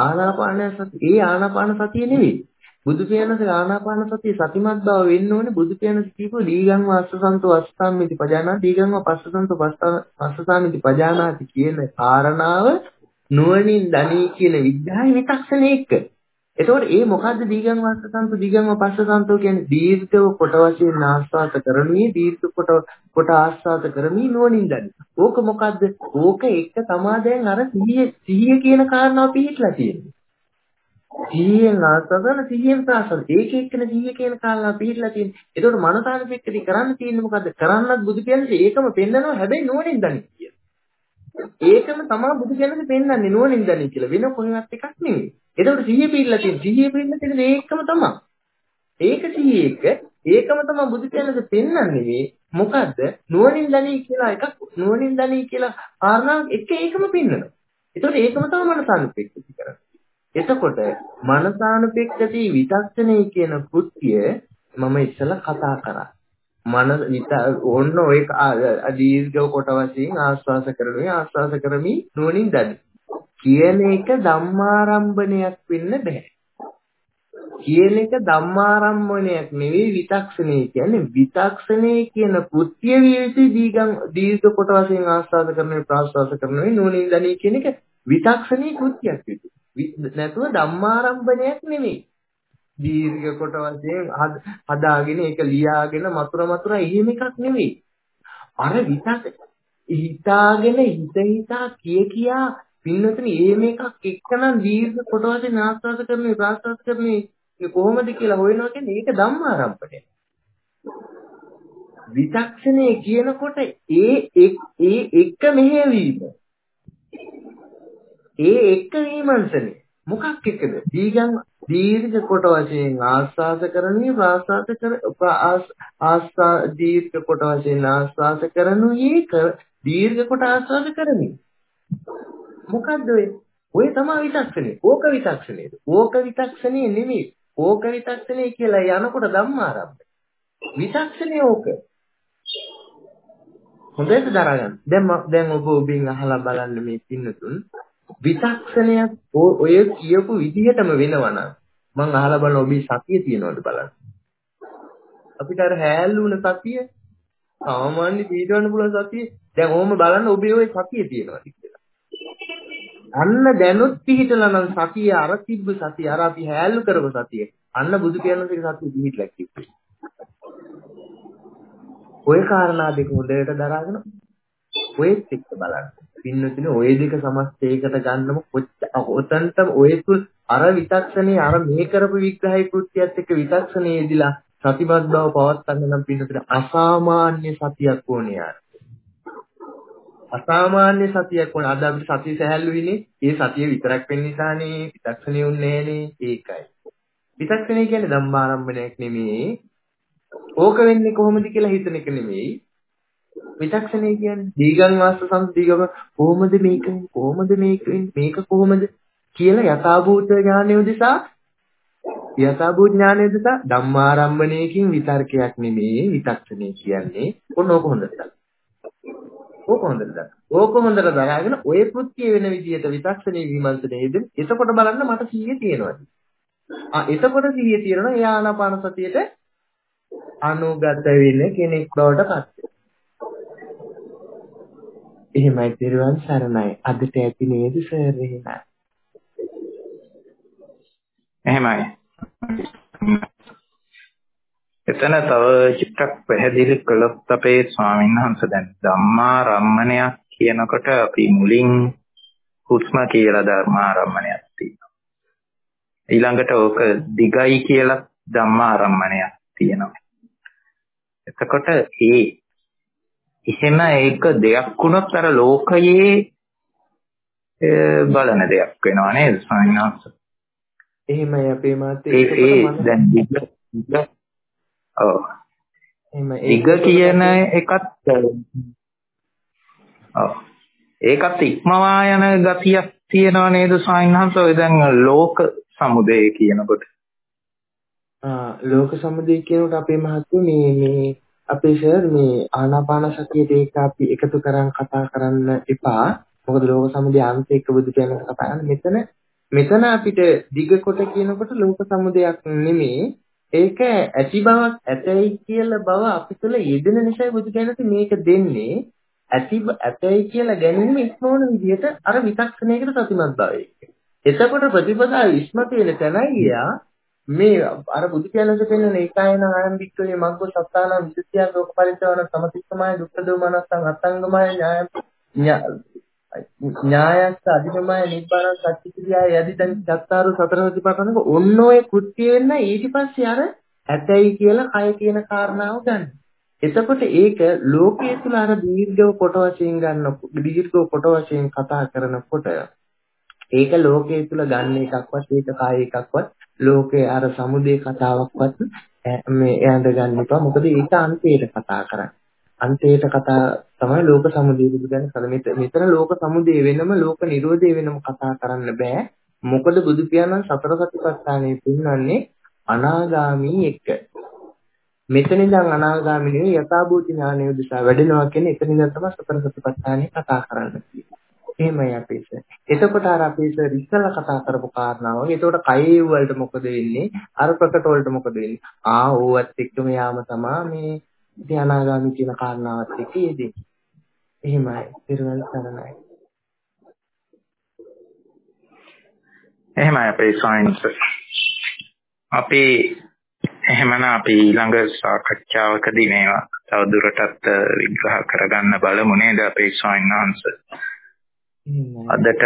ආනාපාන සතිය නෙවෙයි. බුදු පියාණන්ගේ ආනාපාන සතිය සතිමත් බව වෙන්න ඕනේ බුදු පියාණන් කියපු දීගං වාස්සසන්තෝ අස්සාමිති පජානාති දීගං වාස්සසන්තෝ පස්සසාමිති පජානාති කියන කාරණාව නුවණින් දනී කියන විග්‍රහය විතක්ෂණේ එක්ක. එතකොට ඒ මොකද්ද දීගං වාස්සසන්තෝ පස්සසන්තෝ කියන්නේ දීර්ඝව කොට වශයෙන් ආස්වාද කරන්නේ දීර්ඝ කොට ආස්වාද කරන්නේ නුවණින් දනී. ඕක මොකද්ද? ඕක එක්ක තමා දැන් අර සිහිය කියන කාරණාව පිළිట్లా තියෙන්නේ. සිහියෙන් ආස්වාදන සිහියෙන් ප්‍රාසන ඒක එක්කන සිහිය කියන කාරණාව පිළිట్లా තියෙන්නේ. එතකොට මනසාරපෙක්කදී කරන්න තියෙන්නේ මොකද්ද? කරන්නත් බුදු කියන්නේ ඒකම පෙන්නනවා හැබැයි නුවණින් දනී කියන. ඒකම තමයි බුදු කියන්නේ පෙන්වන්නේ නුවණින් දනී කියලා. වෙන කොහෙවත් එකක් නෙවෙයි. එතකොට සිහිය පිළිලා තියෙන සිහිය පිළිලා තියෙන ඒකම තමයි. ඒක සිහිය එක ඒකම තමයි බුදු කියන්නේ පෙන්වන්නේ මේ මොකද්ද? නුවණින් දනී කියලා එකක් නුවණින් දනී කියලා කාරණාවක් එක ඒකම පෙන්වනවා. එතකොට ඒකම තමයි මනසානුපෙක්කදී කරන්නේ. එතකොට මනසානුපෙක්කදී විතක්ෂණේ කියන කෘත්‍ය මම ඉස්සෙල්ලා කතා කරා. ඕන්න ඔය දීර්ඝ කොට වශයෙන් ආස්වාස කරමි නුවණින් දනි කියන එක ධම්මාරම්භණයක් වෙන්න බෑ. කියන එක ධම්මාරම්භණයක් නෙවෙයි විතක්ෂණේ කියන්නේ විතක්ෂණේ කියන කෘත්‍ය විවිධ දීර්ඝ කොට වශයෙන් ආස්වාස කරනවා ප්‍රාස්වාස කරනවා නුවණින් දනි කියන එක විතක්ෂණේ කෘත්‍යයක් විදිහට. නැතුව ධම්මාරම්භණයක් නෙමෙයි. දීර්ඝ කොට වශයෙන් හදාගෙන ඒක ලියාගෙන මතුර එහෙම එකක් නෙමෙයි. අර හිතාගෙන හිතා කියා පින්නතනේ එහෙම එකක් එක්කනම් දීර්ඝ කොට වශයෙන් ආස්වාද කරන්නේ ප්‍රාස්වාද කරන්නේ කොහොමද කියලා හොයනවා කියන්නේ ඒක ධම්මාරම්භණය. විතක්ෂණේ කියනකොට ඒ එක මෙහෙවීම ඒ එක්ක විමර්ශනේ මොකක් එක්කද? දීර්ඝ කොට වශයෙන් ආස්වාද කරන්නේ ප්‍රාස්වාද කර දීර්ඝ කොට වශයෙන් ආස්වාද කරනුයේ දීර්ඝ කොට ආස්වාද කරන්නේ. මොකද්ද ඔය තමයි විතක්ෂණේ. ඕක විතක්ෂණේද? ඕක විතක්ෂණේ නෙමෙයි. ඕක විතක්ෂණේ කියලා යනකොට ධම්මාරම්භය. විතක්ෂණේ ඕක. හොඳට දරගන්න. දැන් ඔබෙන් අහලා බලන්න මේ පින්නතුන් විතක්ෂණයක් ඔය කියපු විදිහටම වෙනවනම් මං අහලා බලන ඔබේ සතිය තියෙනවද බලන්න. අපිට අර හැල්ලුන සතිය සාමාන්‍ය පිටවන්න පුළුවන් සතිය දැන් ඕම බලන්න ඔබේ ඔය සතිය තියෙනවද කියලා. අන්න දැනුත් පිටලා නම් සතිය අර තිබ්බ සතිය අර අපි හැල්ලු කරපු සතිය අන්න බුදු පියාණන්ගේ සතිය පිටලා කිව්වේ. ඔය කාරණා දෙක හොඳට දරාගෙන ඔයත් එක්ක බලන්න. පින්නතුනේ ඔය දෙක සමස්තයකට ගන්නම ඔතනට ඔය තුල් අර විතක්ෂණේ අර මේ කරපු විග්‍රහය කෘත්‍යයත් එක්ක විතක්ෂණේදීලා සතිමත් බව පවත්වන්න නම් පින්නතුනේ අසාමාන්‍ය සතියක් ඕනේ යාර. අසාමාන්‍ය සතියක් ඕනේ. අද අපිට සතිය සැහැල්ලුයිනේ. ඒ සතිය විතරක් වෙන්න නිසානේ විතක්ෂණේ උන්නේ නෑනේ. ඒකයි. විතක්ෂණේ කියන්නේ ධම්මාරම්භණයක් නෙමෙයි. ඕක වෙන්නේ කොහොමද කියලා හිතන එක නෙමෙයි. විතක්ෂණේ කියන්නේ දීගං වාස්ස සම්දීගම කොහොමද මේක කොහොමද මේක කොහොමද කියලා යථාභූත ඥානය උදෙසා ධම්මාරම්භණයකින් විතර්කයක් නෙමෙයි විතක්ෂණය කියන්නේ. ඕක හොඳට දරාගෙන ඔය කෘත්‍ය වෙන විදිහට විතක්ෂණේ විමර්ශනයේද එතකොට බලන්න මට 100 තියෙනවා. එතකොට 100 තියෙනවා ඒ ආනාපාන සතියට අනුගත වෙන කෙනෙක් බවට පත් වෙනවා. එහෙමයි තිරුවන් සරණයි. අදට ඇති නේද සර් එහෙනම්? එහෙමයි. එතන තව චිත්තක් පැහැදිලි කළොත් අපේ ස්වාමීන් වහන්සේ දැන් ධම්මාරම්මණයක් කියනකොට අපි මුලින් හුස්ම කියලා ධර්මාරම්මණයක් තියෙනවා. ඊළඟට ඕක දිගයි කියලා ධම්මාරම්මණයක් තියෙනවා. එතකොට එහෙම ඒක දෙයක් වුණොත් අර ලෝකයේ බලන දෙයක් වෙනවා නේද ස්වාමීන් වහන්සේ? එහෙමයි අපේ මාතේ දැන් ඉග කියන එකත් ඒකත් ඉක්මවා යන ගතියක් තියෙනවා නේද ස්වාමීන් වහන්සේ? ඔය දැන් ලෝක සමුදය කියනකොට ලෝක සමුදය කියනකොට අපේ මහත්තයෝ මේ අපේ සර් මේ ආනාපාන සතියට ඒක අපි එකතු කරන් කතා කරන්න එපා. මොකද ලෝක සමුදය අන්ත එක්ක බුදු කියන කතා කරන්නේ මෙතන අපිට දිග කොට කියනකොට ලෝක සමුදයක් නෙමෙයි. ඒක ඇති බවක් ඇතයි කියලා බව අපි තුළ යෙදෙන නිසා බුදු කියනට මේක දෙන්නේ. ඇතයි කියලා ගැනීම ඉක්මවන විදිහට අර විතක්ෂණයකට සතිමත් භාවය. එතකොට ප්‍රතිපදාව ඉස්මතු වෙන තැනයි මේ අර බුදු කියනට පෙන්නන ඒකායන ආරම්භිකයේ මග්ග සත්තාන විසුද්ධිය ලෝක පරිත්‍යාන සමතික්කමයි දුක්ඛ දෝමනස්සං අත්ංගමයි ඥායස්ස අධිමමය නිබ්බාන සත්‍චිතිය යදිදන් චත්තාරු සතර සතිපට්ඨානක ඔන්න ඔය කෘත්‍ය වෙන්න ඊට පස්සේ අර ඇතයි කියලා කය කියන කාරණාව ගන්න. එතකොට ඒක ලෝකයේ තුල අර දීර්ඝව කොට වශයෙන් කතා කරනකොට ඒක ලෝකයේ තුල ගන්න එකක්වත් ඒක කාය එකක්වත් ලෝකයේ අර සමුදේ කතාවක්වත් මේ එයන්ට ගන්න එපා. මොකද ඒක අන්තයට කතා කරන්නේ. අන්තයට කතා තමයි ලෝක සමුදය බුදුදහම කරන්නේ. මෙතන ලෝක සමුදය වෙනම ලෝක නිරෝධය වෙනම කතා කරන්න බෑ. මොකද බුදු පියාණන් සතර සතිපට්ඨානයේ පෙන්වන්නේ අනාගාමී එක්ක. මෙතන ඉඳන් අනාගාමී නෙවෙයි යථාභූත ඥානය උදෙසා වැඩෙනවා කියන්නේ එතන ඉඳන් තමයි සතර සතිපට්ඨානේ කතා කරන්න තියෙන්නේ. එහෙමයි අපේ සර්. එතකොට අර අපේ සර් ඉස්සෙල්ලා කතා කරපු කාරණාව. එතකොට කයේ වලට මොකද වෙන්නේ? අර ප්‍රකට වලට මොකද වෙන්නේ? ඕවත් එක්කම යාම තමයි මේ ධානාගාමී කියන කාරණාවත් එක්ක යෙදෙන්නේ. එහෙමයි. පිරුවල් සරණයි. එහෙමයි අපේ සයන්ස්. අපි ඊළඟ සාකච්ඡාවකදී මේවා තවදුරටත් විග්‍රහ කරගන්න බලමු නේද අපේ සයන්ස්. අදට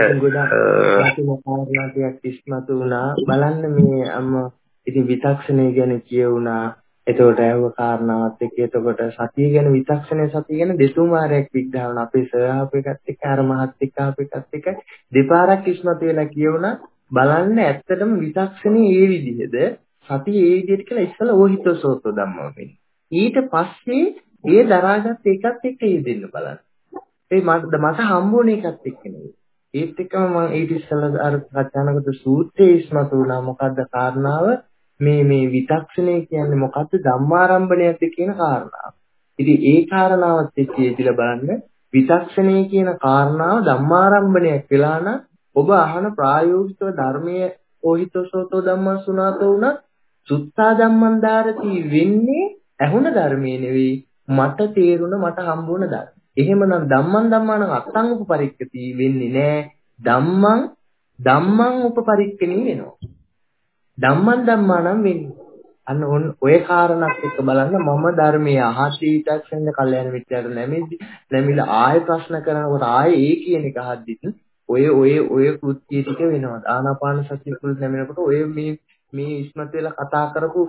ගොඩක් ඉස්මතු වුණා. බලන්න මේ ඉතින් විතක්ෂණය ගැන කියවුණා. එතකොට ඇහුව කාරණාවත් එක්ක එතකොට සතිය ගැන විතක්ෂණය සතිය ගැන දෙතුමාරයක් විග්‍රහ වුණා. අපේ සර් එකත් එක්ක අර මහත් එක්ක අපේකත් එක්ක දෙපාරක් ඉස්මතු වෙලා කියවුණා. බලන්න ඇත්තටම විතක්ෂණේ ඒ විදිහද සතිය ඒ විදිහට කියලා ඉස්සලා ඕහිතසෝතෝ ධම්මව වෙන්නේ. ඊට පස්සේ ඒ දරාගත් එකත් එක්ක යෙදෙන්න බලන්න. ඒ මට හම්බුනේ එකත් එක්ක නෙවෙයි. ඒත් එක්කම මම ඊට ඉස්සලා අර සත්‍යනගත සූත්‍රයේ ඉස්මතු වුණා. මොකද්ද කාරණාව? මේ විතක්ෂණය කියන්නේ මොකද්ද? ධම්මාරම්භණයක්ද කියන කාරණාව. ඉතින් ඒ කාරණාවත් එක්ක ඉතිලා බලන්න විතක්ෂණය කියන කාරණාව ධම්මාරම්භණයක් වෙලා නම් ඔබ අහන ප්‍රායෝගිකව ධර්මයේ ඕහිතසෝතෝ ධම්මං සුණාතෝ උනත් සුත්තා ධම්මං ධාරති වෙන්නේ ඇහුණ ධර්මයේ නෙවෙයි මට තේරුණ මට හම්බුණ ධර්ම. එහෙමනම් ධම්මං ධම්මාන අත්තං උපපරික්කති වෙන්නේ නෑ. ධම්මං උපපරික්කණී වෙනවා. ධම්මං ධම්මානම් වෙන්නේ. අන්න ඔය කාරණාත් එක්ක බලන්න මම ධර්මයේ අහසීතක්ෂණ කල්යන මිත්‍යාට නැමිලා ආයෙ ප්‍රශ්න කරනකොට ආයෙ ඒ කියන එක අහද්දිත් ඔය කෘත්‍ය ටික වෙනවා. ආනාපාන සතිය කුල් නැමෙනකොට ඔය මේ ඉස්මත් වෙලා කතා කරපු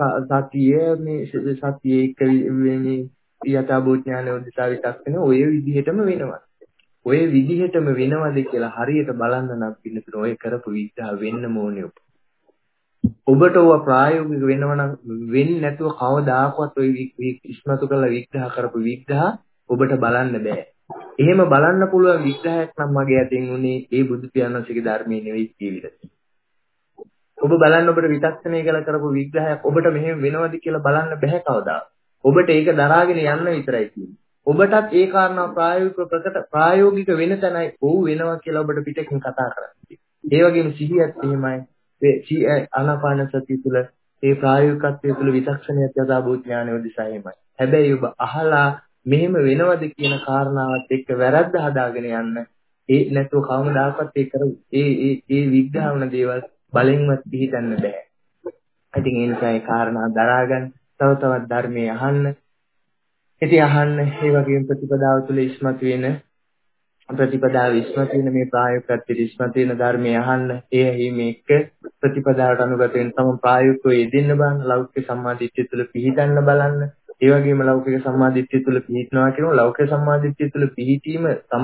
සතියේ එක්ක මේ යථාභූත ඥාන උදිතා විතක්කන ඔය විදිහටම වෙනවා. ඔය විදිහටම වෙනවද කියලා හරියට බලන්න නම් පිළිතුර ඔය කරපු විග්‍රහ වෙන්නම ඕනේ. ඔබට ඕවා ප්‍රායෝගික වෙනවනම් වෙන්නේ නැතුව කවදාකවත් ඔය ඉස්මතු කරලා විග්‍රහ කරපු විග්‍රහ ඔබට බලන්න බෑ. එහෙම බලන්න පුළුවන් විග්‍රහයක් නම් මගේ අතින් උනේ ඒ බුදු පියාණන්සේගේ ධර්මයේ නෙවෙයි කියලා. ඔබ බලන්න ඔබට විතක්ෂණය කළ කරපු විග්‍රහයක් ඔබට මෙහෙම වෙනවද කියලා බලන්න බෑ කවදා. ඔබට ඒක දරාගෙන යන්න විතරයි තියෙන්නේ. ඔබටත් ඒ කාරණා ප්‍රායෝගික වෙන තැනයි ඔව් වෙනවා කියලා ඔබට පිටකින් කතා කරන්නේ. ඒ වගේම සිහියත් එහෙමයි. ආනාපාන සතිය තුළ ඒ ප්‍රායෝගිකත්වයේ තුළ විචක්ෂණයක් යථාභූත ඥානය දිසා එහෙමයි. හැබැයි ඔබ අහලා මෙහෙම වෙනවද කියන කාරණාවත් එක්ක වැරද්ද හදාගෙන යන්න ඒ නැතුව කවමදාකවත් ඒ විග්‍රහ වන දේවල් බලෙන්වත් පිළිගන්න බෑ. ඉතින් ඒ නිසා ඒ කාරණා දරාගන්න තව තවත් ධර්මයේ අහන්න. ඉතින් අහන්න ඒ වගේම ප්‍රතිපදාව තුළ ඉස්මතු වෙන ප්‍රතිපදාව ඉස්මතු වෙන මේ ප්‍රායෝගිකත්වයේ ඉස්මතු වෙන ධර්මයේ අහන්න. ඒ මේක ප්‍රතිපදාවට අනුගත වෙන තම ප්‍රායෝගිකව යෙදෙන්න බලන්න. ලෞකික සම්මාදිට්ඨිය තුළ පිහිටන්න බලන්න. ඒ වගේම ලෞකික සම්මාදිට්ඨිය තුළ පිහිටනවා කියනවා ලෞකික සම්මාදිට්ඨිය තුළ පිහිටීම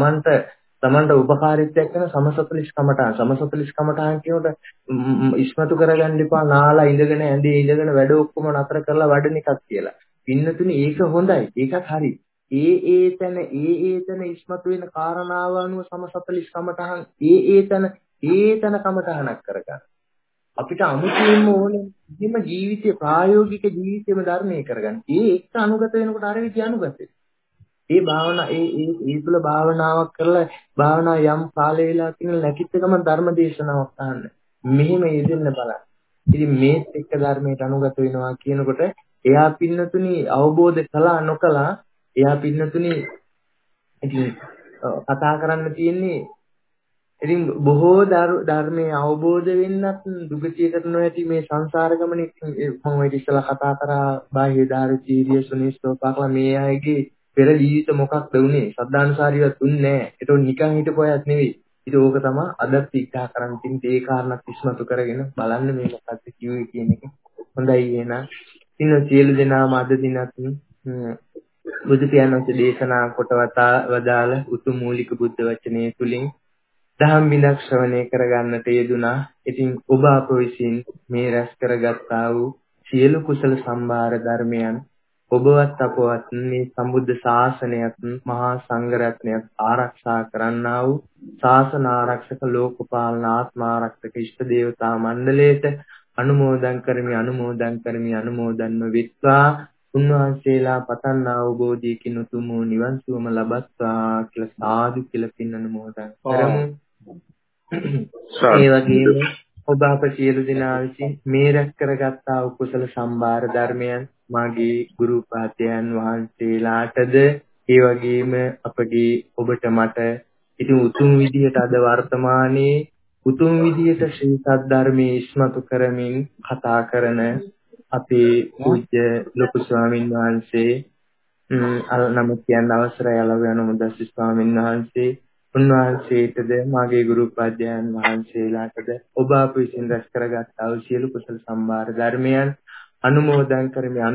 තමන්ට උපකාරීත්වයක් වෙන සමසතලිස් කමඨාන්. සමසතලිස් කමඨාන් කියනකොට ඉස්මතු කරගන්න එපා නාලා ඉඳගෙන ඇඳේ ඉඳගෙන වැඩ ඔක්කොම නතර කරලා වඩන එකක් කියලා. පින්නතුනේ ඒක හොඳයි. ඒකත් හරි. ඒ තැන ඉස්මතු වෙන කාරණාව අනුව සමසතලිස් කමඨාන් ඒ තැන කමඨානක් කරගන්න. අපිට අමුතුවෙන්ම ඕනේ කිසිම ජීවිතේ ප්‍රායෝගික ජීවිතේම ධර්මයේ කරගන්න. ඒ එක්ක අනුගත වෙනකොට අර විදිහ අනුගත වෙනවා. ඒ භාවනා ඒ තුල භාවනාවක් කරලා භාවනා යම් කාලය වෙලා තියෙන නැකිට ගමන් ධර්ම දේශනාවක් අහන්න. මෙහෙම යෙදෙන්න බලන්න. ඉතින් මේත් එක්ක ධර්මයට අනුගත වෙනවා කියනකොට එයා පින්නතුනි අවබෝධ කළා නොකළා එයා පින්නතුනි ඉතින් කතා කරන්න තියෙන්නේ ඉතින් බොහෝ ධර්මයේ අවබෝධ වෙන්නත් දුගතියකට නොඇති මේ සංසාර ගමනේ මම ඔය ඉස්සලා කතා කරා බාහ්‍ය ධාරිතීරිය සුනිස්තෝපාකලා මේ අයගේ පෙර ජීවිත මොකක්ද උනේ සද්ධානුසාරීවත් උන්නේ නැහැ. ඒක නිකන් හිටපු අයත් නෙවෙයි. ඒක ඕක තමයි අදත් ඉක්හා කරන් තින් ඒ කාරණාත් ඉස්මතු කරගෙන බලන්න මේ මොකක්ද කිව්වේ කියන එක. හොඳයි එහෙනම්. ඉතින් සියලු දෙනාම අද දිනත් බුදු පියාණන්ගේ දේශනා කොට වදාළ උතුම් මූලික බුද්ධ වචනේ තුලින් දහම් බිඳක් ශ්‍රවණය කරගන්නට යෙදුනා. ඉතින් ඔබ අප විසින් මේ රැස් කරගත්තා වූ සියලු කුසල සම්භාර ධර්මයන් ඔබවත් අපවත් මේ සම්බුද්ධ ශාසනයත් මහා සංඝ රත්නයත් ආරක්ෂා කරන්නා වූ ශාසන ආරක්ෂක ලෝකපාලන ආත්මාරක්ෂක ඉෂ්ට දේවතා මණ්ඩලයට අනුමෝදන් කරමි විත්වා උන්වහන්සේලා පතන් අවබෝධයකින් උතුම් නිවන් සුවම ලබත්වා කියලා සාදු කියලා පින් අනුමෝදන් කරමු. ඒ වගේම ඔබ අප සියලු දෙනා විසින් මේ රැස් කරගත්තා වූ කුසල සම්භාර ධර්මයන් මාගේ ගුරු උපාධ්‍යයන් වහන්සේලාටද ඒ වගේම අපගේ ඔබට මට ඉතින් උතුම් විදිහට අද වර්තමානයේ උතුම් විදිහට ශ්‍රී සද්ධර්මයේ ඉස්මතු කරමින් කතා කරන අපේ පූජ්‍ය ලොකු ස්වාමින් වහන්සේ නම කියන්න අවසරයි අලවයන් මුදස්සි ස්වාමින් වහන්සේ උන්වහන්සේටද මාගේ ගුරු උපාධ්‍යයන් වහන්සේලාටද ඔබ අප විසින් රැස් කරගත්තා වූ සියලු කුසල සම්භාර ධර්මයන් අනුමෝදන්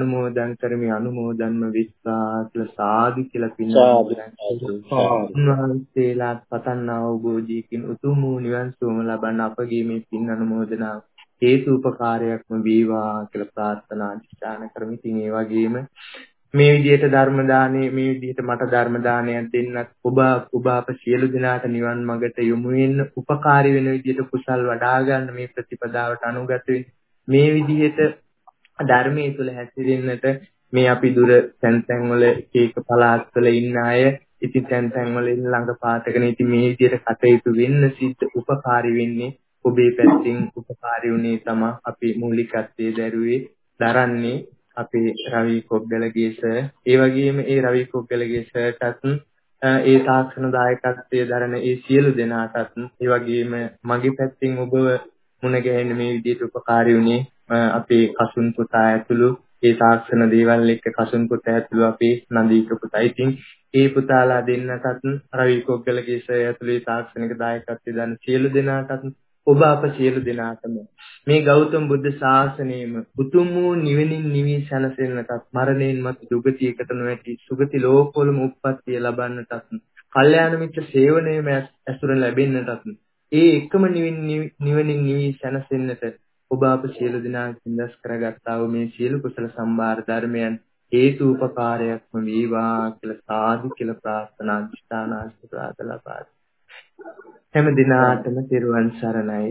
කරමි විස්සා කියලා සාදු කියලා පින්නවා. උන්වහන්සේලාත් පතන් අවබෝධයකින් උතුම් වූ නිවන් සුවම ලබන්න අපගේ මේ පින් අනුමෝදනාව හේතු උපකාරයක්ම වේවා කියලා ප්‍රාර්ථනා අධිෂ්ඨාන කරමි. ඉතින් ඒ වගේම මේ විදිහට ධර්ම දානේ මේ විදිහට මට ධර්ම දානයක් දෙන්නත් ඔබ අප සියලු දෙනාට නිවන් මඟට යොමු වෙන්න උපකාරී වෙන විදිහට කුසල් වඩා ගන්න මේ ප්‍රතිපදාවට අනුගත මේ විදිහට ධර්මයේ තුල හැසිරෙන්නට මේ අපි දුර තැන් වල එක පළාත්වල ඉන්න අය ඉතින් තැන් වල ළඟ පාතකන ඉතින් මේ විදිහට කටයුතු වෙන්න සිද්ධ උපකාරී වෙන්නේ ඔබේ පැත්තෙන් උපකාරී වුණේ තමයි අපි මූලිකත්වයේ දරන්නේ අපේ රවි කොග්ගලගේ සර්. ඒ වගේම ඒ රවි කොග්ගලගේ සර්ටත් ඒ තාක්ෂණ දායකත්වයේ දරන ඒ සියලු දෙනාටත් ඒ වගේම මගේ පැත්තෙන් ඔබව මුණ ගැහෙන්න මේ විදිහට උපකාරී වුණේ අපේ කසුන් පුතා ඇතුළු ඒ තාක්ෂණ දේවල් එක්ක කසුන් පුතා ඇතුළු අපේ නදීක පුතා. ඉතින් ඒ පුතාලා දෙන්නටත් රවි කොග්ගලගේ සර් ඇතුළු ඒ තාක්ෂණික දායකත්වයේ දරන සියලු දෙනාටත් ඔබ අප සියලු දෙනාටම මේ ගෞතම බුද්ධ ශාසනයම උතුම් වූ නිවනින් නිවි සැනසෙන්නටත් මරණයෙන් මතු දුගතියකට නොඇති සුගති ලෝකවලම උප්පත්තිය ලබන්නටත් කල්යාණ මිත්‍ර සේවනයේම ඇසුර ලැබෙන්නටත් ඒ එකම නිවනින් නිවි සැනසෙන්නට ඔබ අප සියලු දෙනා සින්දස් කරගත්තා වූ මේ සියලු කුසල සම්භාර ධර්මයන් හේතුපකාරයක්ම වේවා කියලා සාදු කියලා ප්‍රාර්ථනා අධිෂ්ඨාන ලබා හැම දිනාටම තෙරුවන් සරණයි.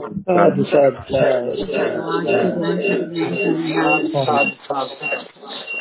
සාදු සාදු